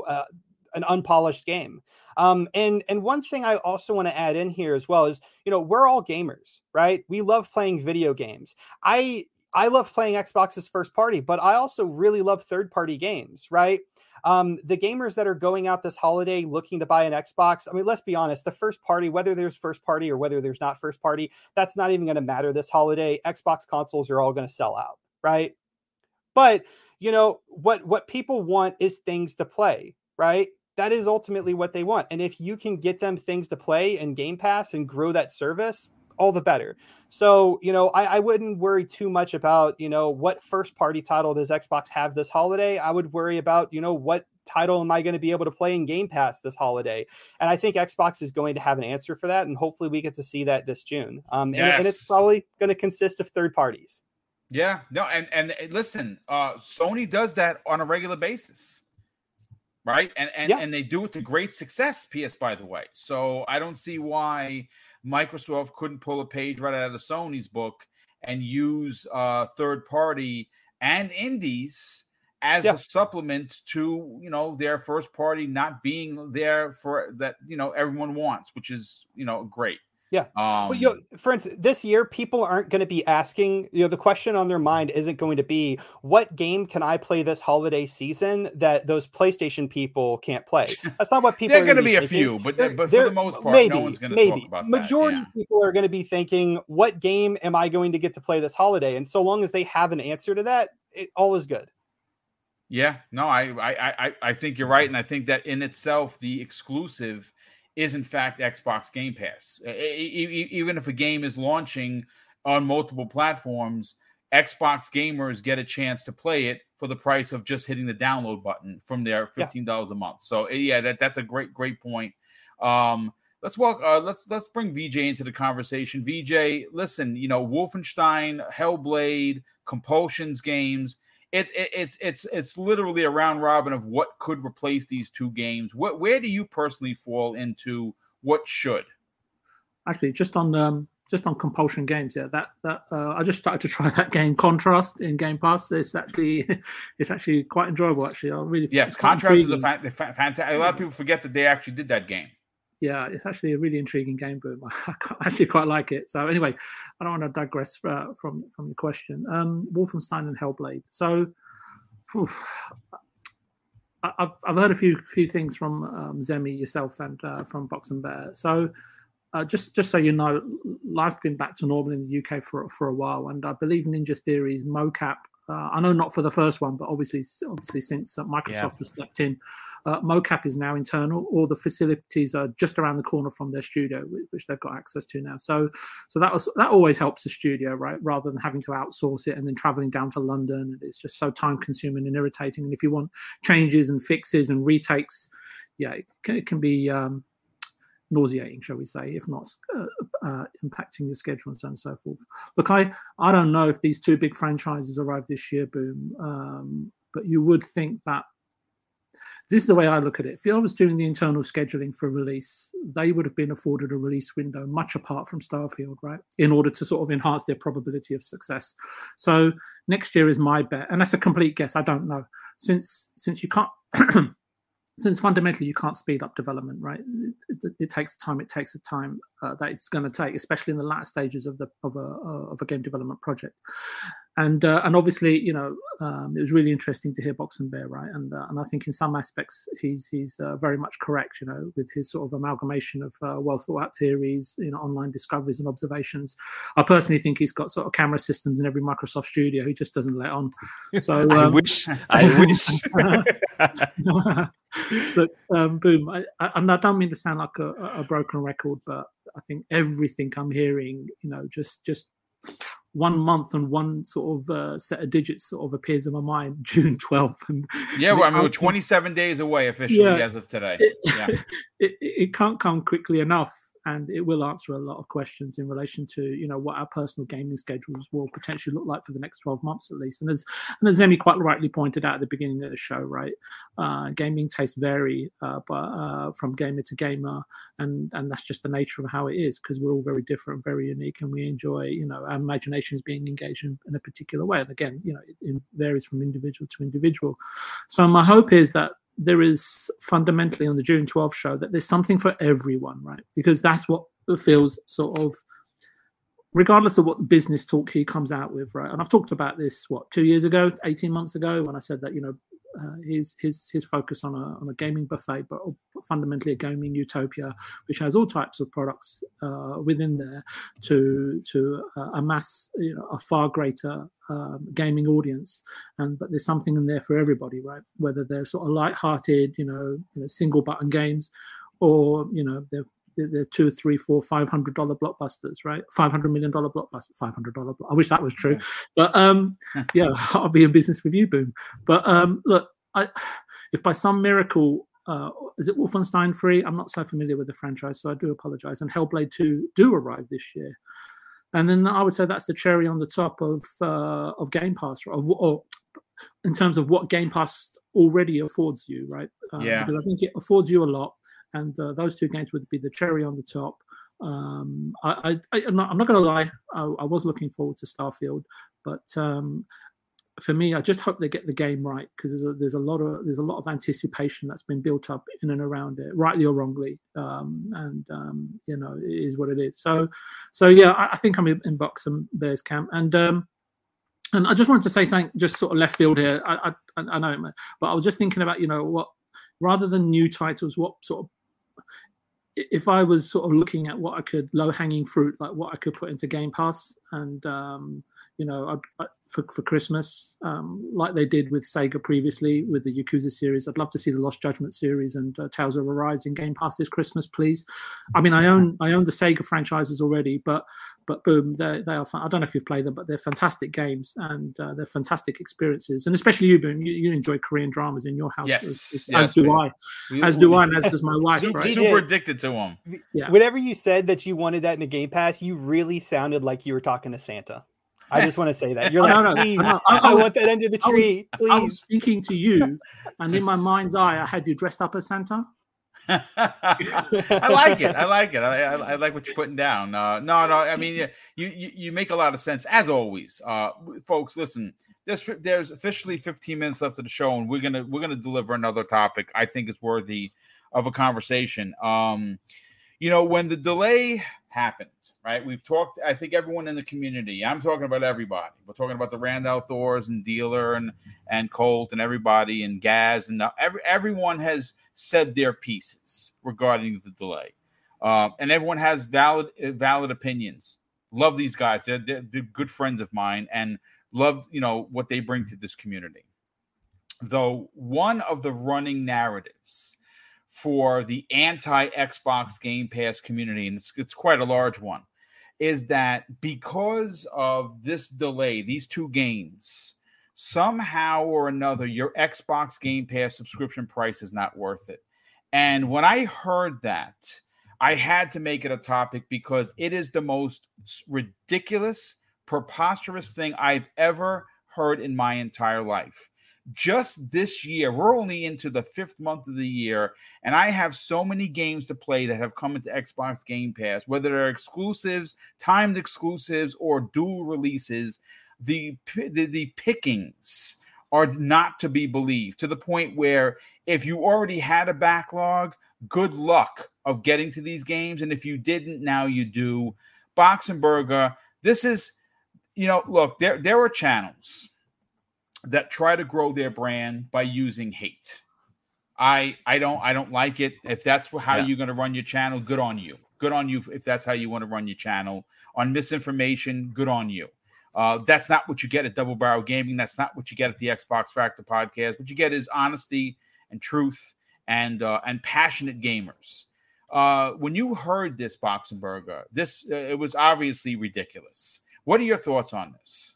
unpolished game. And one thing I also want to add in here as well is, we're all gamers, right? We love playing video games. I love playing Xbox's first party, but I also really love third party games, right? The gamers that are going out this holiday looking to buy an Xbox, I mean, let's be honest, the first party, whether there's first party or whether there's not first party, that's not even going to matter this holiday. Xbox consoles are all going to sell out, right? But, what people want is things to play, right? That is ultimately what they want. And if you can get them things to play in Game Pass and grow that service, all the better. So, I wouldn't worry too much about, what first party title does Xbox have this holiday. I would worry about, what title am I going to be able to play in Game Pass this holiday? And I think Xbox is going to have an answer for that. And hopefully we get to see that this June. And it's probably going to consist of third parties. Yeah, no. And listen, Sony does that on a regular basis. Right. And they do it to great success, PS, by the way. So I don't see why Microsoft couldn't pull a page right out of Sony's book and use third party and indies as a supplement to, their first party not being there for that, everyone wants, which is, great. Yeah. For instance, this year, people aren't going to be asking, the question on their mind isn't going to be, what game can I play this holiday season that those PlayStation people can't play? That's not what people are going to be thinking. A few, but for the most part, no one's going to talk about that. Majority of people are going to be thinking, what game am I going to get to play this holiday? And so long as they have an answer to that, all is good. Yeah, no, I think you're right. And I think that in itself, the exclusive is in fact Xbox Game Pass. Even if a game is launching on multiple platforms, Xbox gamers get a chance to play it for the price of just hitting the download button from their $15 a month. So that's a great point. Let's bring VJ into the conversation. VJ, listen, Wolfenstein, Hellblade, Compulsions games. It's literally a round robin of what could replace these two games. Where do you personally fall into what should? Actually, just on Compulsion games, that I just started to try that game Contrast in Game Pass. It's actually quite enjoyable. Actually, I really Contrast is a fantastic. A lot of people forget that they actually did that game. Yeah, it's actually a really intriguing game, Boom. I actually quite like it. So anyway, I don't want to digress from the question. Wolfenstein and Hellblade. So I've heard a few things from Zemi, yourself, and from Box and Bear. So just so you know, life's been back to normal in the UK for a while, and I believe Ninja Theory's mocap. I know not for the first one, but obviously since Microsoft has stepped in. Mocap is now internal. All the facilities are just around the corner from their studio, which they've got access to now. So that always helps the studio, right? Rather than having to outsource it and then traveling down to London. It's just so time consuming and irritating. And if you want changes and fixes and retakes, it can be nauseating, shall we say, if not impacting your schedule and so on and so forth. Look, I don't know if these two big franchises arrive this year, Boom, but you would think that this is the way I look at it. If I was doing the internal scheduling for release, they would have been afforded a release window much apart from Starfield, right? In order to sort of enhance their probability of success. So next year is my bet. And that's a complete guess. I don't know. Since you can't since fundamentally you can't speed up development, right? It takes the time. It takes the time that it's going to take, especially in the latter stages of a game development project. And obviously, you know, it was really interesting to hear Boxing Bear, right? And I think in some aspects he's very much correct, you know, with his sort of amalgamation of well thought out theories, you know, online discoveries and observations. I personally think he's got sort of camera systems in every Microsoft studio. He just doesn't let on. So I wish. But Boom, I don't mean to sound like a broken record, but I think everything I'm hearing, you know, just 1 month and one sort of set of digits sort of appears in my mind, June 12th. And yeah, well, I mean, we're 27 days away officially as of today. It can't come quickly enough. And it will answer a lot of questions in relation to, you know, what our personal gaming schedules will potentially look like for the next 12 months at least. And as Zemi quite rightly pointed out at the beginning of the show, right, gaming tastes vary from gamer to gamer, and that's just the nature of how it is, because we're all very different, very unique, and we enjoy, you know, our imaginations being engaged in a particular way. And again, you know, it varies from individual to individual. So my hope is that there is fundamentally on the June 12th show that there's something for everyone, right? Because that's what feels sort of, regardless of what business talk he comes out with, right? And I've talked about this, 2 years ago, 18 months ago, when I said that, you know, his focus on a gaming buffet, but fundamentally a gaming utopia, which has all types of products within there to amass, you know, a far greater gaming audience. But there's something in there for everybody, right? Whether they're sort of light-hearted, you know, single button games, or, you know, they're $200, $300, $400, $500 blockbusters, right? $500 million blockbuster, $500. I wish that was true, but yeah, I'll be in business with you, Boom. But look, if by some miracle, is it Wolfenstein 3? I'm not so familiar with the franchise, so I do apologize. And Hellblade 2 do arrive this year, and then I would say that's the cherry on the top of Game Pass, or in terms of what Game Pass already affords you, right? Because I think it affords you a lot. And those two games would be the cherry on the top. I'm not going to lie. I was looking forward to Starfield, but for me, I just hope they get the game right, because there's a lot of anticipation that's been built up in and around it, rightly or wrongly. You know, it is what it is. So yeah, I think I'm in Boxing Bear's camp. And I just wanted to say something, just sort of left field here. I know, but I was just thinking about, you know, what, rather than new titles, what sort of, if I was sort of looking at what I could, low-hanging fruit, like what I could put into Game Pass, and you know, for Christmas, like they did with Sega previously with the Yakuza series, I'd love to see the Lost Judgment series and Tales of Arise in Game Pass this Christmas, please. I mean, I own the Sega franchises already, but Boom, they are fun. I don't know if you've played them, but they're fantastic games, and they're fantastic experiences. And especially you, Boom, you enjoy Korean dramas in your house. Yes, as do I, and as does my wife. Right? Super addicted to them. Yeah. Whenever you said that you wanted that in a Game Pass, you really sounded like you were talking to Santa. I just want to say that. You're like, please, I want that under the tree. Please. I was speaking to you, and in my mind's eye, I had you dressed up as Santa. I like it. I like what you're putting down. No. I mean, you make a lot of sense as always. Folks, listen. There's officially 15 minutes left of the show, and we're gonna deliver another topic I think is worthy of a conversation. You know, when the delay happened, right? We've talked, I think everyone in the community, I'm talking about everybody. We're talking about the Randall Thors and Dealer and Colt and everybody and Gaz, and everyone has said their pieces regarding the delay. And everyone has valid opinions. Love these guys. They're good friends of mine, and love, you know, what they bring to this community. Though one of the running narratives for the anti-Xbox Game Pass community, and it's quite a large one, is that because of this delay, these two games, somehow or another, your Xbox Game Pass subscription price is not worth it. And when I heard that, I had to make it a topic, because it is the most ridiculous, preposterous thing I've ever heard in my entire life. Just this year, we're only into the 5th month of the year, and I have so many games to play that have come into Xbox Game Pass, whether they're exclusives, timed exclusives, or dual releases. The pickings are not to be believed, to the point where If you already had a backlog, good luck of getting to these games. And if you didn't, now you do. Boxenberger, this is, look, there are channels that try to grow their brand by using hate. I don't like it. If that's how you're going to run your channel, good on you. Good on you if that's how you want to run your channel. On misinformation, good on you. That's not what you get at Double Barrel Gaming. That's not what you get at the Xbox Factor podcast. What you get is honesty and truth and passionate gamers. When you heard this, Boxenberger, it was obviously ridiculous. What are your thoughts on this?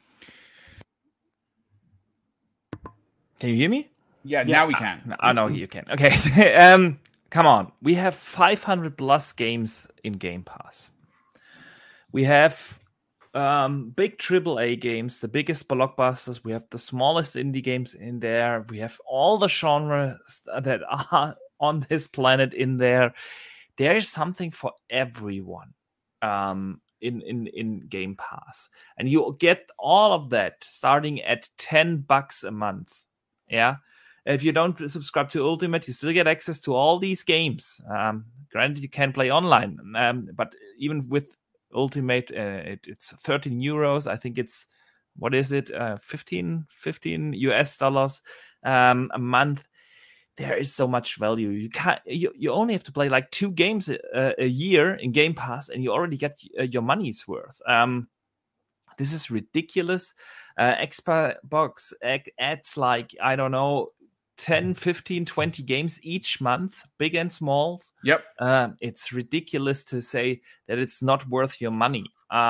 Can you hear me? Yeah, now we can. I know you can. Okay. Come on. We have 500 plus games in Game Pass. We have big AAA games, the biggest blockbusters. We have the smallest indie games in there. We have all the genres that are on this planet in there. There is something for everyone in Game Pass. And you get all of that starting at $10 a month. Yeah. If you don't subscribe to Ultimate, you still get access to all these games. Granted, you can play online, but even with Ultimate, it's 13 euros. I think it's, what is it? 15 US dollars a month. There is so much value. You only have to play like 2 games a year in Game Pass, and you already get your money's worth. This is ridiculous. Xbox adds like, I don't know, 10, 15, 20 games each month, big and small. Yep. It's ridiculous to say that it's not worth your money.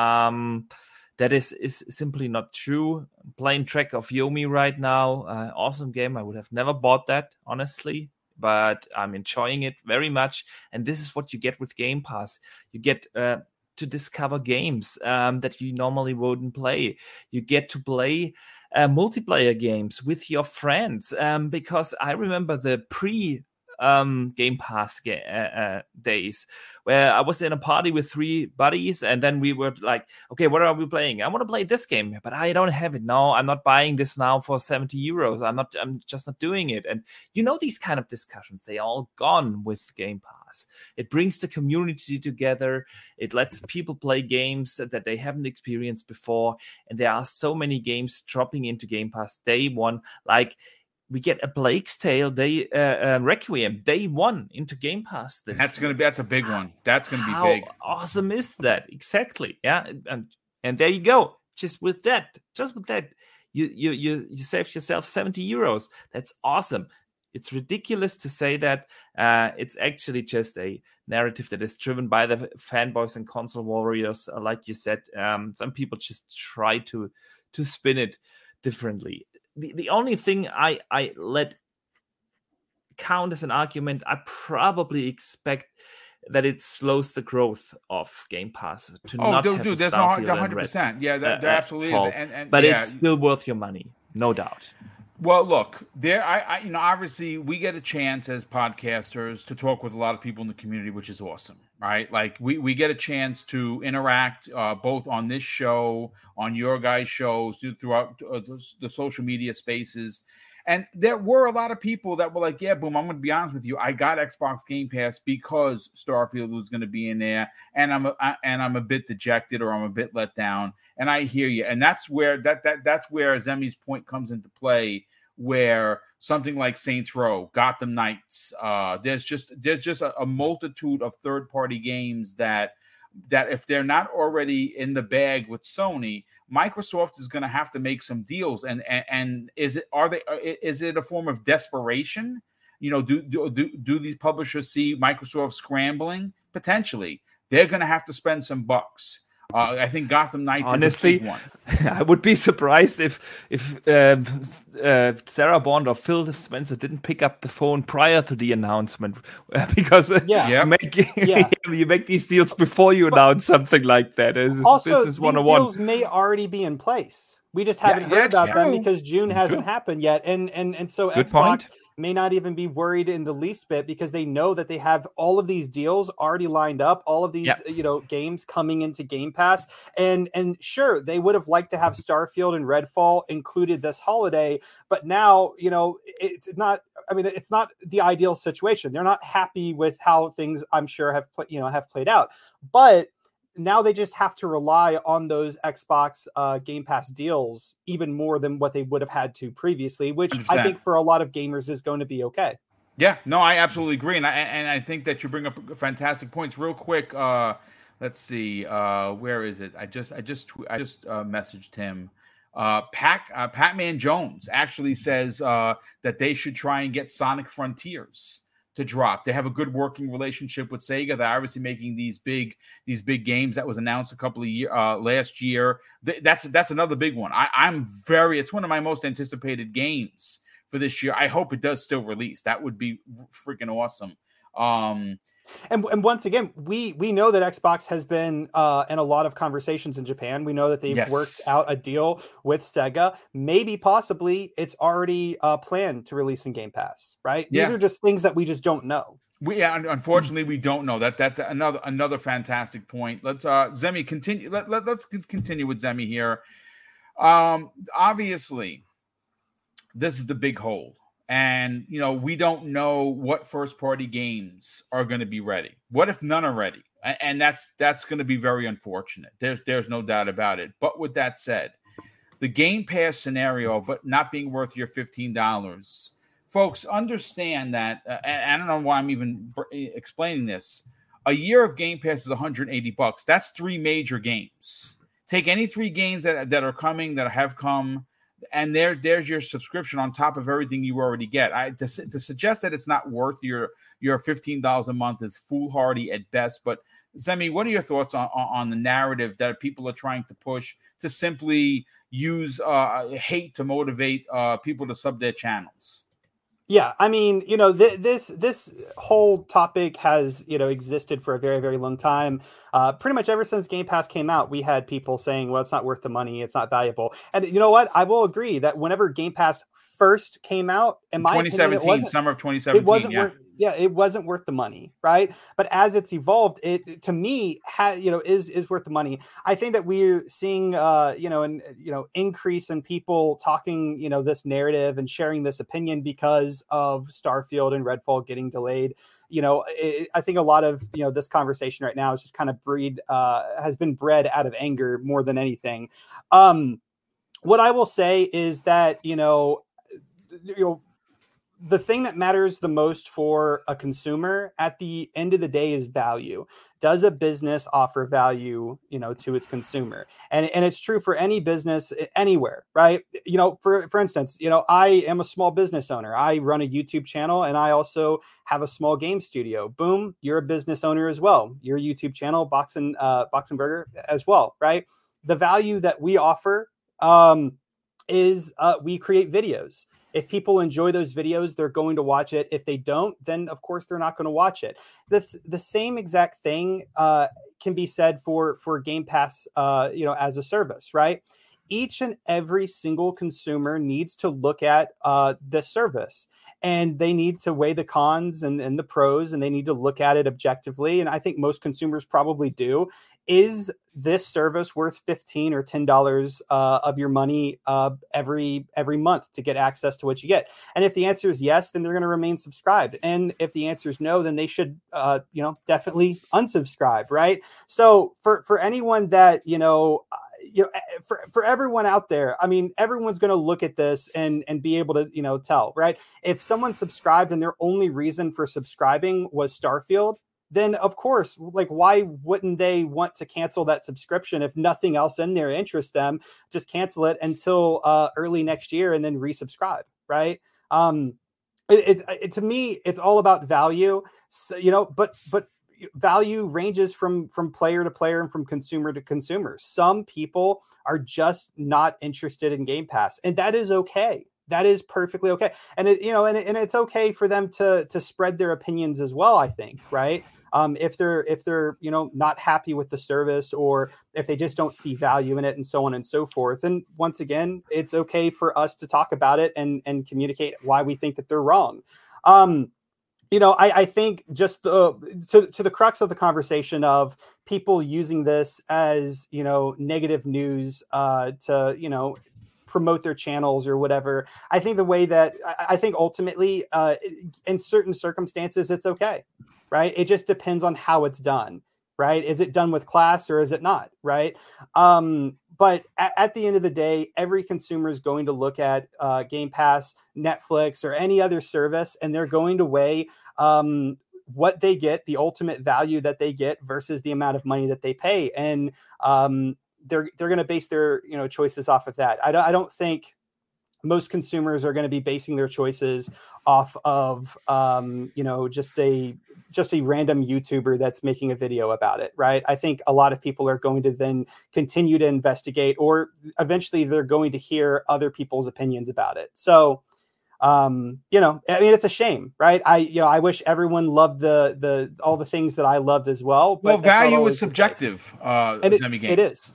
That is simply not true. I'm playing Track of Yomi right now. Awesome game. I would have never bought that, honestly, but I'm enjoying it very much. And this is what you get with Game Pass. You get to discover games that you normally wouldn't play. You get to play multiplayer games with your friends, because I remember the Game Pass days where I was in a party with 3 buddies, and then we were like, okay, what are we playing? I want to play this game, but I don't have it. No, I'm not buying this now for 70 euros. I'm just not doing it. And these kind of discussions, they all gone with Game Pass. It brings the community together. It lets people play games that they haven't experienced before. And there are so many games dropping into Game Pass day one, like we get a Blake's Tale Requiem day 1 into Game Pass. That's a big one. That's gonna be big. How awesome is that? Exactly. Yeah, and there you go. Just with that, you saved yourself 70 euros. That's awesome. It's ridiculous to say that. It's actually just a narrative that is driven by the fanboys and console warriors, like you said. Some people just try to spin it differently. The only thing I let count as an argument, I probably expect that it slows the growth of Game Pass to not have a there's Starfield 100%. Yeah, there absolutely is. But it's still worth your money, no doubt. Well, look, obviously we get a chance as podcasters to talk with a lot of people in the community, which is awesome, right? Like we get a chance to interact both on this show, on your guys' shows, throughout the social media spaces. And there were a lot of people that were like, yeah, Boom, I'm going to be honest with you. I got Xbox Game Pass because Starfield was going to be in there, and I'm a bit dejected, or I'm a bit let down. And I hear you. And that's where that's where Zemi's point comes into play, where something like Saints Row, Gotham Knights, there's just a multitude of third-party games that if they're not already in the bag with Sony, Microsoft is going to have to make some deals. And is it a form of desperation? Do these publishers see Microsoft scrambling? Potentially, they're going to have to spend some bucks. I think Gotham Knights honestly, is a big one. I would be surprised if Sarah Bond or Phil Spencer didn't pick up the phone prior to the announcement, because you make these deals before you announce something like that. Also, Business these 101. deals may already be in place. We just haven't heard about them because June hasn't True. happened yet. And so Good Xbox point. may not even be worried in the least bit because they know that they have all of these deals already lined up, all of these, games coming into Game Pass. And sure, they would have liked to have Starfield and Redfall included this holiday, but now, it's not the ideal situation. They're not happy with how things, I'm sure, have played out. But now they just have to rely on those Xbox Game Pass deals even more than what they would have had to previously, which 100%. I think for a lot of gamers is going to be okay. Yeah, no, I absolutely agree. And I think that you bring up fantastic points. Real quick, let's see, where is it? I just messaged him. Patman Jones actually says that they should try and get Sonic Frontiers to drop. They have a good working relationship with Sega. They're obviously making these big games that was announced a couple of last year. That's another big one. It's one of my most anticipated games for this year. I hope it does still release. That would be freaking awesome. And once again, we know that Xbox has been in a lot of conversations in Japan. We know that they've worked out a deal with Sega. Maybe possibly it's already planned to release in Game Pass, right? These are just things that we just don't know. Unfortunately, we don't know. That's another fantastic point. Let's Zemi continue. Let's continue with Zemi here. Obviously, this is the big hold. And, we don't know what first-party games are going to be ready. What if none are ready? And that's going to be very unfortunate. There's no doubt about it. But with that said, the Game Pass scenario, but not being worth your $15, folks, understand that, and I don't know why I'm even explaining this, a year of Game Pass is $180. That's 3 major games. Take any 3 games that are coming, that have come, and there's your subscription on top of everything you already get. To suggest that it's not worth your $15 a month is foolhardy at best. But Zemi, what are your thoughts on the narrative that people are trying to push to simply use hate to motivate people to sub their channels? Yeah, I mean, this whole topic has, existed for a very, very long time. Pretty much ever since Game Pass came out, we had people saying, well, it's not worth the money. It's not valuable. And you know what? I will agree that whenever Game Pass first came out, in my 2017, summer of 2017, it wasn't worth the money, right? But as it's evolved, it to me is worth the money. I think that we're seeing increase in people talking this narrative and sharing this opinion because of Starfield and Redfall getting delayed. I think a lot of this conversation right now is just kind of has been bred out of anger more than anything. What I will say is that the thing that matters the most for a consumer at the end of the day is value. Does a business offer value, to its consumer? And it's true for any business anywhere, right? For instance, I am a small business owner. I run a YouTube channel and I also have a small game studio. Boom, you're a business owner as well. Your YouTube channel, Box and Burger as well, right? The value that we offer is we create videos. If people enjoy those videos, they're going to watch it. If they don't, then of course they're not going to watch it. The same exact thing can be said for Game Pass, as a service, right? Each and every single consumer needs to look at this service, and they need to weigh the cons and the pros, and they need to look at it objectively. And I think most consumers probably do. Is this service worth $15 or $10 of your money every month to get access to what you get? And if the answer is yes, then they're going to remain subscribed. And if the answer is no, then they should, definitely unsubscribe, right? So for anyone that, for everyone out there, I mean, everyone's going to look at this and be able to, tell, right? If someone subscribed and their only reason for subscribing was Starfield, then of course, why wouldn't they want to cancel that subscription if nothing else in there interests them? Just cancel it until early next year and then resubscribe, right? To me, it's all about value, but value ranges from player to player and from consumer to consumer. Some people are just not interested in Game Pass, and that is okay. That is perfectly okay. And it's okay for them to spread their opinions as well, I think, right? if they're not happy with the service, or if they just don't see value in it, and so on and so forth. And once again, it's okay for us to talk about it and communicate why we think that they're wrong. I think just to the crux of the conversation of people using this as, negative news to, promote their channels or whatever. I think ultimately in certain circumstances, it's okay, right? It just depends on how it's done, right? Is it done with class or is it not, right? But at the end of the day, every consumer is going to look at Game Pass, Netflix, or any other service, and they're going to weigh what they get, the ultimate value that they get versus the amount of money that they pay. And they're going to base their choices off of that. I don't think most consumers are going to be basing their choices off of just a random YouTuber that's making a video about it, right? I think a lot of people are going to then continue to investigate, or eventually they're going to hear other people's opinions about it. So it's a shame, right? I wish everyone loved the all the things that I loved as well. But value is subjective. And it is.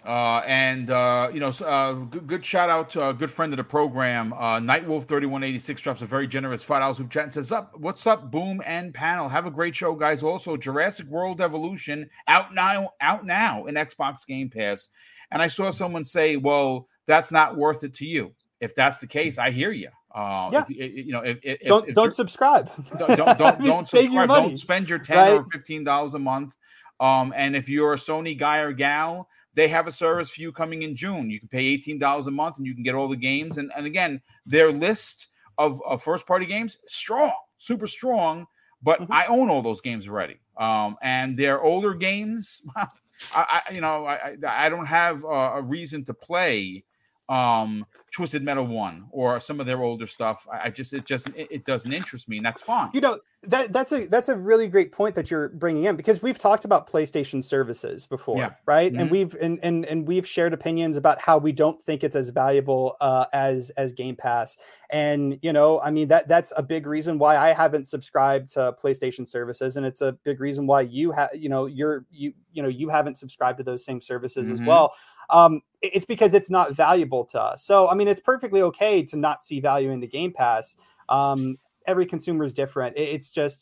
Good shout out to a good friend of the program, Nightwolf 3186 drops a very generous $5 super chat and says, "What's up, Boom and panel? Have a great show, guys. Also, Jurassic World Evolution out now in Xbox Game Pass." And I saw someone say, "Well, that's not worth it to you." If that's the case, I hear you. Don't subscribe. Don't save your subscribe. money. Don't spend your $10 or $15 a month. And if you're a Sony guy or gal, they have a service for you coming in June. You can pay $18 a month and you can get all the games. And again, their list of first-party games, strong, super strong. But I own all those games already. And their older games, I don't have a reason to play Twisted Metal 1 or some of their older stuff. It doesn't interest me, and that's fine. That's a really great point that you're bringing in, because we've talked about PlayStation services before, right? Mm-hmm. And we've shared opinions about how we don't think it's as valuable as Game Pass. And that's a big reason why I haven't subscribed to PlayStation services, and it's a big reason why you haven't subscribed to those same services as well. It's because it's not valuable to us. So, it's perfectly okay to not see value in the Game Pass. Every consumer is different. It's just,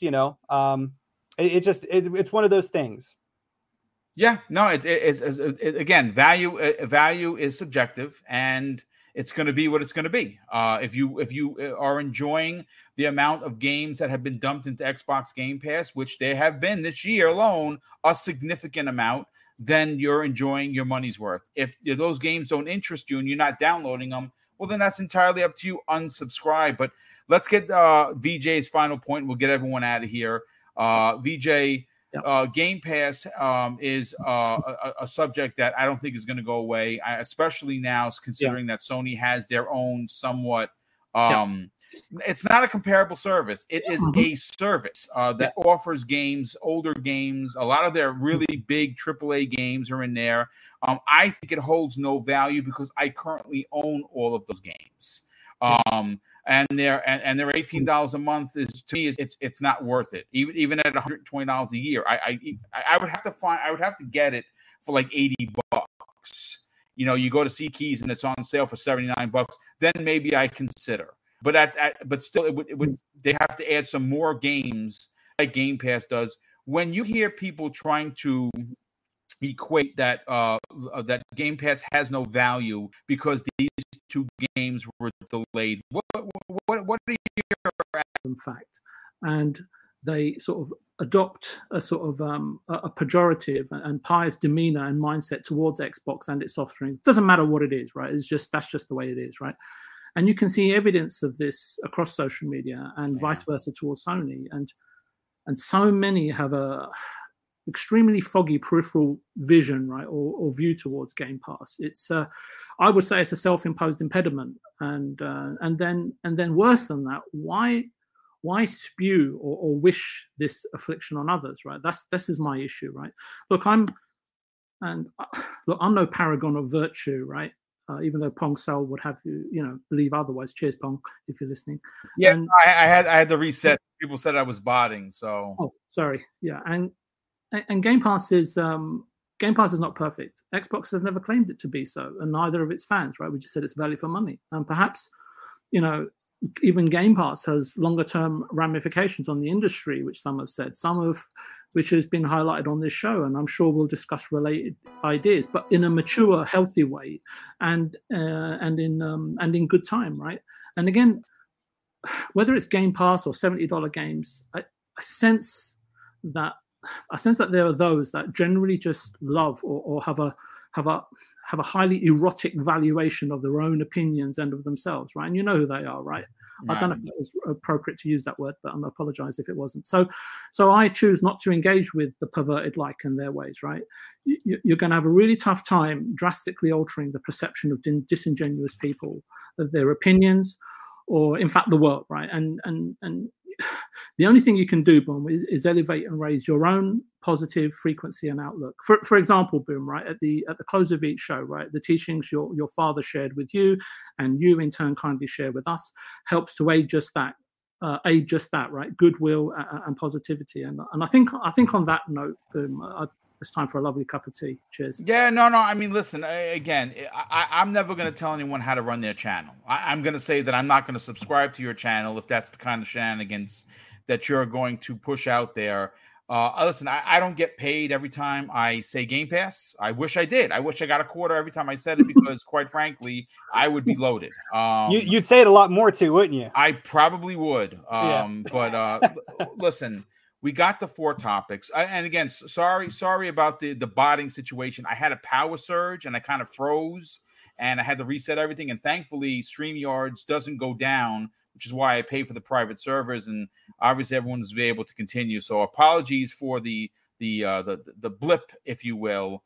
it's one of those things. Yeah, no, again, value is subjective, and it's going to be what it's going to be. If you are enjoying the amount of games that have been dumped into Xbox Game Pass, which there have been this year alone, a significant amount, then you're enjoying your money's worth. If those games don't interest you and you're not downloading them, well, then that's entirely up to you. Unsubscribe. But let's get VJ's final point. We'll get everyone out of here. VJ, Game Pass is a subject that I don't think is going to go away, especially now considering that Sony has their own somewhat it's not a comparable service. It is a service that offers games, older games. A lot of their really big AAA games are in there. I think it holds no value because I currently own all of those games. And their $18 a month is, to me, it's not worth it. Even at $120 a year, I would have to get it for like $80. You go to SeaKeys and it's on sale for $79. Then maybe I consider. But still, it would. They have to add some more games like Game Pass does. When you hear people trying to equate that that Game Pass has no value because these two games were delayed, what are your in fact? And they sort of adopt a sort of a pejorative and pious demeanor and mindset towards Xbox and its offerings. It doesn't matter what it is, right? That's just the way it is, right? And you can see evidence of this across social media and vice versa towards Sony. And so many have a extremely foggy peripheral vision, right, or view towards Game Pass. It's I would say it's a self-imposed impediment. And then worse than that, why spew or wish this affliction on others, right? This is my issue, right? Look, I'm no paragon of virtue, right? Even though Pong Sal would have you, believe otherwise. Cheers, Pong, if you're listening. Yeah, I had to reset. People said I was botting, so. Oh, sorry. Yeah, and and Game Pass is not perfect. Xbox has never claimed it to be so, and neither of its fans, right? We just said it's value for money, and perhaps, even Game Pass has longer term ramifications on the industry, which some have said, which has been highlighted on this show, and I'm sure we'll discuss related ideas, but in a mature, healthy way, and in good time, right? And again, whether it's Game Pass or $70 games, I sense that there are those that generally just love or have a highly erotic valuation of their own opinions and of themselves, right? And you know who they are, right? I don't know if that was appropriate to use that word, but I apologize if it wasn't. So I choose not to engage with the perverted like and their ways, right? You're going to have a really tough time drastically altering the perception of disingenuous people, of their opinions, or in fact the world, right? And the only thing you can do, Boom, is elevate and raise your own positive frequency and outlook. For example, Boom, right, at the close of each show, right, the teachings your father shared with you, and you in turn kindly share with us, helps to aid just that, right, goodwill and positivity. And I think on that note, Boom, it's time for a lovely cup of tea. Cheers. Yeah, no. I mean, listen, again, I'm never going to tell anyone how to run their channel. I'm going to say that I'm not going to subscribe to your channel if that's the kind of shenanigans that you're going to push out there. Listen, I don't get paid every time I say Game Pass. I wish I did. I wish I got a quarter every time I said it because, quite frankly, I would be loaded. You'd say it a lot more too, wouldn't you? I probably would. But listen. We got the 4 topics. And again, sorry about the botting situation. I had a power surge and I kind of froze and I had to reset everything. And thankfully, StreamYards doesn't go down, which is why I pay for the private servers. And obviously, everyone will be able to continue. So apologies for the blip, if you will.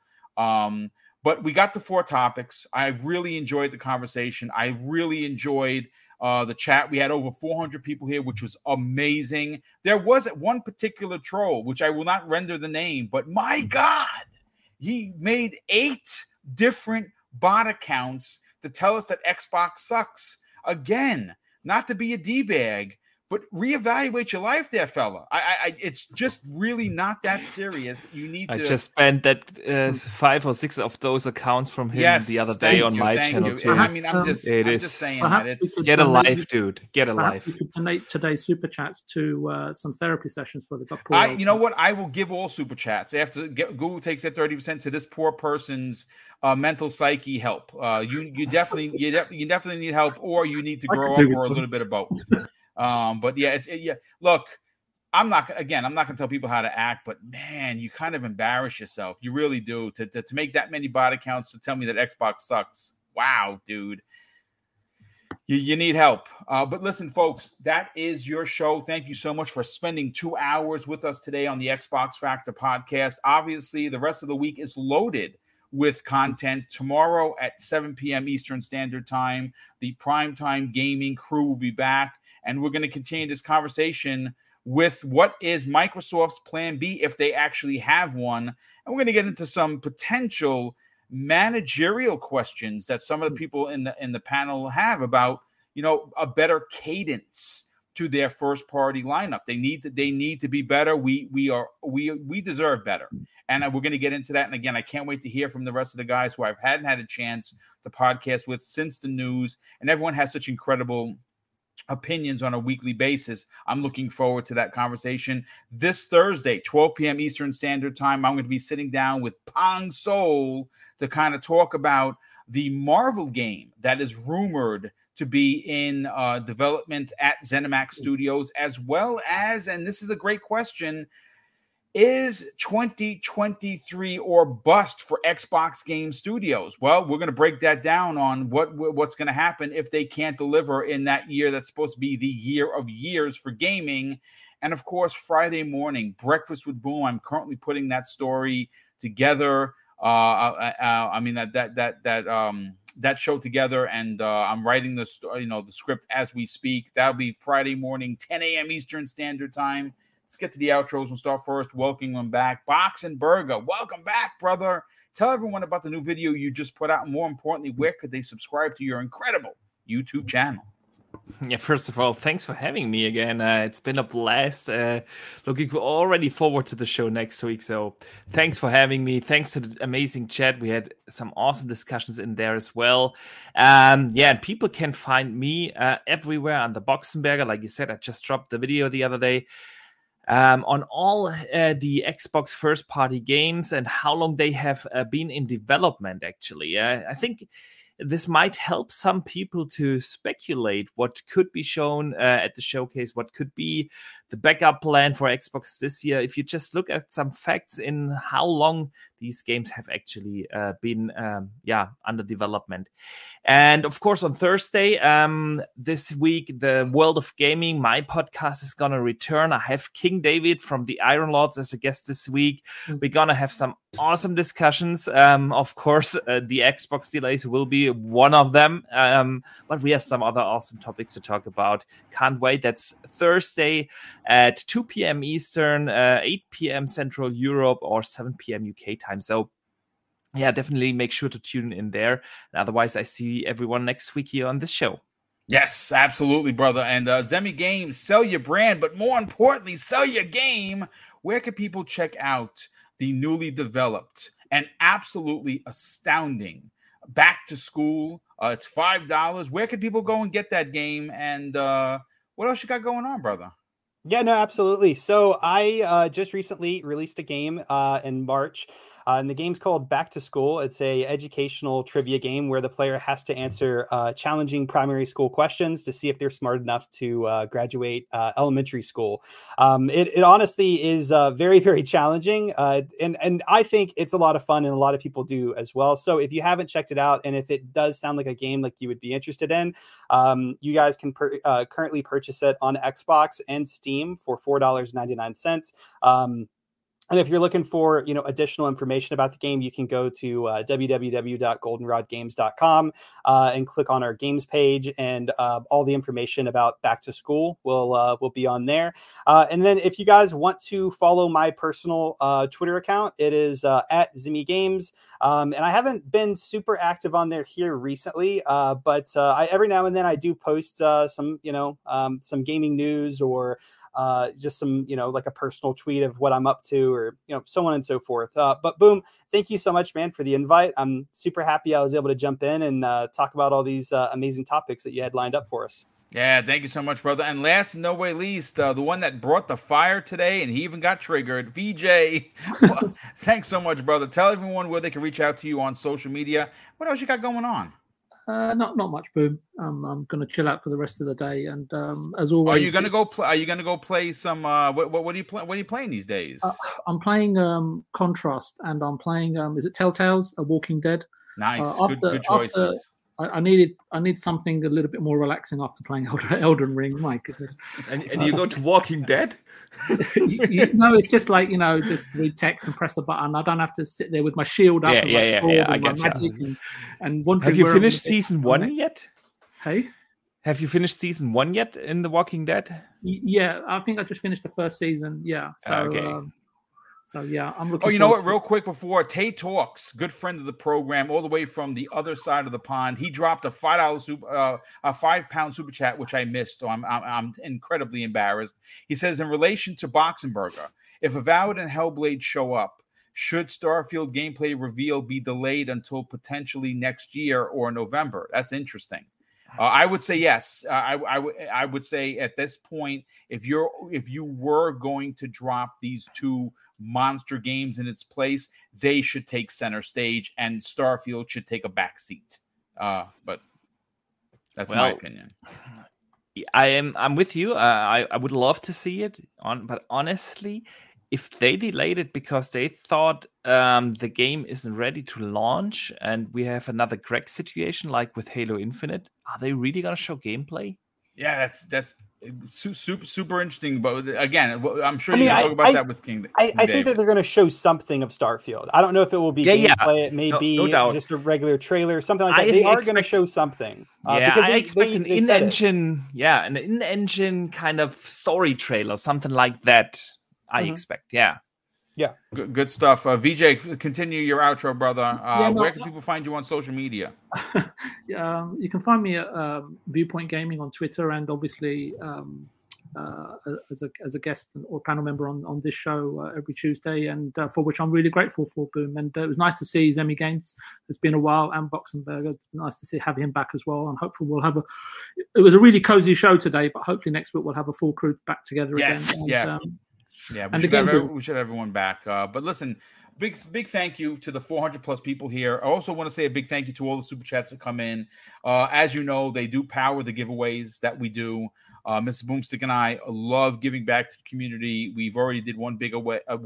But we got the 4 topics. I really enjoyed the conversation. I really enjoyed the chat. We had over 400 people here, which was amazing. There was one particular troll, which I will not render the name, but my God, he made 8 different bot accounts to tell us that Xbox sucks. Again, not to be a D-bag, but reevaluate your life there, fella. It's just really not that serious. You need to. I just spent that 5 or 6 of those accounts from him the other day on my channel too. I mean, I'm just saying that get a life, dude. Get a life. You could donate today's super chats to some therapy sessions for the. You know what? I will give all super chats after Google takes that 30% to this poor person's mental psyche help. You definitely need help, or you need to grow up, or a little bit of both. But look, I'm not going to tell people how to act, but man, you kind of embarrass yourself. You really do to make that many bot accounts to tell me that Xbox sucks. Wow, dude. You need help. But listen, folks, that is your show. Thank you so much for spending 2 hours with us today on the Xbox Factor podcast. Obviously, the rest of the week is loaded with content. Tomorrow at 7 p.m. Eastern Standard Time, the Primetime Gaming crew will be back. And we're going to continue this conversation with what is Microsoft's plan B if they actually have one. And we're going to get into some potential managerial questions that some of the people in the panel have about, a better cadence to their first party lineup. They need to be better. We deserve better. And we're going to get into that. And again, I can't wait to hear from the rest of the guys who I hadn't had a chance to podcast with since the news. And everyone has such incredible opinions on a weekly basis. I'm looking forward to that conversation. This Thursday, 12 p.m. Eastern Standard Time, I'm going to be sitting down with Pong Soul to kind of talk about the Marvel game that is rumored to be in development at ZeniMax Studios, as well as, and this is a great question, is 2023 or bust for Xbox Game Studios? Well, we're going to break that down on what's going to happen if they can't deliver in that year that's supposed to be the year of years for gaming. And of course, Friday morning, Breakfast with Boom. I'm currently putting that story together. That show together, and I'm writing the script as we speak. That'll be Friday morning, 10 a.m. Eastern Standard Time. Let's get to the outros. We'll start first. Welcoming them back. Box and Burger, welcome back, brother. Tell everyone about the new video you just put out. And more importantly, where could they subscribe to your incredible YouTube channel? Yeah, first of all, thanks for having me again. It's been a blast. Looking already forward to the show next week. So thanks for having me. Thanks to the amazing chat. We had some awesome discussions in there as well. And people can find me everywhere on the Boxenberger. Like you said, I just dropped the video the other day. On all the Xbox first-party games and how long they have been in development, actually. I think this might help some people to speculate what could be shown at the showcase, what could be the backup plan for Xbox this year. If you just look at some facts in how long these games have actually been under development. And of course, on Thursday this week, the World of Gaming, my podcast is going to return. I have King David from the Iron Lords as a guest this week. We're going to have some awesome discussions. Of course, the Xbox delays will be one of them. But we have some other awesome topics to talk about. Can't wait. That's Thursday at 2 p.m. Eastern, 8 p.m. Central Europe, or 7 p.m. UK time. So yeah, definitely make sure to tune in there. And otherwise, I see everyone next week here on this show. Yes, absolutely, brother. And Zemi Games, sell your brand, but more importantly, sell your game. Where can people check out the newly developed and absolutely astounding Back to School? It's $5. Where can people go and get that game? And what else you got going on, brother? Yeah, no, absolutely. So I just recently released a game in March. And the game's called Back to School. It's a educational trivia game where the player has to answer challenging primary school questions to see if they're smart enough to graduate elementary school. It honestly is very, very challenging. And I think it's a lot of fun, and a lot of people do as well. So if you haven't checked it out, and if it does sound like a game like you would be interested in, you guys can currently purchase it on Xbox and Steam for $4.99. And if you're looking for, additional information about the game, you can go to www.goldenrodgames.com and click on our games page, and all the information about Back to School will be on there. And then if you guys want to follow my personal Twitter account, it is at Zemi Games. And I haven't been super active on there here recently, but every now and then I do post some gaming news, or just some, like a personal tweet of what I'm up to, or, so on and so forth. But Boom, thank you so much, man, for the invite. I'm super happy I was able to jump in and talk about all these amazing topics that you had lined up for us. Yeah, thank you so much, brother. And last and no way least, the one that brought the fire today, and he even got triggered, VJ. Well, thanks so much, brother. Tell everyone where they can reach out to you on social media. What else you got going on? Not much, Boom. I'm going to chill out for the rest of the day, and as always, are you going to go play some? What are you playing? What are you playing these days? I'm playing Contrast, and I'm playing. Is it Telltales? A Walking Dead. Nice, good choices. I need something a little bit more relaxing after playing Elden Ring. My goodness. And you go to Walking Dead? No, it's just like, just read text and press a button. I don't have to sit there with my shield up and my sword and my magic and wondering. Have you finished season 1 yet? Hey? Have you finished season 1 yet in The Walking Dead? Yeah, I think I just finished the first season. Yeah. So, okay. So yeah, I'm looking. Oh, you know what? Real quick before Tay Talks, good friend of the program, all the way from the other side of the pond, he dropped a £5 super chat, which I missed. So I'm incredibly embarrassed. He says, in relation to Boxenberger, if Avowed and Hellblade show up, should Starfield gameplay reveal be delayed until potentially next year or November? That's interesting. I would say yes. I would say at this point, if you were going to drop these two monster games in its place, they should take center stage, and Starfield should take a back seat. But that's my opinion. I'm with you. I would love to see it but honestly, if they delayed it because they thought the game isn't ready to launch, and we have another Greg situation like with Halo Infinite, are they really going to show gameplay? Yeah, that's super interesting. But again, I'm sure you can talk about that with King. I think that they're going to show something of Starfield. I don't know if it will be gameplay. It may be just a regular trailer, something like that. They are going to show something. I expect an in-engine kind of story trailer, something like that. I expect, yeah. Yeah. Good stuff. VJ, continue your outro, brother. Where can people find you on social media? You can find me at Viewpoint Gaming on Twitter, and obviously as a guest or panel member on this show every Tuesday, and for which I'm really grateful for, Boom. And it was nice to see Zemi Gaines. It's been a while, and Boxenberger. It's nice to have him back as well. And hopefully we'll have it was a really cozy show today, but hopefully next week we'll have a full crew back together again. And, we should have everyone back. But listen, big thank you to the 400 plus people here. I also want to say a big thank you to all the super chats that come in. As you know, they do power the giveaways that we do. Mr. Boomstick and I love giving back to the community. We've already did one big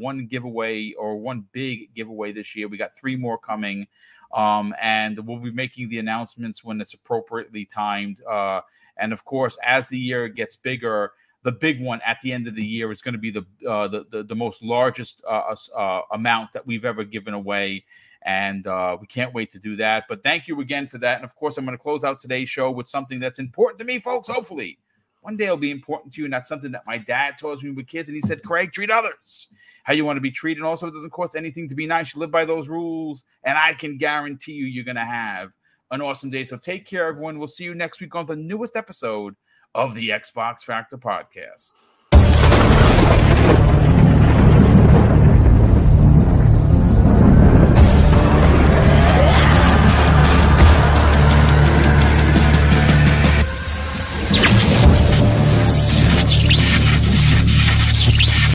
giveaway this year. We got 3 more coming. And we'll be making the announcements when it's appropriately timed. And of course, as the year gets bigger, the big one at the end of the year is going to be the most largest amount that we've ever given away. And we can't wait to do that. But thank you again for that. And of course, I'm going to close out today's show with something that's important to me, folks. Hopefully one day it'll be important to you. And that's something that my dad taught me with kids. And he said, Craig, treat others how you want to be treated. And also, it doesn't cost anything to be nice. You live by those rules. And I can guarantee you're going to have an awesome day. So take care, everyone. We'll see you next week on the newest episode of the Xbox Factor Podcast.